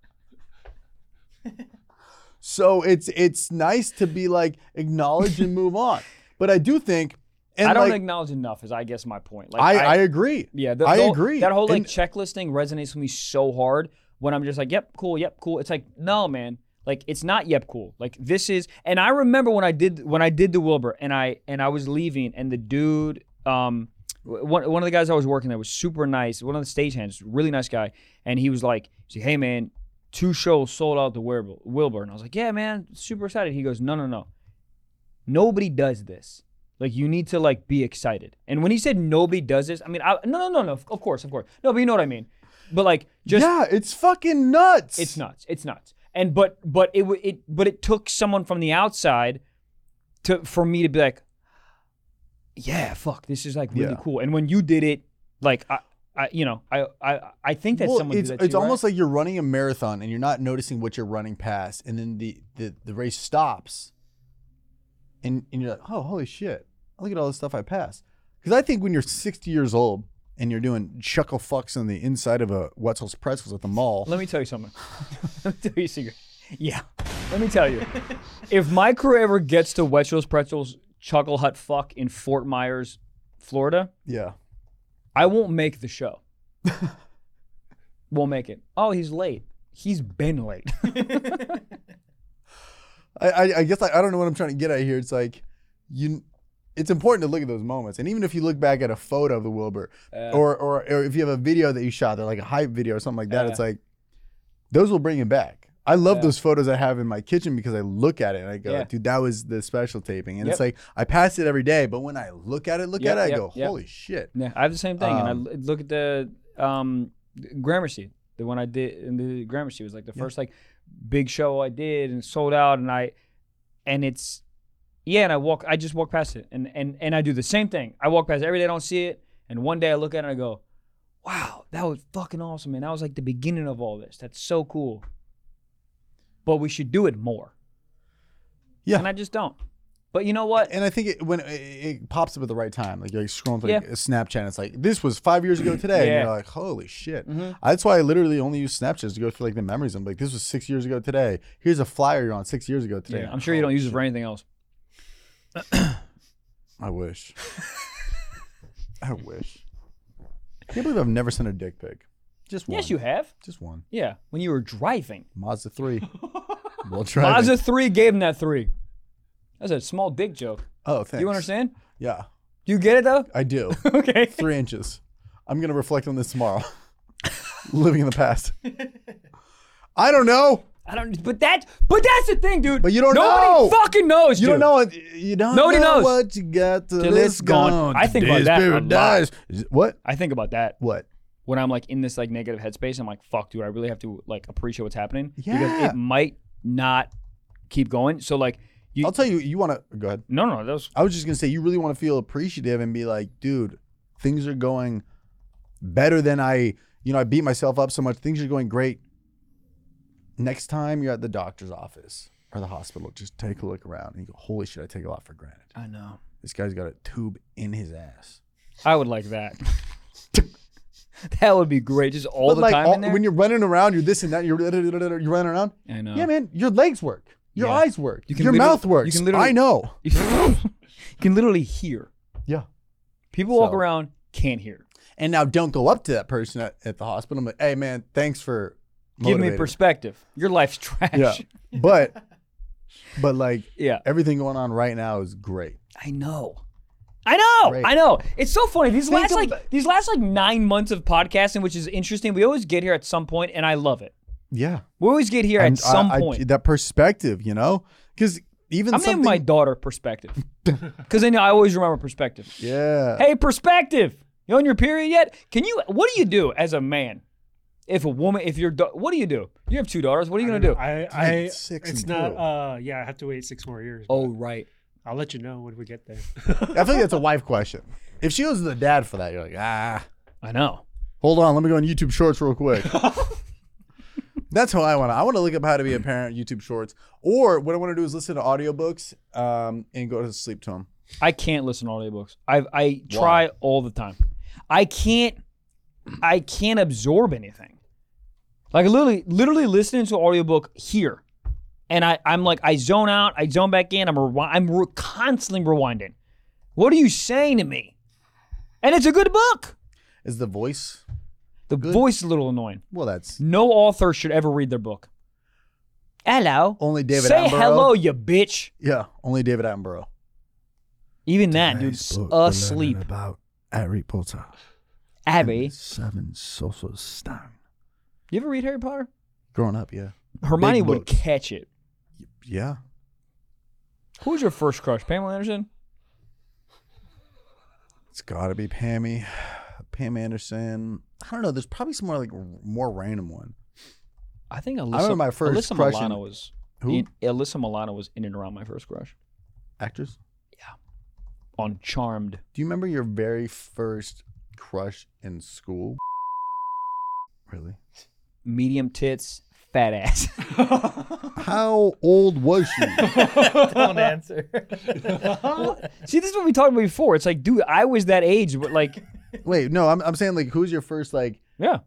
[SPEAKER 4] So it's it's nice to be like acknowledge and move on. But I do think, and
[SPEAKER 3] I don't
[SPEAKER 4] like,
[SPEAKER 3] acknowledge enough. Is I guess my point. Like
[SPEAKER 4] I, I agree.
[SPEAKER 3] Yeah, the,
[SPEAKER 4] I
[SPEAKER 3] the whole-
[SPEAKER 4] agree.
[SPEAKER 3] That whole like
[SPEAKER 4] And-
[SPEAKER 3] checklist thing resonates with me so hard when I'm just like, yep, cool, yep, cool. It's like, no, man, like it's not yep, cool. Like this is, and I remember when I did when I did the Wilbur, and I and I was leaving, and the dude, um, one one of the guys I was working there was super nice. One of the stagehands, really nice guy, and he was like, he's like, hey man, two shows sold out the Wilbur, Wilbur, and I was like, yeah, man, super excited. He goes, no, no, no, nobody does this. Like, you need to, like, be excited. And when he said nobody does this, I mean, I, no, no, no, no, of course, of course. No, but you know what I mean. But, like, just,
[SPEAKER 4] yeah, it's fucking nuts.
[SPEAKER 3] it's nuts. It's nuts. And, but, but it, w- it, but it took someone from the outside to, for me to be like, yeah, fuck, this is, like, really
[SPEAKER 4] Yeah.
[SPEAKER 3] cool. And when you did it, like, I, I you know, I, I, I think that
[SPEAKER 4] well,
[SPEAKER 3] someone
[SPEAKER 4] it's
[SPEAKER 3] did that
[SPEAKER 4] it's
[SPEAKER 3] too,
[SPEAKER 4] almost
[SPEAKER 3] right?
[SPEAKER 4] like you're running a marathon and you're not noticing what you're running past, and then the the, the race stops, and and you're like, oh, holy shit, look at all the stuff I passed. Because I think when you're sixty years old and you're doing chuckle fucks on the inside of a Wetzel's Pretzels at the mall,
[SPEAKER 3] Let me tell you something. Let me tell you a secret. Yeah. Let me tell you. If my career ever gets to Wetzel's Pretzels Chuckle Hut Fuck in Fort Myers, Florida,
[SPEAKER 4] yeah,
[SPEAKER 3] I won't make the show. Won't make it. Oh, he's late. He's been late.
[SPEAKER 4] I, I, I guess I, I don't know what I'm trying to get at here. It's like you, it's important to look at those moments, and even if you look back at a photo of the Wilbur,
[SPEAKER 3] Uh,
[SPEAKER 4] or, or or if you have a video that you shot, they're like a hype video or something like that.
[SPEAKER 3] Uh,
[SPEAKER 4] it's like those will bring it back. I love
[SPEAKER 3] Yeah.
[SPEAKER 4] those photos I have in my kitchen because I look at it and I go,
[SPEAKER 3] Yeah.
[SPEAKER 4] dude, that was the special taping, and it's
[SPEAKER 3] Yep.
[SPEAKER 4] like I pass it every day, but when I look at it, look
[SPEAKER 3] Yep,
[SPEAKER 4] at it, I
[SPEAKER 3] yep,
[SPEAKER 4] go,
[SPEAKER 3] yep.
[SPEAKER 4] holy shit.
[SPEAKER 3] Yeah, I have the same thing. and I
[SPEAKER 4] Um,
[SPEAKER 3] l- look at the um, Gramercy. The one I did in the Gramercy was like the first like big show I did and sold out, and I and it's yeah, and I walk I just walk past it, and and and I do the same thing. I walk past it every day, I don't see it, and one day I look at it and I go, wow, that was fucking awesome, man. That was like the beginning of all this. That's so cool. But we should do it more.
[SPEAKER 4] Yeah.
[SPEAKER 3] And I just don't. But you know what?
[SPEAKER 4] And I think it, when it, it pops up at the right time, like you're like scrolling through
[SPEAKER 3] Yeah.
[SPEAKER 4] like, Snapchat, it's like this was five years ago today, and
[SPEAKER 3] Yeah.
[SPEAKER 4] you're like, holy shit.
[SPEAKER 3] Mhm.
[SPEAKER 4] That's why I literally only use Snapchat to go through like the memories. I'm like, this was six years ago today. Here's a flyer you're on six years ago today.
[SPEAKER 3] Yeah, I'm sure you don't use it for anything else.
[SPEAKER 4] I wish. I wish. I can't believe I've never sent a dick pic. Just one.
[SPEAKER 3] Yes, you have.
[SPEAKER 4] Just one.
[SPEAKER 3] Yeah, when you were driving.
[SPEAKER 4] Mazda three. Well, driving.
[SPEAKER 3] Mazda three gave him that three. That's a small dick joke.
[SPEAKER 4] Oh, thanks.
[SPEAKER 3] Do you understand?
[SPEAKER 4] Yeah,
[SPEAKER 3] Do you get it though?
[SPEAKER 4] I do.
[SPEAKER 3] Okay.
[SPEAKER 4] Three inches. I'm gonna reflect on this tomorrow. Living in the past. I don't know.
[SPEAKER 3] I don't. But that. But that's the thing, dude.
[SPEAKER 4] But you don't
[SPEAKER 3] Nobody
[SPEAKER 4] know.
[SPEAKER 3] fucking knows.
[SPEAKER 4] You
[SPEAKER 3] dude.
[SPEAKER 4] don't know it. You don't
[SPEAKER 3] Nobody
[SPEAKER 4] know
[SPEAKER 3] knows.
[SPEAKER 4] what you got till,
[SPEAKER 3] Till it's gone. I think about
[SPEAKER 4] Today's
[SPEAKER 3] that a lot.
[SPEAKER 4] paradise. Is it- What?
[SPEAKER 3] I think about that
[SPEAKER 4] What?
[SPEAKER 3] when I'm like in this like negative headspace. I'm like, fuck, dude. I really have to like appreciate what's happening because
[SPEAKER 4] Yeah.
[SPEAKER 3] it might not keep going. So like, you.
[SPEAKER 4] I'll tell you. You want to go ahead.
[SPEAKER 3] No, no, that was.
[SPEAKER 4] I was just gonna say you really want to feel appreciative and be like, dude, things are going better than I. You know, I beat myself up so much. Things are going great. Next time you're at the doctor's office or the hospital, just take a look around and you go, holy shit, I take a lot for granted.
[SPEAKER 3] I know.
[SPEAKER 4] This guy's got a tube in his ass.
[SPEAKER 3] I would like that. That would be great. Just all
[SPEAKER 4] But
[SPEAKER 3] the
[SPEAKER 4] like
[SPEAKER 3] time
[SPEAKER 4] all-
[SPEAKER 3] in there.
[SPEAKER 4] when you're running around, you're this and that, you're, you're running around.
[SPEAKER 3] I know.
[SPEAKER 4] Yeah, man, your legs work. Your
[SPEAKER 3] Yeah.
[SPEAKER 4] eyes work.
[SPEAKER 3] You can
[SPEAKER 4] Your
[SPEAKER 3] literally-
[SPEAKER 4] mouth works.
[SPEAKER 3] you can literally-
[SPEAKER 4] I know.
[SPEAKER 3] You can literally hear.
[SPEAKER 4] Yeah.
[SPEAKER 3] People walk
[SPEAKER 4] So-
[SPEAKER 3] around, can't hear.
[SPEAKER 4] And now don't go up to that person at, at the hospital. I'm like, hey man, thanks for
[SPEAKER 3] Give me
[SPEAKER 4] motivating."
[SPEAKER 3] perspective. Your life's trash.
[SPEAKER 4] Yeah. But but like
[SPEAKER 3] Yeah.
[SPEAKER 4] everything going on right now is great.
[SPEAKER 3] I know. I know.
[SPEAKER 4] Great.
[SPEAKER 3] I know. It's so funny. These
[SPEAKER 4] Think
[SPEAKER 3] last
[SPEAKER 4] of
[SPEAKER 3] like
[SPEAKER 4] the-
[SPEAKER 3] these last like nine months of podcasting, which is interesting. We always get here at some point, and I love it.
[SPEAKER 4] Yeah.
[SPEAKER 3] We always get here
[SPEAKER 4] And
[SPEAKER 3] at some
[SPEAKER 4] I- I-
[SPEAKER 3] point.
[SPEAKER 4] that perspective, you know? Because even
[SPEAKER 3] I'm naming
[SPEAKER 4] something
[SPEAKER 3] my daughter Perspective because then I always remember Perspective.
[SPEAKER 4] Yeah.
[SPEAKER 3] Hey, Perspective, you on your period yet? Can you? What do you do as a man? If a woman, if you're, what do you do? You have two daughters. What are you gonna do?
[SPEAKER 7] I, I,
[SPEAKER 4] six
[SPEAKER 7] it's
[SPEAKER 4] and
[SPEAKER 7] not.
[SPEAKER 4] two.
[SPEAKER 7] Uh, yeah, I have to wait six more years.
[SPEAKER 3] Oh,
[SPEAKER 7] but
[SPEAKER 3] right.
[SPEAKER 7] I'll let you know when we get there.
[SPEAKER 4] I feel like that's a wife question. If she was the dad for that, you're like, ah.
[SPEAKER 3] I know.
[SPEAKER 4] Hold on, let me go on YouTube Shorts real quick. That's how I want to. I want to look up how to be a parent, YouTube Shorts. Or what I want to do is listen to audiobooks um, and go to sleep to them.
[SPEAKER 3] I can't listen to audiobooks. I I try all the time. I can't. I can't absorb anything. Like literally, literally listening to an audiobook here, and I I'm like I zone out, I zone back in. I'm rewi- I'm re- constantly rewinding. What are you saying to me? And it's a good book.
[SPEAKER 4] Is the voice?
[SPEAKER 3] The
[SPEAKER 4] Good.
[SPEAKER 3] voice is a little annoying.
[SPEAKER 4] Well, that's
[SPEAKER 3] No author should ever read their book. Hello.
[SPEAKER 4] only David
[SPEAKER 3] Say
[SPEAKER 4] Attenborough.
[SPEAKER 3] hello, you bitch.
[SPEAKER 4] Yeah, only David Attenborough.
[SPEAKER 3] Even that dude's asleep.
[SPEAKER 4] About Harry Potter.
[SPEAKER 3] Abby,
[SPEAKER 4] Seven Sorcerer's Stone.
[SPEAKER 3] you ever read Harry Potter?
[SPEAKER 4] Growing up, yeah.
[SPEAKER 3] Hermione
[SPEAKER 4] Big
[SPEAKER 3] would
[SPEAKER 4] books.
[SPEAKER 3] catch it.
[SPEAKER 4] Yeah.
[SPEAKER 3] Who was your first crush? Pamela Anderson?
[SPEAKER 4] It's got to be Pammy. Pam Anderson. I don't know. There's probably some more like more random one.
[SPEAKER 3] I think Alyssa,
[SPEAKER 4] remember my first
[SPEAKER 3] Alyssa
[SPEAKER 4] crush
[SPEAKER 3] Milano
[SPEAKER 4] in-
[SPEAKER 3] was
[SPEAKER 4] Who?
[SPEAKER 3] in, Alyssa Milano was in and around my first crush
[SPEAKER 4] Actors?
[SPEAKER 3] on Charmed.
[SPEAKER 4] Do you remember your very first crush in school? Really?
[SPEAKER 3] Medium tits, fat ass.
[SPEAKER 4] How old was she?
[SPEAKER 5] Don't answer.
[SPEAKER 3] See, this is what we talked about before. It's like, dude, I was that age, but like,
[SPEAKER 4] Wait, no, I'm I'm saying like who's your first like
[SPEAKER 3] yeah,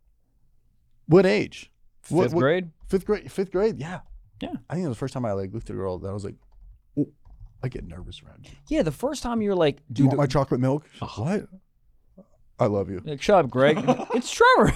[SPEAKER 4] what age?
[SPEAKER 3] fifth
[SPEAKER 4] What- what-
[SPEAKER 3] grade.
[SPEAKER 4] Fifth grade. Fifth grade. Yeah.
[SPEAKER 3] Yeah.
[SPEAKER 4] I think it was the first time I like looked at a girl that I was like, oh, I get nervous around you.
[SPEAKER 3] Yeah, the first time you're like,
[SPEAKER 4] Do you
[SPEAKER 3] dude,
[SPEAKER 4] want my chocolate milk? She's like, what? I love you.
[SPEAKER 3] like, shut up, Greg. It's Trevor.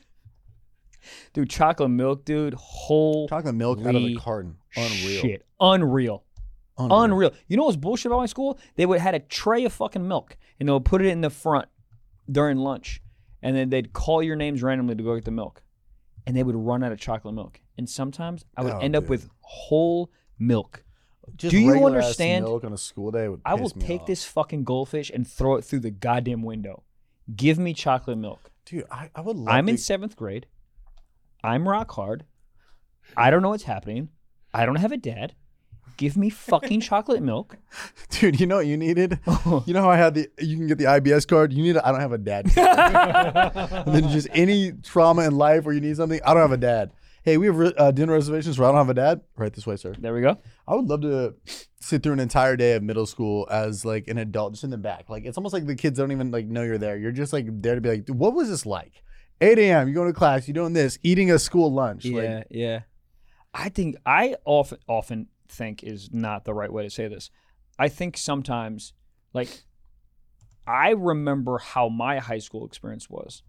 [SPEAKER 3] Dude, chocolate milk, dude. Whole
[SPEAKER 4] Chocolate milk out of the carton. Unreal.
[SPEAKER 3] shit. Unreal.
[SPEAKER 4] Unreal.
[SPEAKER 3] Unreal. You know what's bullshit about my school? They would had a tray of fucking milk and they would put it in the front during lunch, and then they'd call your names randomly to go get the milk, and they would run out of chocolate milk. And sometimes I would
[SPEAKER 4] Oh,
[SPEAKER 3] end up
[SPEAKER 4] dude.
[SPEAKER 3] with whole milk.
[SPEAKER 4] Just
[SPEAKER 3] Do you
[SPEAKER 4] regular ass
[SPEAKER 3] understand?
[SPEAKER 4] Milk on a school day would
[SPEAKER 3] I will
[SPEAKER 4] piss me
[SPEAKER 3] take
[SPEAKER 4] off.
[SPEAKER 3] this fucking goldfish and throw it through the goddamn window. Give me chocolate milk.
[SPEAKER 4] Dude, I, I would love
[SPEAKER 3] I'm in
[SPEAKER 4] to-
[SPEAKER 3] seventh grade. I'm rock hard. I don't know what's happening. I don't have a dad. Give me fucking chocolate milk.
[SPEAKER 4] Dude, you know what you needed? You know how I had the, you can get the I B S card? You need a, I don't have a dad card. And then just any trauma in life where you need something, I don't have a dad. Hey, we have re- uh, dinner reservations where I don't have a dad. Right this way, sir.
[SPEAKER 3] There we go.
[SPEAKER 4] I would love to sit through an entire day of middle school as like an adult, just in the back. Like it's almost like the kids don't even like know you're there. You're just like there to be like, dude, what was this like? eight a.m. You're going to class. You're doing this, eating a school lunch.
[SPEAKER 3] Yeah,
[SPEAKER 4] Like,
[SPEAKER 3] yeah. I think I often often think is not the right way to say this. I think sometimes, like, I remember how my high school experience was.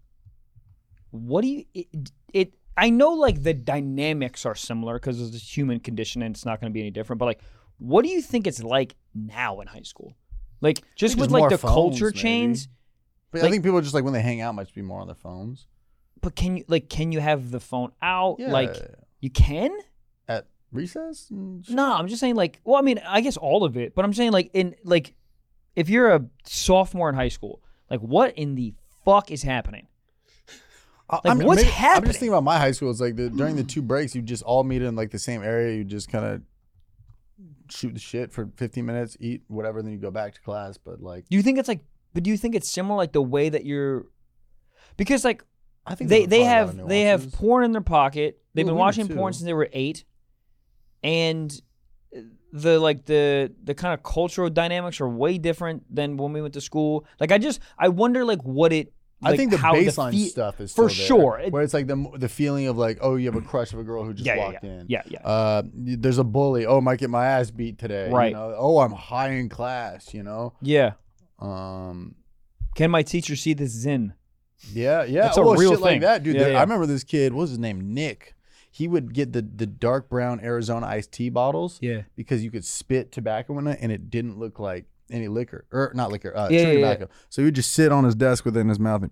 [SPEAKER 3] What do you it? it I know like the dynamics are similar because it's a human condition and it's not going to be any different. But like, what do you think it's like now in high school? Like, just
[SPEAKER 4] think
[SPEAKER 3] with
[SPEAKER 4] there's
[SPEAKER 3] like
[SPEAKER 4] more
[SPEAKER 3] the
[SPEAKER 4] phones,
[SPEAKER 3] culture
[SPEAKER 4] maybe.
[SPEAKER 3] change.
[SPEAKER 4] but I
[SPEAKER 3] like-
[SPEAKER 4] think people just like when they hang out might be more on their phones.
[SPEAKER 3] But can you like can you have the phone out?
[SPEAKER 4] Yeah.
[SPEAKER 3] Like, you can.
[SPEAKER 4] At recess? Mm, sure.
[SPEAKER 3] No, I'm just saying like, well, I mean, I guess all of it, but I'm saying like in like, if you're a sophomore in high school, like what in the fuck is happening?
[SPEAKER 4] I-
[SPEAKER 3] Like, what's
[SPEAKER 4] I'm
[SPEAKER 3] happening?
[SPEAKER 4] just thinking about my high school. It's like the, during the two breaks, you just all meet in like the same area. You just kind of shoot the shit for fifteen minutes, eat whatever, then you go back to class. But like,
[SPEAKER 3] Do you think it's like, but do you think it's similar like the way that you're, because like
[SPEAKER 4] I think
[SPEAKER 3] they
[SPEAKER 4] there's
[SPEAKER 3] they
[SPEAKER 4] probably a lot of
[SPEAKER 3] have they have
[SPEAKER 4] nuances.
[SPEAKER 3] porn in their pocket. They've
[SPEAKER 4] Well,
[SPEAKER 3] been
[SPEAKER 4] we do
[SPEAKER 3] watching porn
[SPEAKER 4] too.
[SPEAKER 3] since they were eight, and the like the the kind of cultural dynamics are way different than when we went to school. Like I just I wonder like what it like
[SPEAKER 4] I think the
[SPEAKER 3] how
[SPEAKER 4] baseline
[SPEAKER 3] fe-
[SPEAKER 4] stuff is
[SPEAKER 3] for
[SPEAKER 4] still there,
[SPEAKER 3] sure. It-
[SPEAKER 4] where it's like the the feeling of like, oh, you have a crush of a girl who just
[SPEAKER 3] Yeah, yeah,
[SPEAKER 4] walked
[SPEAKER 3] yeah.
[SPEAKER 4] in.
[SPEAKER 3] Yeah, yeah.
[SPEAKER 4] Uh, there's a bully. Oh, I might get my ass beat today. you
[SPEAKER 3] Right.
[SPEAKER 4] know? Oh, I'm high in class. You know.
[SPEAKER 3] Yeah.
[SPEAKER 4] Um.
[SPEAKER 3] Can my teacher see this Zin?
[SPEAKER 4] Yeah, yeah.
[SPEAKER 3] That's a
[SPEAKER 4] well,
[SPEAKER 3] real
[SPEAKER 4] shit like
[SPEAKER 3] thing.
[SPEAKER 4] that, dude.
[SPEAKER 3] Yeah,
[SPEAKER 4] the-
[SPEAKER 3] yeah.
[SPEAKER 4] I remember this kid. What was his name? Nick. He would get the the dark brown Arizona iced tea bottles.
[SPEAKER 3] Yeah.
[SPEAKER 4] Because you could spit tobacco in it, and it didn't look like any liquor or not liquor. Uh,
[SPEAKER 3] Yeah,
[SPEAKER 4] chewing
[SPEAKER 3] yeah, yeah.
[SPEAKER 4] tobacco. So he would just sit on his desk within his mouth and.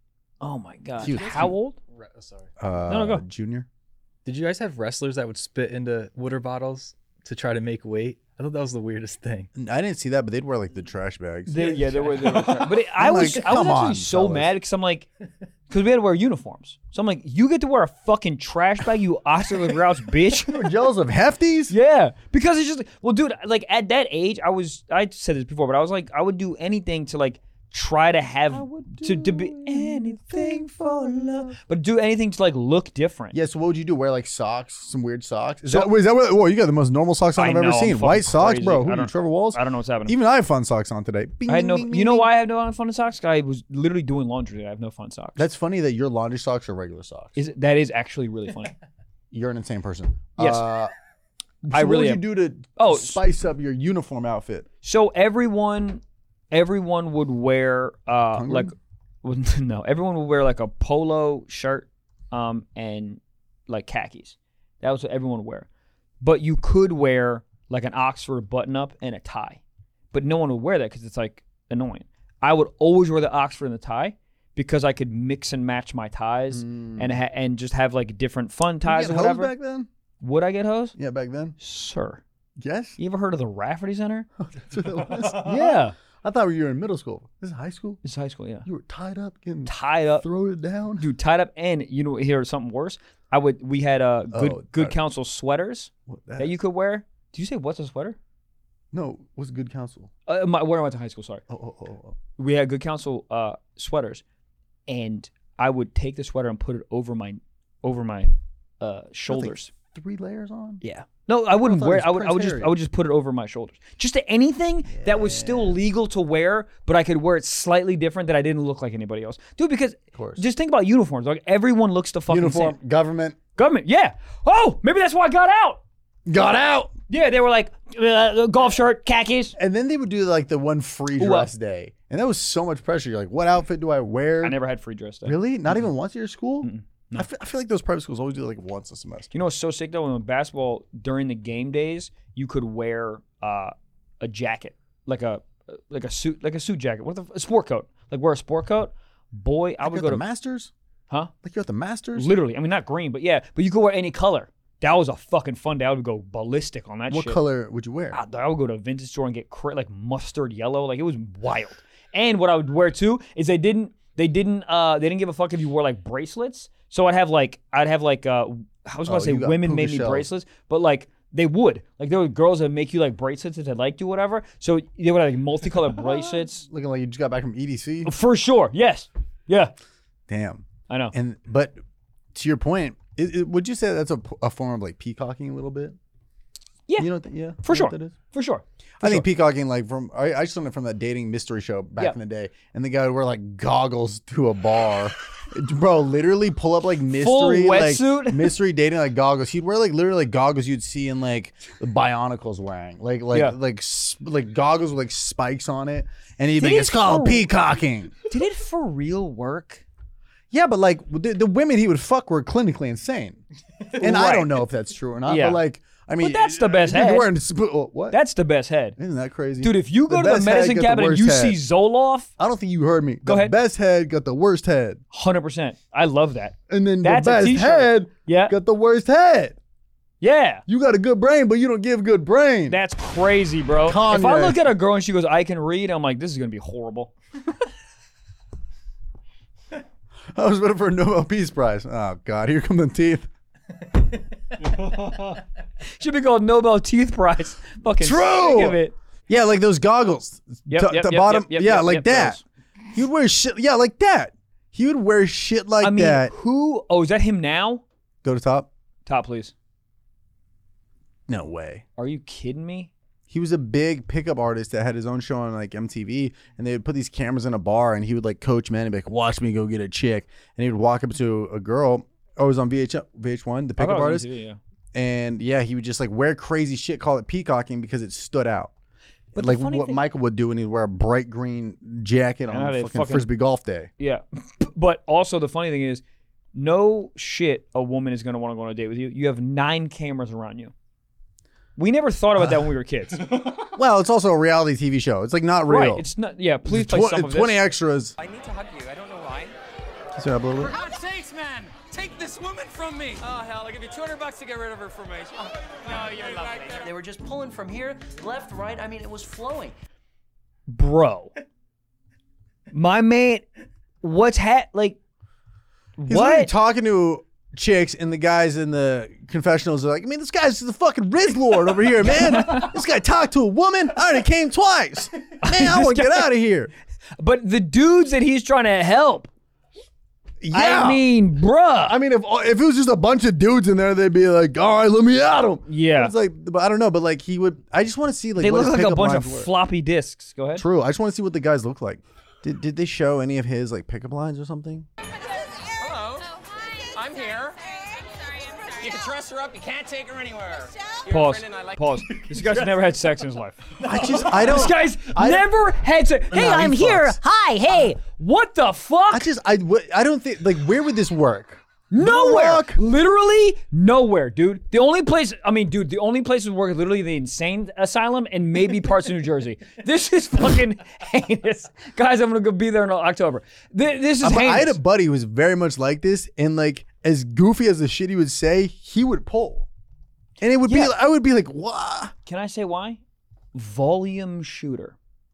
[SPEAKER 3] Oh my god.
[SPEAKER 4] He was-
[SPEAKER 3] How old?
[SPEAKER 5] Re- sorry.
[SPEAKER 4] Uh,
[SPEAKER 3] No, no, go.
[SPEAKER 4] Junior.
[SPEAKER 5] Did you guys have wrestlers that would spit into water bottles to try to make weight? I thought that was the weirdest thing.
[SPEAKER 4] I didn't see that, but they'd wear like the trash bags.
[SPEAKER 3] They, yeah, they were. They were but it, I
[SPEAKER 4] I'm
[SPEAKER 3] was,
[SPEAKER 4] like,
[SPEAKER 3] I was
[SPEAKER 4] come
[SPEAKER 3] actually
[SPEAKER 4] on,
[SPEAKER 3] so
[SPEAKER 4] fellas.
[SPEAKER 3] mad because I'm like, because we had to wear uniforms. So I'm like, you get to wear a fucking trash bag, you Oscar Grouch bitch.
[SPEAKER 4] You were jealous of hefties?
[SPEAKER 3] Yeah, because it's just like, well, dude, like at that age, I was, I said this before, but I was like, I would do anything to like try to have to, to be anything for love, but do anything to like look different.
[SPEAKER 4] Yeah, so what would you do? Wear like socks, some weird socks? Is
[SPEAKER 3] So-
[SPEAKER 4] that, wait, is that what, whoa, you got the most normal socks on
[SPEAKER 3] I
[SPEAKER 4] I've ever
[SPEAKER 3] know, I'm
[SPEAKER 4] seen.
[SPEAKER 3] fucking
[SPEAKER 4] White socks,
[SPEAKER 3] crazy.
[SPEAKER 4] bro.
[SPEAKER 3] I
[SPEAKER 4] Who are you,
[SPEAKER 3] don't-
[SPEAKER 4] Trevor Walls?
[SPEAKER 3] I don't know what's happening.
[SPEAKER 4] Even I have fun socks on today. Bing,
[SPEAKER 3] I had no.
[SPEAKER 4] bing,
[SPEAKER 3] You know
[SPEAKER 4] bing,
[SPEAKER 3] why I
[SPEAKER 4] bing.
[SPEAKER 3] have no fun socks? I was literally doing laundry today. I have no fun socks.
[SPEAKER 4] That's funny that your laundry socks are regular socks.
[SPEAKER 3] is that is actually really funny.
[SPEAKER 4] You're an insane person.
[SPEAKER 3] Yes.
[SPEAKER 4] Uh, so
[SPEAKER 3] I
[SPEAKER 4] what
[SPEAKER 3] really
[SPEAKER 4] would
[SPEAKER 3] am.
[SPEAKER 4] you do to
[SPEAKER 3] Oh,
[SPEAKER 4] spice up your uniform outfit?
[SPEAKER 3] So everyone, everyone would wear uh
[SPEAKER 4] Hungry?
[SPEAKER 3] like, well, no, everyone would wear like a polo shirt, um, and like khakis. That was what everyone would wear. But you could wear like an Oxford button-up and a tie, but no one would wear that because it's like annoying. I would always wear the Oxford and the tie because I could mix and match my ties and ha- and just have like different fun ties
[SPEAKER 4] Did
[SPEAKER 3] or
[SPEAKER 4] you get hosed
[SPEAKER 3] whatever.
[SPEAKER 4] back then?
[SPEAKER 3] Would I get hosed?
[SPEAKER 4] Yeah, back then.
[SPEAKER 3] Sir,
[SPEAKER 4] Yes.
[SPEAKER 3] you ever heard of the Rafferty Center?
[SPEAKER 4] That's what that was.
[SPEAKER 3] Yeah,
[SPEAKER 4] I thought you were in middle school. This is high school.
[SPEAKER 3] it's high school. Yeah,
[SPEAKER 4] You were tied up, getting
[SPEAKER 3] tied up.
[SPEAKER 4] throw it down.
[SPEAKER 3] Dude, tied up, and you know, here's something worse. I would. We had uh good
[SPEAKER 4] Oh,
[SPEAKER 3] good
[SPEAKER 4] tied up.
[SPEAKER 3] counsel sweaters
[SPEAKER 4] What,
[SPEAKER 3] that you could wear. Did you say what's a sweater?
[SPEAKER 4] No, what's good counsel?
[SPEAKER 3] Uh, my, where I went to high school. Sorry,
[SPEAKER 4] Oh, oh, oh, oh.
[SPEAKER 3] we had good counsel uh sweaters, and I would take the sweater and put it over my over my uh shoulders.
[SPEAKER 4] Three layers on.
[SPEAKER 3] Yeah. No, I wouldn't
[SPEAKER 4] thought it
[SPEAKER 3] wear.
[SPEAKER 4] was
[SPEAKER 3] I would. I
[SPEAKER 4] Prince
[SPEAKER 3] would just.
[SPEAKER 4] Harry.
[SPEAKER 3] I would just put it over my shoulders. Just to anything that was still legal to wear, but I could wear it slightly different that I didn't look like anybody else, dude. Because
[SPEAKER 4] course.
[SPEAKER 3] just think about uniforms. Like everyone looks the fucking
[SPEAKER 4] Uniform,
[SPEAKER 3] same.
[SPEAKER 4] government.
[SPEAKER 3] Government. Yeah. Oh, maybe that's why I got out.
[SPEAKER 4] Got out.
[SPEAKER 3] Yeah, they were like uh, golf shirt, khakis.
[SPEAKER 4] And then they would do like the one free
[SPEAKER 3] Ooh,
[SPEAKER 4] dress day. And that was so much pressure. You're like, what outfit do I wear?
[SPEAKER 3] I never had free dress day.
[SPEAKER 4] Really? Not even once at your school?
[SPEAKER 3] Mm-mm. No.
[SPEAKER 4] I, feel, I feel like those private schools always do like once a semester.
[SPEAKER 3] You know what's so sick though? When basketball during the game days, you could wear uh, a jacket, like a like a suit, like a suit jacket, what the, a sport coat. Like wear a sport coat. Boy, I
[SPEAKER 4] Like
[SPEAKER 3] would
[SPEAKER 4] you're
[SPEAKER 3] go
[SPEAKER 4] at
[SPEAKER 3] to
[SPEAKER 4] the Masters?
[SPEAKER 3] huh?
[SPEAKER 4] Like you're at the Masters?
[SPEAKER 3] Literally, I mean not green, but yeah, but you could wear any color. That was a fucking fun day. I would go ballistic on that
[SPEAKER 4] What
[SPEAKER 3] shit.
[SPEAKER 4] color would you wear?
[SPEAKER 3] I, I would go to a vintage store and get cra- like mustard yellow. Like it was wild. And what I would wear too is they didn't they didn't uh they didn't give a fuck if you wore like bracelets. So I'd have like I'd have like uh I was
[SPEAKER 4] Oh,
[SPEAKER 3] gonna say
[SPEAKER 4] you got
[SPEAKER 3] women
[SPEAKER 4] puka
[SPEAKER 3] made me
[SPEAKER 4] shells.
[SPEAKER 3] bracelets, but like they would like there were girls that make you like bracelets if they liked you, whatever. So they would have like multicolored bracelets
[SPEAKER 4] Looking like you just got back from E D C?
[SPEAKER 3] for sure. Yes, yeah,
[SPEAKER 4] Damn.
[SPEAKER 3] I know.
[SPEAKER 4] And but to your point, it, it, would you say that's a, a form of like peacocking a little bit?
[SPEAKER 3] Yeah.
[SPEAKER 4] You know, what that- yeah,
[SPEAKER 3] For
[SPEAKER 4] you know what
[SPEAKER 3] sure.
[SPEAKER 4] that is?
[SPEAKER 3] For sure.
[SPEAKER 4] I think peacocking, like from I, I just learned it from that dating mystery show back
[SPEAKER 3] Yeah.
[SPEAKER 4] in the day, and the guy would wear like goggles to a bar, bro. Literally pull up like mystery,
[SPEAKER 3] Full
[SPEAKER 4] like
[SPEAKER 3] wetsuit?
[SPEAKER 4] mystery dating like goggles. He'd wear like literally like goggles you'd see in like the Bionicles wearing, like like
[SPEAKER 3] Yeah.
[SPEAKER 4] like s- like goggles with like spikes on it, and he'd be
[SPEAKER 3] Did
[SPEAKER 4] like,
[SPEAKER 3] it
[SPEAKER 4] "It's called
[SPEAKER 3] for-
[SPEAKER 4] peacocking."
[SPEAKER 3] Did it for real work?
[SPEAKER 4] Yeah, but like the, the women he would fuck were clinically insane, and I
[SPEAKER 3] Right.
[SPEAKER 4] don't know if that's true or not.
[SPEAKER 3] Yeah.
[SPEAKER 4] But like, I mean,
[SPEAKER 3] that's the best
[SPEAKER 4] you're
[SPEAKER 3] head.
[SPEAKER 4] wearing sp- oh, what?
[SPEAKER 3] That's the best head.
[SPEAKER 4] Isn't that crazy,
[SPEAKER 3] Dude, if you go to the
[SPEAKER 4] best head
[SPEAKER 3] medicine
[SPEAKER 4] got the
[SPEAKER 3] cabinet and
[SPEAKER 4] worst
[SPEAKER 3] you
[SPEAKER 4] head.
[SPEAKER 3] see Zoloft,
[SPEAKER 4] I don't think you heard me.
[SPEAKER 3] Go
[SPEAKER 4] the
[SPEAKER 3] ahead.
[SPEAKER 4] best head got the worst head.
[SPEAKER 3] one hundred percent. I love that.
[SPEAKER 4] And then
[SPEAKER 3] That's
[SPEAKER 4] the
[SPEAKER 3] a
[SPEAKER 4] best
[SPEAKER 3] t-shirt.
[SPEAKER 4] head
[SPEAKER 3] Yeah.
[SPEAKER 4] got the worst head.
[SPEAKER 3] Yeah.
[SPEAKER 4] You got a good brain, but you don't give good brain.
[SPEAKER 3] That's crazy, bro. If I
[SPEAKER 4] Kanye.
[SPEAKER 3] look at a girl and she goes, I can read, I'm like, this is going to be horrible.
[SPEAKER 4] I was waiting for a Nobel Peace Prize. Oh, God. Here come the teeth.
[SPEAKER 3] Should be called Nobel Teeth Prize. Fucking
[SPEAKER 4] True.
[SPEAKER 3] sick of it.
[SPEAKER 4] Yeah, like those goggles.
[SPEAKER 3] Yep,
[SPEAKER 4] to
[SPEAKER 3] yep,
[SPEAKER 4] to
[SPEAKER 3] yep,
[SPEAKER 4] bottom.
[SPEAKER 3] yep, yep,
[SPEAKER 4] yeah,
[SPEAKER 3] yep,
[SPEAKER 4] like
[SPEAKER 3] yep,
[SPEAKER 4] that.
[SPEAKER 3] those.
[SPEAKER 4] He would wear shit. Yeah, like that. He would wear shit like
[SPEAKER 3] I mean,
[SPEAKER 4] that.
[SPEAKER 3] who? Oh, is that him now?
[SPEAKER 4] Go to top.
[SPEAKER 3] Top, please.
[SPEAKER 4] No way.
[SPEAKER 3] Are you kidding me?
[SPEAKER 4] He was a big pickup artist that had his own show on like M T V, and they would put these cameras in a bar, and he would like coach men and be like, "Watch me go get a chick," and he would walk up to a girl. Oh, it was on V H V H one, the pickup artist,
[SPEAKER 3] T V, yeah.
[SPEAKER 4] and yeah, he would just like wear crazy shit, call it peacocking because it stood out.
[SPEAKER 3] But
[SPEAKER 4] like
[SPEAKER 3] the funny
[SPEAKER 4] what
[SPEAKER 3] thing-
[SPEAKER 4] Michael would do when he'd wear a bright green jacket
[SPEAKER 3] And
[SPEAKER 4] on
[SPEAKER 3] how they
[SPEAKER 4] fucking,
[SPEAKER 3] fucking-
[SPEAKER 4] frisbee golf day.
[SPEAKER 3] Yeah, but also the funny thing is, no shit, a woman is gonna want to go on a date with you. You have nine cameras around you. We never thought about that when we were kids.
[SPEAKER 4] Well, it's also a reality T V show. It's like not real.
[SPEAKER 3] Right? It's not. Yeah, please
[SPEAKER 4] It's
[SPEAKER 3] play
[SPEAKER 4] tw-
[SPEAKER 3] some of
[SPEAKER 4] twenty
[SPEAKER 3] this.
[SPEAKER 4] extras.
[SPEAKER 9] I need to hug you. I don't know why.
[SPEAKER 4] Sit up a little
[SPEAKER 9] For
[SPEAKER 4] bit.
[SPEAKER 9] God's sakes, man! Take this woman from me! Oh, hell, I'll give you two hundred bucks to get rid of her for me. Oh, no, you're lovely.
[SPEAKER 10] They were just pulling from here, left, right. I mean, it was flowing.
[SPEAKER 3] Bro, my man, what's hat like?
[SPEAKER 4] He's literally
[SPEAKER 3] What?
[SPEAKER 4] talking to chicks, and the guys in the confessionals are like, I mean, this guy's the fucking Riz Lord over here, man. This guy talked to a woman. I already came twice. Man, I want to get out of here.
[SPEAKER 3] But the dudes that he's trying to help.
[SPEAKER 4] Yeah.
[SPEAKER 3] I mean, bruh.
[SPEAKER 4] I mean, if if it was just a bunch of dudes in there, they'd be like, all right, let me at him.
[SPEAKER 3] Yeah.
[SPEAKER 4] It's like, but I don't know, but like he would, I just want to see like
[SPEAKER 3] they
[SPEAKER 4] what
[SPEAKER 3] look
[SPEAKER 4] his
[SPEAKER 3] like a
[SPEAKER 4] pickup
[SPEAKER 3] bunch of
[SPEAKER 4] lines were.
[SPEAKER 3] floppy disks. Go ahead.
[SPEAKER 4] True. I just want to see what the guys look like. Did did they show any of his like pickup lines or something?
[SPEAKER 9] Hello. I'm here. You can trust her up. You can't take her anywhere. You're
[SPEAKER 3] Pause.
[SPEAKER 9] Brendan, I like
[SPEAKER 3] Pause. This guy's never had sex in his life.
[SPEAKER 4] I just, I don't.
[SPEAKER 3] This guy's
[SPEAKER 4] I-
[SPEAKER 3] never had sex. Hey,
[SPEAKER 4] No, he
[SPEAKER 3] I'm here.
[SPEAKER 4] fucks.
[SPEAKER 3] Hi. Hey. What the fuck?
[SPEAKER 4] I just, I, w- I don't think, like, where would this work?
[SPEAKER 3] Nowhere.
[SPEAKER 4] Rock.
[SPEAKER 3] Literally nowhere, dude. The only place, I mean, dude, the only place would work is literally the insane asylum and maybe parts of New Jersey. This is fucking heinous. Guys, I'm going to go be there in October. Th- This is
[SPEAKER 4] I,
[SPEAKER 3] heinous.
[SPEAKER 4] I had a buddy who was very much like this, and like, as goofy as the shit he would say, he would pull. And it would
[SPEAKER 3] Yeah.
[SPEAKER 4] be, I would be like, what?
[SPEAKER 3] Can I say why? Volume shooter.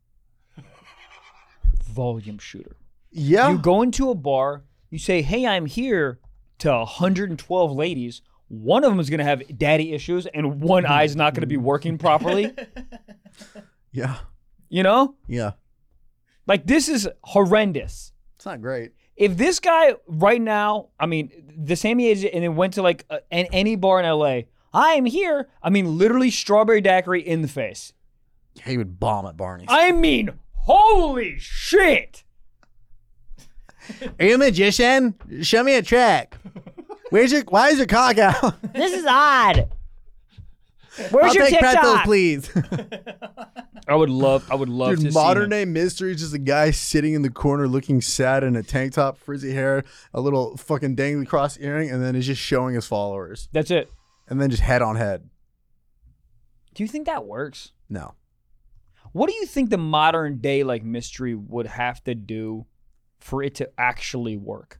[SPEAKER 3] Volume shooter.
[SPEAKER 4] Yeah.
[SPEAKER 3] You go into a bar, you say, hey, I'm here to one hundred twelve ladies. One of them is going to have daddy issues and one eye is not going to be working properly.
[SPEAKER 4] yeah.
[SPEAKER 3] You know?
[SPEAKER 4] Yeah.
[SPEAKER 3] Like, this is horrendous.
[SPEAKER 4] It's not great.
[SPEAKER 3] If this guy right now, I mean, the same age and then went to like a, an, any bar in L A, I am here. I mean, literally strawberry daiquiri in the face.
[SPEAKER 4] He would bomb at Barney's.
[SPEAKER 3] I mean, holy shit.
[SPEAKER 4] Are you a magician? Show me a trick. Where's your, why is your cock out?
[SPEAKER 3] This is odd. Where's
[SPEAKER 4] I'll
[SPEAKER 3] your
[SPEAKER 4] take pretzels,
[SPEAKER 3] TikTok?
[SPEAKER 4] please.
[SPEAKER 3] I would love, I would love to
[SPEAKER 4] Dude,
[SPEAKER 3] see
[SPEAKER 4] modern
[SPEAKER 3] him.
[SPEAKER 4] day mystery is just a guy sitting in the corner looking sad in a tank top, frizzy hair, a little fucking dangly cross earring, and then is just showing his followers.
[SPEAKER 3] That's it.
[SPEAKER 4] And then just head on head.
[SPEAKER 3] Do you think that works?
[SPEAKER 4] No.
[SPEAKER 3] What do you think the modern day like mystery would have to do for it to actually work?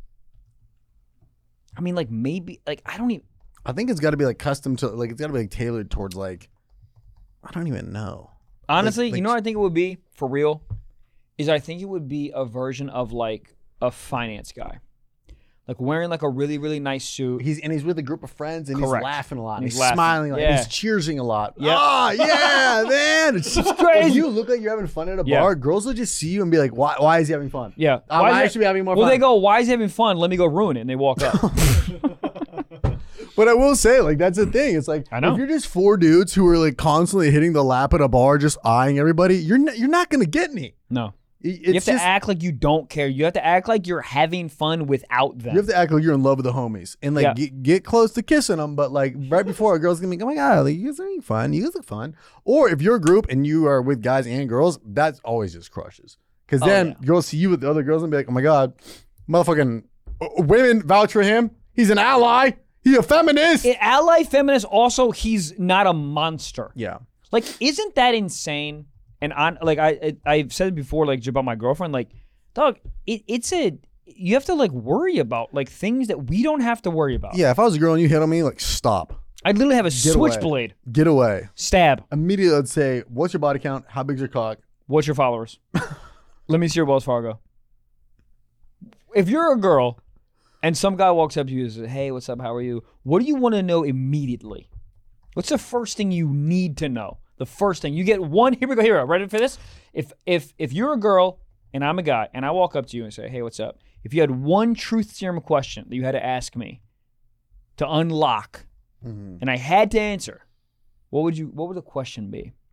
[SPEAKER 3] I mean, like maybe, like I don't even.
[SPEAKER 4] I think it's got to be like custom to, like, it's got to be like tailored towards like, I don't even know.
[SPEAKER 3] Honestly,
[SPEAKER 4] Like-
[SPEAKER 3] you
[SPEAKER 4] like-
[SPEAKER 3] know what I think it would be for real? Is I think it would be a version of like a finance guy. Like wearing like a really, really nice suit.
[SPEAKER 4] He's and he's with a group of friends and
[SPEAKER 3] Correct.
[SPEAKER 4] he's laughing a lot.
[SPEAKER 3] And
[SPEAKER 4] And
[SPEAKER 3] he's
[SPEAKER 4] he's
[SPEAKER 3] laughing.
[SPEAKER 4] smiling a lot.
[SPEAKER 3] Yeah.
[SPEAKER 4] He's cheersing a lot.
[SPEAKER 3] Yeah.
[SPEAKER 4] Ah, yeah, man. It's just
[SPEAKER 3] crazy.
[SPEAKER 4] If you look like you're having fun at a
[SPEAKER 3] Yeah.
[SPEAKER 4] bar, girls will just see you and be like, why, why is he having fun?
[SPEAKER 3] Yeah.
[SPEAKER 4] I'm
[SPEAKER 3] Why is it-
[SPEAKER 4] actually having more
[SPEAKER 3] well,
[SPEAKER 4] fun.
[SPEAKER 3] they go, why is he having fun? Let me go ruin it. And they walk up.
[SPEAKER 4] But I will say, like, that's the thing. It's like,
[SPEAKER 3] I know.
[SPEAKER 4] if you're just four dudes who are like constantly hitting the lap at a bar, just eyeing everybody, you're not, you're not going to get any.
[SPEAKER 3] No.
[SPEAKER 4] It-
[SPEAKER 3] You have
[SPEAKER 4] It's
[SPEAKER 3] to
[SPEAKER 4] just,
[SPEAKER 3] act like you don't care. You have to act like you're having fun without them.
[SPEAKER 4] you have to act like you're in love with the homies and like
[SPEAKER 3] Yeah.
[SPEAKER 4] get, get close to kissing them. But like right before a girl's gonna be, oh my god, like, you guys are having fun. You guys look fun. Or if you're a group and you are with guys and girls, that's always just crushes. Because
[SPEAKER 3] Oh,
[SPEAKER 4] then
[SPEAKER 3] yeah.
[SPEAKER 4] girls see you with the other girls and be like, oh my god, motherfucking uh, women vouch for him. He's an ally. He's a feminist.
[SPEAKER 3] An ally feminist, also, he's not a monster.
[SPEAKER 4] yeah.
[SPEAKER 3] Like, isn't that insane? And on, like I, I, I've said it before, like about my girlfriend. Like, dog, it, it's a you have to like worry about like things that we don't have to worry about.
[SPEAKER 4] Yeah. If I was a girl and you hit on me, like stop,
[SPEAKER 3] I literally have a
[SPEAKER 4] Get away.
[SPEAKER 3] switchblade,
[SPEAKER 4] get away.
[SPEAKER 3] stab.
[SPEAKER 4] Immediately, I'd say, what's your body count? How big's your cock?
[SPEAKER 3] What's your followers? Let me see your Wells Fargo. If you're a girl and some guy walks up to you and says, hey, what's up? How are you? What do you want to know immediately? What's the first thing you need to know? The first thing. You get one, here we go, here we go. Ready for this? If if if you're a girl and I'm a guy and I walk up to you and say, hey, what's up? If you had one truth serum question that you had to ask me to unlock
[SPEAKER 4] Mm-hmm.
[SPEAKER 3] and I had to answer, what would you what would the question be?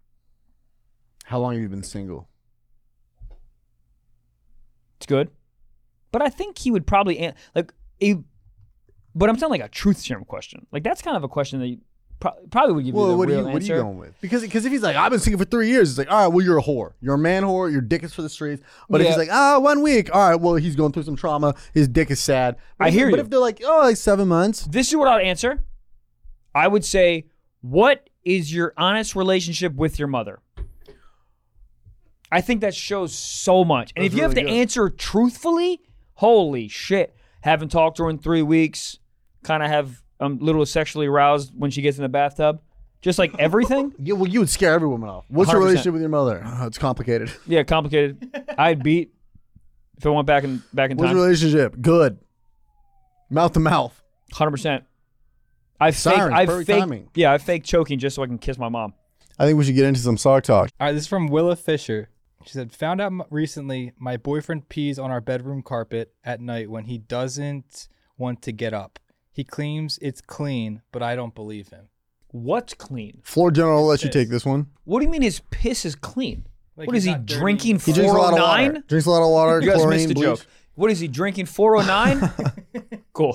[SPEAKER 4] How long have you been single?
[SPEAKER 3] It's good. But I think he would probably, an- like, a, but I'm saying like a truth serum question. Like, that's kind of a question that you pro- probably would give
[SPEAKER 4] Well,
[SPEAKER 3] you the
[SPEAKER 4] what, are
[SPEAKER 3] real
[SPEAKER 4] you, what are
[SPEAKER 3] answer.
[SPEAKER 4] you going with? Because because if he's like, I've been single for three years, it's like, all right, well, you're a whore. You're a man whore. Your dick is for the streets. But if
[SPEAKER 3] Yeah.
[SPEAKER 4] he's like, ah, one week, all right, well, he's going through some trauma. His dick is sad. But
[SPEAKER 3] I
[SPEAKER 4] if,
[SPEAKER 3] hear
[SPEAKER 4] But
[SPEAKER 3] you.
[SPEAKER 4] if they're like, oh, like seven months.
[SPEAKER 3] This is what I'd answer. I would say, what is your honest relationship with your mother? I think that shows so much. And
[SPEAKER 4] That's
[SPEAKER 3] if you have
[SPEAKER 4] really
[SPEAKER 3] to
[SPEAKER 4] good.
[SPEAKER 3] answer truthfully, holy shit. Haven't talked to her in three weeks. Kind of have um, a little sexually aroused when she gets in the bathtub. Just like everything.
[SPEAKER 4] Yeah, well, you would scare every woman off. What's your
[SPEAKER 3] one hundred percent.
[SPEAKER 4] relationship with your mother? Oh, it's complicated.
[SPEAKER 3] Yeah, complicated. I'd beat if I went back in back in
[SPEAKER 4] What's
[SPEAKER 3] time.
[SPEAKER 4] your relationship? Good. Mouth to mouth.
[SPEAKER 3] one hundred percent. I fake
[SPEAKER 4] Sirens,
[SPEAKER 3] I
[SPEAKER 4] perfect
[SPEAKER 3] fake
[SPEAKER 4] timing.
[SPEAKER 3] Yeah, I fake choking just so I can kiss my mom.
[SPEAKER 4] I think we should get into some sock talk.
[SPEAKER 5] All right, this is from Willa Fisher. She said, found out m- recently my boyfriend pees on our bedroom carpet at night when he doesn't want to get up. He claims it's clean, but I don't believe him.
[SPEAKER 3] What's clean?
[SPEAKER 4] Floor General, I'll let you
[SPEAKER 5] Piss.
[SPEAKER 4] take this one.
[SPEAKER 3] What do you mean his piss is clean?
[SPEAKER 5] Like,
[SPEAKER 3] what
[SPEAKER 5] he's
[SPEAKER 3] is he
[SPEAKER 5] not dirty.
[SPEAKER 3] drinking?
[SPEAKER 4] He drinks a lot of water.
[SPEAKER 3] four oh nine?
[SPEAKER 4] Drinks a lot of water,
[SPEAKER 3] You guys
[SPEAKER 4] chlorine,
[SPEAKER 3] missed the
[SPEAKER 4] bleach.
[SPEAKER 3] joke. What is he drinking? four oh nine? Cool.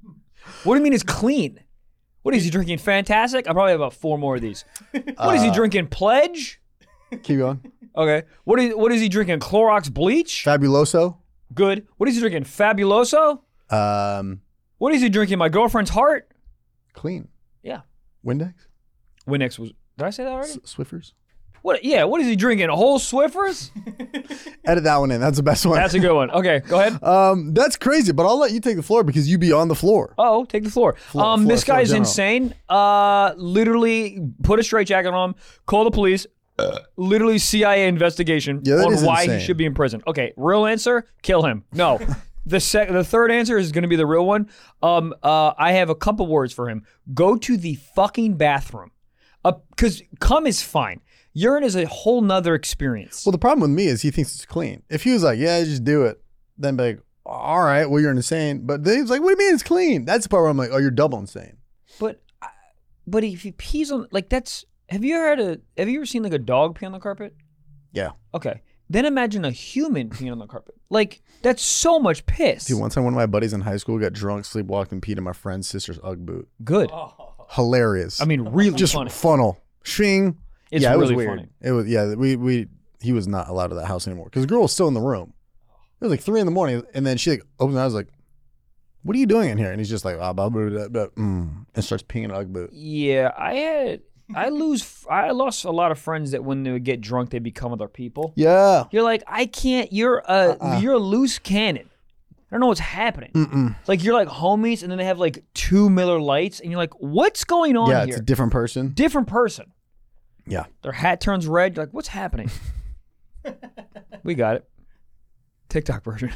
[SPEAKER 3] What do you mean it's clean? What is he drinking? Fantastic? I probably have about four more of these. What is he
[SPEAKER 4] Uh,
[SPEAKER 3] drinking? Pledge?
[SPEAKER 4] Keep going.
[SPEAKER 3] Okay. What is what is he drinking? Clorox bleach?
[SPEAKER 4] Fabuloso.
[SPEAKER 3] Good. What is he drinking? Fabuloso?
[SPEAKER 4] Um,
[SPEAKER 3] What is he drinking? My girlfriend's heart?
[SPEAKER 4] clean.
[SPEAKER 3] Yeah.
[SPEAKER 4] Windex.
[SPEAKER 3] Windex was. Did I say that already?
[SPEAKER 4] S- Swiffers.
[SPEAKER 3] What? Yeah. What is he drinking? A whole Swiffers?
[SPEAKER 4] Edit that one in. That's the best one.
[SPEAKER 3] That's a good one. Okay, go ahead.
[SPEAKER 4] Um, that's crazy, but I'll let you take the floor because you be on the floor.
[SPEAKER 3] Oh, take the floor.
[SPEAKER 4] Floor-
[SPEAKER 3] um,
[SPEAKER 4] floor-
[SPEAKER 3] this
[SPEAKER 4] floor
[SPEAKER 3] guy's
[SPEAKER 4] general.
[SPEAKER 3] insane. Uh, literally put a straitjacket on him. Call the police. Literally C I A investigation
[SPEAKER 4] Yeah, that
[SPEAKER 3] on
[SPEAKER 4] is
[SPEAKER 3] why
[SPEAKER 4] insane.
[SPEAKER 3] he should be in prison. Okay, real answer: kill him. No, the sec- the third answer is going to be the real one. Um, uh, I have a couple words for him. Go to the fucking bathroom. Uh, because cum is fine. Urine is a whole nother experience.
[SPEAKER 4] Well, the problem with me is he thinks it's clean. If he was like, yeah, just do it, then be like, all right, well, you're insane. But then he's like, what do you mean it's clean? That's the part where I'm like, oh, you're double insane.
[SPEAKER 3] But, I- but if he pees on like that's. Have you ever had a? Have you ever seen like a dog pee on the carpet?
[SPEAKER 4] Yeah.
[SPEAKER 3] Okay. Then imagine a human peeing on the carpet. Like, that's so much piss.
[SPEAKER 4] Dude, one time one of my buddies in high school got drunk, sleepwalked, and peed in my friend's sister's Ugg boot.
[SPEAKER 3] Good.
[SPEAKER 4] Hilarious.
[SPEAKER 3] I mean, really
[SPEAKER 4] just
[SPEAKER 3] funny.
[SPEAKER 4] funnel. Shing.
[SPEAKER 3] It's
[SPEAKER 4] yeah, it was
[SPEAKER 3] really
[SPEAKER 4] weird.
[SPEAKER 3] funny.
[SPEAKER 4] It was, yeah, we, we, he was not allowed to that house anymore because the girl was still in the room. It was like three in the morning, and then she like opens her eyes like, what are you doing in here? And he's just like, ah, blah, blah, blah, blah, mm, and starts peeing in an Ugg boot.
[SPEAKER 3] Yeah, I had, I lose, I lost a lot of friends that when they would get drunk, they become other people.
[SPEAKER 4] Yeah.
[SPEAKER 3] You're like, I can't, you're a,
[SPEAKER 4] Uh-uh.
[SPEAKER 3] you're a loose cannon. I don't know what's happening.
[SPEAKER 4] Mm-mm.
[SPEAKER 3] Like, you're like homies, and then they have like two Miller Lights, and you're like, what's going on
[SPEAKER 4] Yeah,
[SPEAKER 3] here?
[SPEAKER 4] it's a different person.
[SPEAKER 3] Different person.
[SPEAKER 4] Yeah.
[SPEAKER 3] Their hat turns red. You're like, what's happening? We got it. TikTok version.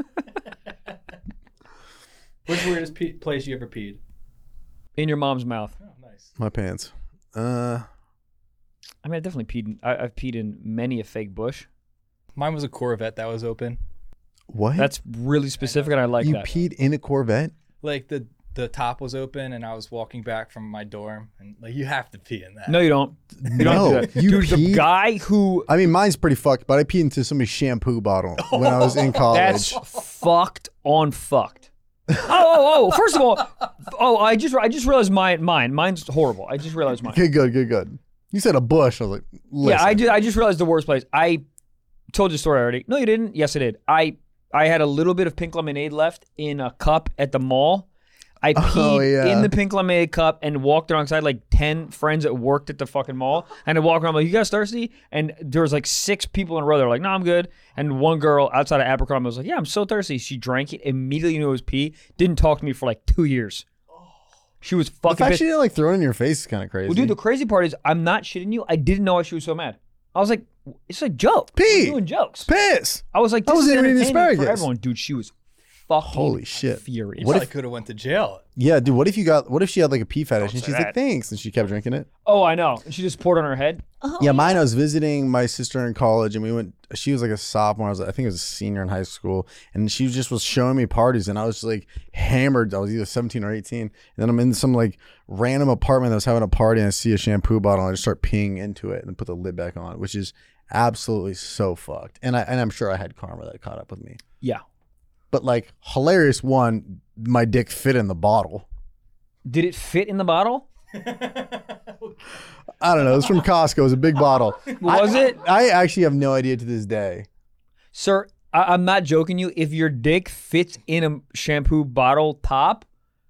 [SPEAKER 5] What's the weirdest pe- place you ever peed?
[SPEAKER 3] In your mom's mouth.
[SPEAKER 5] Oh, nice.
[SPEAKER 4] My pants. Uh,
[SPEAKER 3] I mean, I definitely peed. In, I, I've peed in many a fake bush.
[SPEAKER 5] Mine was a Corvette that was open.
[SPEAKER 4] what?
[SPEAKER 3] That's really specific, and I like
[SPEAKER 4] you
[SPEAKER 3] that.
[SPEAKER 4] peed in a Corvette?
[SPEAKER 5] Like the the top was open, and I was walking back from my dorm, and like you have to pee in that.
[SPEAKER 3] No, you don't. You
[SPEAKER 4] No,
[SPEAKER 3] don't do that.
[SPEAKER 4] you
[SPEAKER 3] Dude, the
[SPEAKER 4] peed?
[SPEAKER 3] guy who
[SPEAKER 4] I mean, mine's pretty fucked, but I peed into somebody's shampoo bottle when I was in
[SPEAKER 3] that's
[SPEAKER 4] college.
[SPEAKER 3] fucked on fucked. Oh, oh, oh! First of all, oh, I just I just realized mine. Mine, mine's horrible. I just realized mine.
[SPEAKER 4] Okay, good, good, good. You said a bush. I was like, listen.
[SPEAKER 3] Yeah, I just I just realized the worst place. I told you the story already. No, you didn't. Yes, I did. I I had a little bit of pink lemonade left in a cup at the mall. I peed
[SPEAKER 4] Oh, yeah.
[SPEAKER 3] in the pink lemonade cup and walked alongside like ten friends that worked at the fucking mall. And I walk around like, you guys thirsty? And there was like six people in a row. They're like, no, I'm good. And one girl outside of Abercrombie was like, yeah, I'm so thirsty. She drank it, immediately knew it was pee. Didn't talk to me for like two years. She was
[SPEAKER 4] The
[SPEAKER 3] fucking
[SPEAKER 4] fact
[SPEAKER 3] pissed.
[SPEAKER 4] she didn't like throw it in your face is kind of crazy.
[SPEAKER 3] Well, dude, the crazy part is I'm not shitting you. I didn't know why she was so mad. I was like, it's a joke.
[SPEAKER 4] Pee.
[SPEAKER 3] We're doing jokes.
[SPEAKER 4] Piss.
[SPEAKER 3] I was like,
[SPEAKER 4] I
[SPEAKER 3] this
[SPEAKER 4] wasn't
[SPEAKER 3] is
[SPEAKER 4] even eating
[SPEAKER 3] entertainment for
[SPEAKER 4] asparagus.
[SPEAKER 3] everyone. Dude, she was fucking
[SPEAKER 4] Holy shit.
[SPEAKER 3] furious.
[SPEAKER 5] What I could have went to jail.
[SPEAKER 4] Yeah, dude. What if you got? What if she had like a pee fetish and
[SPEAKER 3] say
[SPEAKER 4] she's
[SPEAKER 3] that.
[SPEAKER 4] like, thanks, and she kept drinking it?
[SPEAKER 3] Oh, I know. And she just poured on her head.
[SPEAKER 4] Yeah, mine. I was visiting my sister in college, and we went. She was like a sophomore. I was, I think, it was a senior in high school, and she just was showing me parties, and I was like hammered. I was either seventeen or eighteen, and then I'm in some like random apartment that was having a party, and I see a shampoo bottle, and I just start peeing into it, and then put the lid back on, which is absolutely so fucked. And I and I'm sure I had karma that caught up with me.
[SPEAKER 3] Yeah.
[SPEAKER 4] But like hilarious one, my dick fit in the bottle.
[SPEAKER 3] Did it fit in the bottle?
[SPEAKER 4] I don't know. It was from Costco. It was a big bottle.
[SPEAKER 3] Was
[SPEAKER 4] I,
[SPEAKER 3] it?
[SPEAKER 4] I actually have no idea to this day.
[SPEAKER 3] Sir, I, I'm not joking you. If your dick fits in a shampoo bottle top,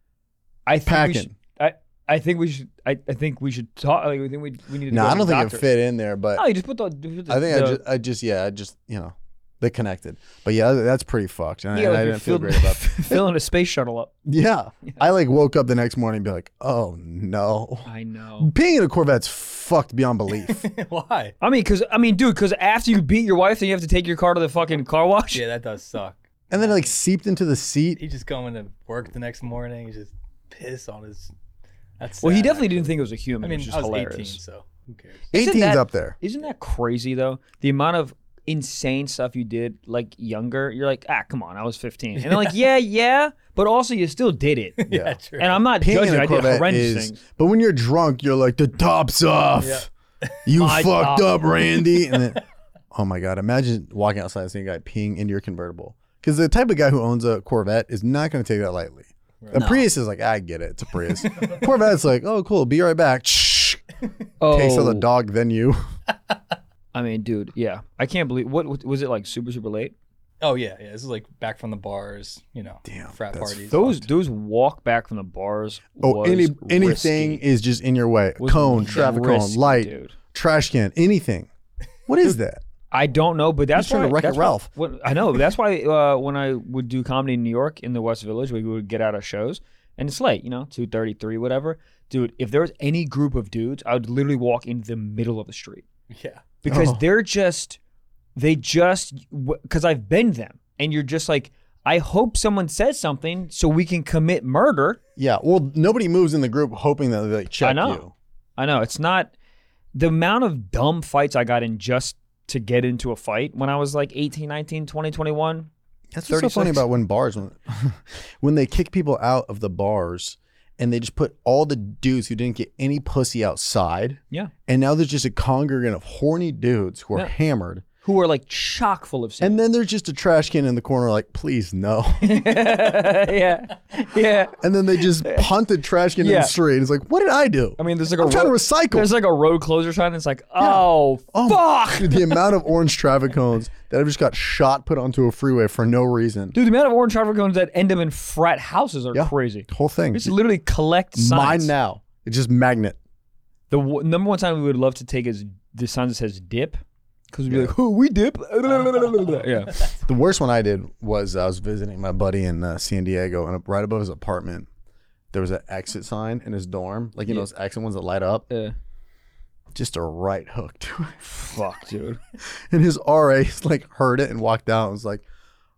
[SPEAKER 3] I think
[SPEAKER 4] Packing.
[SPEAKER 3] we should. I, I think we should. I, I think we should talk. Like, I think we we need to.
[SPEAKER 4] No,
[SPEAKER 3] go
[SPEAKER 4] I
[SPEAKER 3] to
[SPEAKER 4] don't
[SPEAKER 3] the
[SPEAKER 4] think
[SPEAKER 3] doctors.
[SPEAKER 4] it fit in there, but
[SPEAKER 3] No, you just put the. Put the
[SPEAKER 4] I think
[SPEAKER 3] the,
[SPEAKER 4] I just, I just, yeah, I just, you know, they connected. But yeah, that's pretty fucked. And, I,
[SPEAKER 3] Yeah,
[SPEAKER 4] and
[SPEAKER 3] like
[SPEAKER 4] I
[SPEAKER 3] you're
[SPEAKER 4] didn't feel
[SPEAKER 3] filled-
[SPEAKER 4] great about it.
[SPEAKER 3] filling a space shuttle up.
[SPEAKER 4] Yeah. I like woke up the next morning and be like, oh no.
[SPEAKER 3] I know.
[SPEAKER 4] Peeing in a Corvette's fucked beyond belief.
[SPEAKER 5] Why?
[SPEAKER 3] I mean, cause I mean, dude, cause after you beat your wife, then you have to take your car to the fucking car wash.
[SPEAKER 5] Yeah, that does suck.
[SPEAKER 4] And then it like seeped into the seat.
[SPEAKER 5] He just going to work the next morning. He just piss on his. That's
[SPEAKER 3] Well, he
[SPEAKER 5] sad,
[SPEAKER 3] definitely
[SPEAKER 5] actually.
[SPEAKER 3] didn't think it was a human.
[SPEAKER 5] I mean,
[SPEAKER 3] which is
[SPEAKER 5] I was
[SPEAKER 3] hilarious.
[SPEAKER 5] eighteen, so who cares?
[SPEAKER 3] Isn't
[SPEAKER 4] eighteen's
[SPEAKER 3] that-
[SPEAKER 4] up there.
[SPEAKER 3] Isn't that crazy though? The amount of insane stuff you did like younger. You're like, ah, come on, I was fifteen. And they're like, yeah, yeah, but also you still did it.
[SPEAKER 5] Yeah, true.
[SPEAKER 3] And I'm not
[SPEAKER 4] Peeing
[SPEAKER 3] judging.
[SPEAKER 4] in a
[SPEAKER 3] I did
[SPEAKER 4] Corvette
[SPEAKER 3] horrendous
[SPEAKER 4] is,
[SPEAKER 3] things.
[SPEAKER 4] but when you're drunk, you're like, the top's off.
[SPEAKER 5] Yeah.
[SPEAKER 4] You
[SPEAKER 3] My
[SPEAKER 4] fucked
[SPEAKER 3] top.
[SPEAKER 4] up, Randy. And then, oh my God, imagine walking outside and seeing a guy peeing into your convertible. Because the type of guy who owns a Corvette is not going to take that lightly. A Prius is like, I get it. It's a Prius. Corvette's like, oh, cool. Be right back. Shh.
[SPEAKER 3] Oh,
[SPEAKER 4] Takes out the dog, then you.
[SPEAKER 3] I mean, dude, yeah, I can't believe. What, what was it like? Super, super late.
[SPEAKER 5] Oh yeah, yeah. This is like back from the bars, you know,
[SPEAKER 4] Damn,
[SPEAKER 5] frat
[SPEAKER 4] that's
[SPEAKER 5] parties.
[SPEAKER 3] Those those walk back from the bars.
[SPEAKER 4] Oh,
[SPEAKER 3] was
[SPEAKER 4] any anything
[SPEAKER 3] risky.
[SPEAKER 4] is just in your way.
[SPEAKER 3] Was
[SPEAKER 4] Cone, traffic cone,
[SPEAKER 3] risky,
[SPEAKER 4] light,
[SPEAKER 3] dude.
[SPEAKER 4] trash can, anything. What is that?
[SPEAKER 3] I don't know, but that's
[SPEAKER 4] He's trying
[SPEAKER 3] why,
[SPEAKER 4] to wreck it,
[SPEAKER 3] that's why-
[SPEAKER 4] Ralph.
[SPEAKER 3] what- I know. That's why uh, when I would do comedy in New York in the West Village, we would get out of shows, and it's late, you know, two thirty, three, whatever. Dude, if there was any group of dudes, I would literally walk in the middle of the street
[SPEAKER 5] Yeah.
[SPEAKER 3] because
[SPEAKER 4] Oh.
[SPEAKER 3] they're just, they just, because I've been them, and you're just like, I hope someone says something so we can commit murder.
[SPEAKER 4] Yeah. Well, nobody moves in the group hoping that they like, check
[SPEAKER 3] I know.
[SPEAKER 4] you.
[SPEAKER 3] I know it's not the amount of dumb fights I got in just to get into a fight when I was like eighteen, nineteen, twenty, twenty-one.
[SPEAKER 4] That's what's so funny
[SPEAKER 3] thirty-six.
[SPEAKER 4] about when bars, when, when they kick people out of the bars and they just put all the dudes who didn't get any pussy outside.
[SPEAKER 3] Yeah.
[SPEAKER 4] And now there's just a congregant of horny dudes who are
[SPEAKER 3] Yeah.
[SPEAKER 4] hammered.
[SPEAKER 3] Who are like chock full of sin.
[SPEAKER 4] And then there's just a trash can in the corner like, please, no.
[SPEAKER 3] yeah. Yeah.
[SPEAKER 4] And then they just punt the trash can in
[SPEAKER 3] Yeah.
[SPEAKER 4] the street. It's like, what did I do?
[SPEAKER 3] I mean, there's like
[SPEAKER 4] I'm
[SPEAKER 3] a
[SPEAKER 4] trying to
[SPEAKER 3] road,
[SPEAKER 4] recycle.
[SPEAKER 3] There's like a road closure sign. And it's like, oh,
[SPEAKER 4] Oh,
[SPEAKER 3] fuck.
[SPEAKER 4] dude, the amount of orange traffic cones that have just got shot put onto a freeway for no reason.
[SPEAKER 3] Dude, the amount of orange traffic cones that end up in frat houses are
[SPEAKER 4] Yeah.
[SPEAKER 3] crazy.
[SPEAKER 4] Whole thing.
[SPEAKER 3] It's literally collect signs.
[SPEAKER 4] Mine now. It's just magnet.
[SPEAKER 3] The w- number one sign we would love to take is the sign that says dip. Because we'd be like, oh, we dip. yeah.
[SPEAKER 4] The worst one I did was I was visiting my buddy in uh, San Diego, and right above his apartment, there was an exit sign in his dorm. Like, you know,
[SPEAKER 3] Yeah.
[SPEAKER 4] those exit ones that light up.
[SPEAKER 3] Yeah.
[SPEAKER 4] Just a right hook to it.
[SPEAKER 3] Fuck, dude.
[SPEAKER 4] And his R A like heard it and walked out and was like,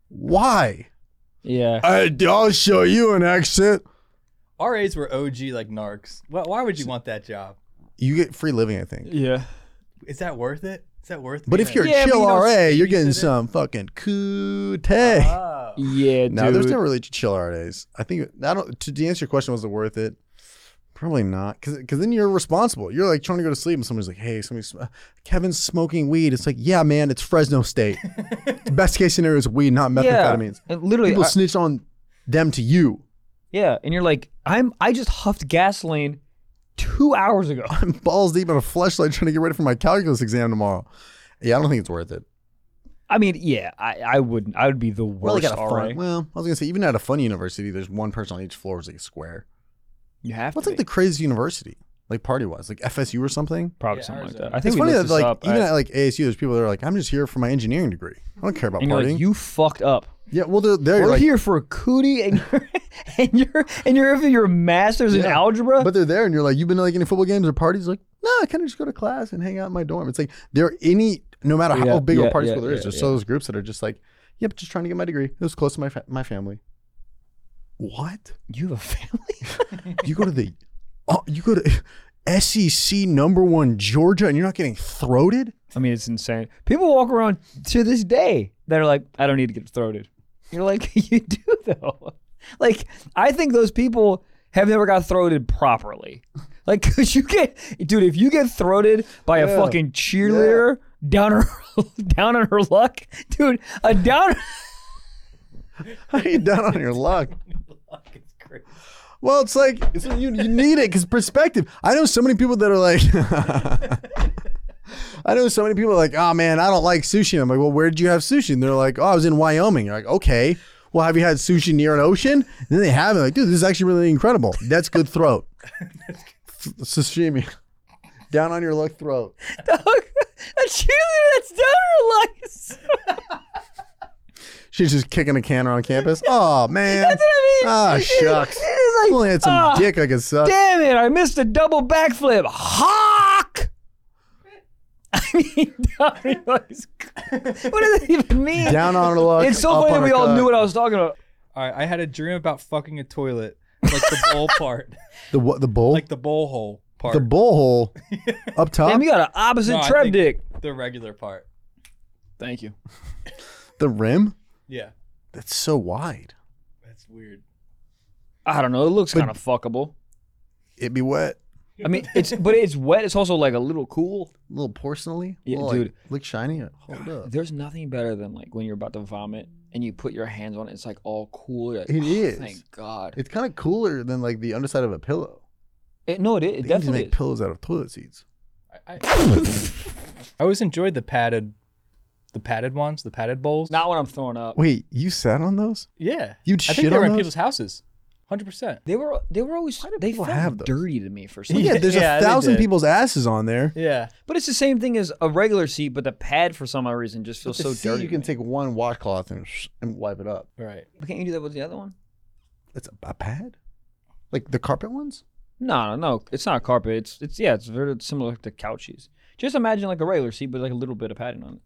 [SPEAKER 4] why?
[SPEAKER 3] Yeah.
[SPEAKER 4] I, I'll show you an exit.
[SPEAKER 5] R As were O G like narcs. Why, why would you want that job?
[SPEAKER 4] You get free living, I think.
[SPEAKER 3] Yeah.
[SPEAKER 5] Is that worth it? Is that worth?
[SPEAKER 4] But
[SPEAKER 5] being
[SPEAKER 4] if you're
[SPEAKER 5] a-
[SPEAKER 3] Yeah,
[SPEAKER 4] a
[SPEAKER 3] but
[SPEAKER 4] chill
[SPEAKER 3] you know,
[SPEAKER 4] R A, you're getting
[SPEAKER 5] babysit it.
[SPEAKER 4] some fucking cootie.
[SPEAKER 5] Oh.
[SPEAKER 3] Yeah, dude.
[SPEAKER 4] No, there's never really chill R As. I think I don't. To, to answer your question, was it worth it? Probably not, because because then you're responsible. You're like trying to go to sleep, and somebody's like, "Hey, somebody's uh, Kevin's smoking weed." It's like, yeah, man, it's Fresno State. The best case scenario is weed, not methamphetamines.
[SPEAKER 3] And literally,
[SPEAKER 4] People
[SPEAKER 3] I-
[SPEAKER 4] snitch on them to you.
[SPEAKER 3] yeah, and you're like, I'm. I just huffed gasoline two hours ago.
[SPEAKER 4] I'm balls deep in a fleshlight trying to get ready for my calculus exam tomorrow. Yeah, I don't think it's worth it.
[SPEAKER 3] I mean, yeah, I, I wouldn't. I would be the
[SPEAKER 4] Well,
[SPEAKER 3] worst
[SPEAKER 4] like at a
[SPEAKER 3] R A.
[SPEAKER 4] fun, well, I was gonna say even at a fun university, there's one person on each floor who's like a square.
[SPEAKER 3] You have
[SPEAKER 4] What's
[SPEAKER 3] to
[SPEAKER 4] like
[SPEAKER 3] be.
[SPEAKER 4] the craziest university, like party wise, like F S U or something?
[SPEAKER 3] Probably
[SPEAKER 5] Yeah,
[SPEAKER 3] something like
[SPEAKER 5] ours
[SPEAKER 3] that.
[SPEAKER 5] are-
[SPEAKER 3] I think
[SPEAKER 4] It's
[SPEAKER 3] we
[SPEAKER 4] funny
[SPEAKER 3] looked
[SPEAKER 4] that
[SPEAKER 3] this
[SPEAKER 4] like
[SPEAKER 3] up.
[SPEAKER 4] even
[SPEAKER 3] I-
[SPEAKER 4] at like A S U, there's people that are like, I'm just here for my engineering degree. I don't care about
[SPEAKER 3] and you're
[SPEAKER 4] partying.
[SPEAKER 3] like, you fucked up.
[SPEAKER 4] yeah, well, they're, they're
[SPEAKER 3] We're
[SPEAKER 4] like,
[SPEAKER 3] here for a cootie, and you're and you're and you're here for your masters in
[SPEAKER 4] Yeah.
[SPEAKER 3] algebra.
[SPEAKER 4] but they're there, and you're like, you've been to like any football games or parties? Like, no, I kind of just go to class and hang out in my dorm. It's like there any, no matter how
[SPEAKER 3] Yeah,
[SPEAKER 4] big of
[SPEAKER 3] yeah,
[SPEAKER 4] a party
[SPEAKER 3] yeah,
[SPEAKER 4] school there is,
[SPEAKER 3] yeah,
[SPEAKER 4] there's
[SPEAKER 3] yeah.
[SPEAKER 4] still those groups that are just like, yep, just trying to get my degree. It was close to my fa- my family. What?
[SPEAKER 3] you have a family.
[SPEAKER 4] You go to the, oh, you go to S E C number one Georgia, and you're not getting throated?
[SPEAKER 3] I mean, it's insane. People walk around to this day that are like, I don't need to get throated. You're like, you do though. Like, I think those people have never got throated properly. Like, cause you get, dude, if you get throated by a
[SPEAKER 4] Yeah.
[SPEAKER 3] fucking cheerleader down her down on her luck, dude. A down.
[SPEAKER 4] How are you down on your luck? Well, it's like it's, you, you need it because perspective. I know so many people that are like, I know so many people are like, oh man, I don't like sushi. And I'm like, well, where did you have sushi? And they're like, oh, I was in Wyoming. You're like, okay, well, have you had sushi near an ocean? And then they have it. Like, dude, this is actually really incredible. That's good throat. Sashimi. Down on your luck throat.
[SPEAKER 3] Dog, a cheerleader that's down her luck.
[SPEAKER 4] She's just kicking a can around campus. Oh man.
[SPEAKER 3] That's what I mean.
[SPEAKER 4] Ah, shucks.
[SPEAKER 3] It's like,
[SPEAKER 4] I only had some
[SPEAKER 3] oh,
[SPEAKER 4] dick I could suck.
[SPEAKER 3] Damn it, I missed a double backflip. Hawk! I mean, down on your luck is- what does that even mean?
[SPEAKER 4] Down on her luck.
[SPEAKER 3] It's so
[SPEAKER 4] up
[SPEAKER 3] funny
[SPEAKER 4] on
[SPEAKER 3] that we
[SPEAKER 4] her
[SPEAKER 3] all
[SPEAKER 4] cock.
[SPEAKER 3] knew what I was talking about.
[SPEAKER 5] All right, I had a dream about fucking a toilet, like the bowl part,
[SPEAKER 4] The what? The bowl?
[SPEAKER 5] like the bowl hole part.
[SPEAKER 4] the bowl hole up top?
[SPEAKER 3] Damn, you got an opposite
[SPEAKER 5] No, I
[SPEAKER 3] Trev
[SPEAKER 5] think
[SPEAKER 3] dick.
[SPEAKER 5] The regular part.
[SPEAKER 3] Thank you.
[SPEAKER 4] The rim?
[SPEAKER 5] Yeah,
[SPEAKER 4] That's so wide.
[SPEAKER 5] that's weird.
[SPEAKER 3] I don't know. It looks
[SPEAKER 4] But-
[SPEAKER 3] kind of fuckable.
[SPEAKER 4] It'd be wet.
[SPEAKER 3] I mean, it's but it's wet. It's also like a little cool.
[SPEAKER 4] A little porcelainy.
[SPEAKER 3] Yeah,
[SPEAKER 4] little,
[SPEAKER 3] dude.
[SPEAKER 4] Like, look shiny. Hold up.
[SPEAKER 3] There's nothing better than like when you're about to vomit and you put your hands on it. It's like all cool. You're like,
[SPEAKER 4] It
[SPEAKER 3] oh,
[SPEAKER 4] is.
[SPEAKER 3] Thank God.
[SPEAKER 4] It's kind of cooler than like the underside of a pillow.
[SPEAKER 3] It, no, it, it
[SPEAKER 4] They need to
[SPEAKER 3] definitely
[SPEAKER 4] make
[SPEAKER 3] is.
[SPEAKER 4] pillows out of toilet seats.
[SPEAKER 5] I, I, I always enjoyed the padded, the padded ones, the padded bowls.
[SPEAKER 3] Not when I'm throwing up.
[SPEAKER 4] Wait, you sat on those?
[SPEAKER 5] Yeah,
[SPEAKER 4] You'd
[SPEAKER 5] I
[SPEAKER 4] shit
[SPEAKER 5] think they were
[SPEAKER 4] on
[SPEAKER 5] in
[SPEAKER 4] those?
[SPEAKER 5] people's houses, hundred percent.
[SPEAKER 3] They were they were always they
[SPEAKER 4] people
[SPEAKER 3] felt
[SPEAKER 4] have those?
[SPEAKER 3] dirty to me for some
[SPEAKER 4] Well, yeah,
[SPEAKER 3] reason.
[SPEAKER 4] there's
[SPEAKER 5] Yeah,
[SPEAKER 4] a
[SPEAKER 5] they
[SPEAKER 4] thousand
[SPEAKER 5] did.
[SPEAKER 4] people's asses on there.
[SPEAKER 5] Yeah,
[SPEAKER 3] But it's the same thing as a regular seat, but the pad for some odd reason just feels
[SPEAKER 4] The
[SPEAKER 3] so
[SPEAKER 4] seat,
[SPEAKER 3] dirty.
[SPEAKER 4] you
[SPEAKER 3] to
[SPEAKER 4] can
[SPEAKER 3] me.
[SPEAKER 4] take one washcloth and, sh- and wipe it up.
[SPEAKER 5] right.
[SPEAKER 3] But can't you do that with the other one?
[SPEAKER 4] It's a, a pad? Like the carpet ones?
[SPEAKER 3] No, no, no. It's not carpet. It's it's yeah. It's very similar to couches. Just imagine like a regular seat, but like a little bit of padding on it.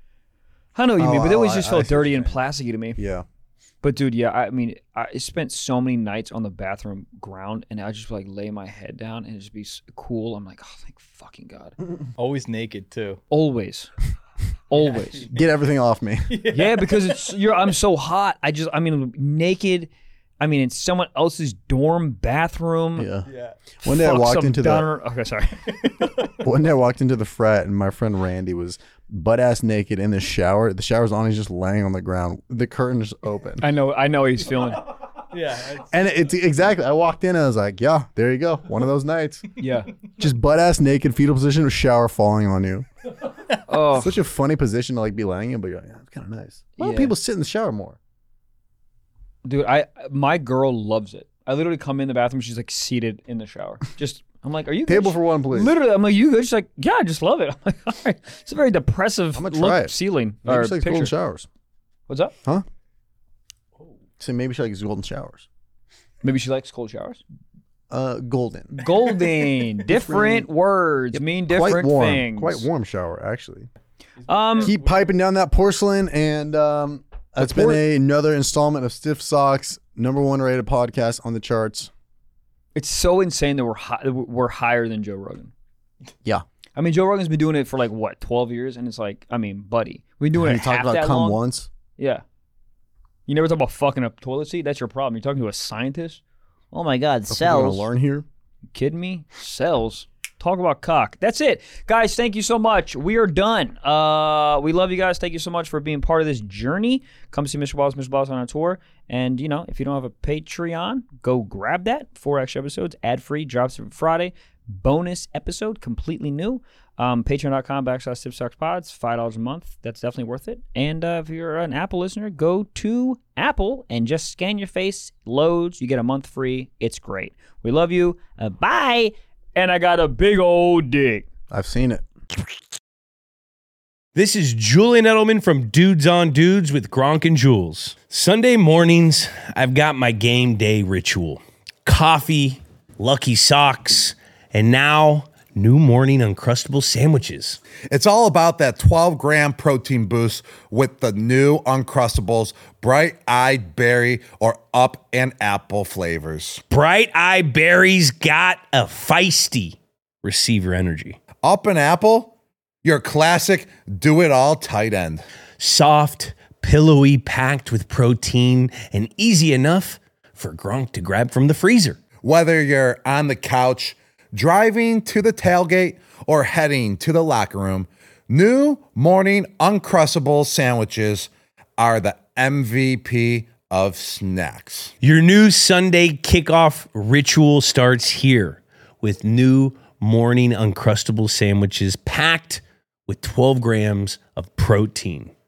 [SPEAKER 3] I know what you
[SPEAKER 4] Oh,
[SPEAKER 3] mean, but they
[SPEAKER 4] oh,
[SPEAKER 3] always
[SPEAKER 4] I-
[SPEAKER 3] just
[SPEAKER 4] I
[SPEAKER 3] felt
[SPEAKER 4] see what
[SPEAKER 3] dirty
[SPEAKER 4] you're
[SPEAKER 3] and
[SPEAKER 4] saying.
[SPEAKER 3] plasticky to me.
[SPEAKER 4] Yeah.
[SPEAKER 3] But dude, yeah, I mean, I spent so many nights on the bathroom ground, and I just like lay my head down and just be s- cool. I'm like, oh, thank fucking God.
[SPEAKER 5] Always naked too.
[SPEAKER 3] Always, always.
[SPEAKER 4] Get everything off me.
[SPEAKER 3] Yeah, because it's you're. I'm so hot. I just, I mean, naked. I mean, in someone else's dorm bathroom.
[SPEAKER 4] Yeah.
[SPEAKER 5] Yeah.
[SPEAKER 4] One day I
[SPEAKER 3] Fuck
[SPEAKER 4] walked
[SPEAKER 3] some
[SPEAKER 4] into the
[SPEAKER 3] downer- Okay, sorry.
[SPEAKER 4] one day I walked into the frat and my friend Randy was butt ass naked in the shower. The shower's on. He's just laying on the ground. The curtain's open.
[SPEAKER 3] I know. I know what he's feeling.
[SPEAKER 5] Yeah.
[SPEAKER 4] And it's exactly. I walked in and I was like, "Yeah, there you go. One of those nights.
[SPEAKER 3] Yeah.
[SPEAKER 4] Just butt ass naked, fetal position, with shower falling on you.
[SPEAKER 3] Oh,
[SPEAKER 4] Such a funny position to like be laying in, but you're like, yeah, it's kind of nice. Why don't
[SPEAKER 3] Yeah.
[SPEAKER 4] people sit in the shower more?
[SPEAKER 3] dude, I my girl loves it. I literally come in the bathroom. She's like seated in the shower. Just, I'm like, are you good?
[SPEAKER 4] Table for one, please.
[SPEAKER 3] Literally, I'm like, you good? She's like, yeah, I just love it. I'm like, all right. It's a very depressive
[SPEAKER 4] I'm gonna
[SPEAKER 3] look
[SPEAKER 4] try it.
[SPEAKER 3] ceiling
[SPEAKER 4] Maybe
[SPEAKER 3] or
[SPEAKER 4] she likes
[SPEAKER 3] picture.
[SPEAKER 4] golden showers.
[SPEAKER 3] What's up?
[SPEAKER 4] Huh? So maybe she likes golden showers.
[SPEAKER 3] Maybe she likes cold showers.
[SPEAKER 4] Uh, golden.
[SPEAKER 3] Golden, different words mean different
[SPEAKER 4] Quite warm.
[SPEAKER 3] things.
[SPEAKER 4] Quite warm shower, actually.
[SPEAKER 3] Um,
[SPEAKER 4] Keep piping down that porcelain, and um, it's been
[SPEAKER 3] por-
[SPEAKER 4] a, another installment of Stiff Socks, number one rated podcast on the charts.
[SPEAKER 3] it's so insane that we're hi- that we're higher than Joe Rogan.
[SPEAKER 4] Yeah.
[SPEAKER 3] I mean, Joe Rogan's been doing it for like what, twelve years, and it's like, I mean, buddy, we've been doing
[SPEAKER 4] You
[SPEAKER 3] it
[SPEAKER 4] talked
[SPEAKER 3] half
[SPEAKER 4] about
[SPEAKER 3] that
[SPEAKER 4] come
[SPEAKER 3] long.
[SPEAKER 4] once.
[SPEAKER 3] Yeah. You never talk about fucking a toilet seat? That's your problem. You're talking to a scientist? Oh my God,
[SPEAKER 4] That's what we're gonna
[SPEAKER 3] cells.
[SPEAKER 4] learn here.
[SPEAKER 3] You kidding me? Cells. Talk about cock. That's it. Guys, thank you so much. We are done. Uh, we love you guys. Thank you so much for being part of this journey. Come see Mister Balls, Mister Balls on a tour. And, you know, if you don't have a Patreon, go grab that. Four extra episodes, ad-free, drops every Friday. Bonus episode, completely new. Um, Patreon.com backslash Stiff Socks Pods, five dollars a month. That's definitely worth it. And uh, if you're an Apple listener, go to Apple and just scan your face. Loads. You get a month free. It's great. We love you. Uh, bye. And I got a big old dick.
[SPEAKER 4] I've seen it.
[SPEAKER 11] This is Julian Edelman from Dudes on Dudes with Gronk and Jules. Sunday mornings, I've got my game day ritual. Coffee, Lucky Socks, and now new morning Uncrustable sandwiches.
[SPEAKER 12] It's all about that twelve gram protein boost with the new Uncrustables, bright-eyed berry or up and apple flavors.
[SPEAKER 11] Bright Eye Berry's got a feisty receiver energy.
[SPEAKER 12] Up and apple, your classic do-it-all tight end.
[SPEAKER 11] Soft, pillowy, packed with protein, and easy enough for Gronk to grab from the freezer.
[SPEAKER 12] Whether you're on the couch, driving to the tailgate, or heading to the locker room, New Morning Uncrustables sandwiches are the M V P of snacks.
[SPEAKER 11] Your new Sunday kickoff ritual starts here with new Morning Uncrustable sandwiches packed with twelve grams of protein.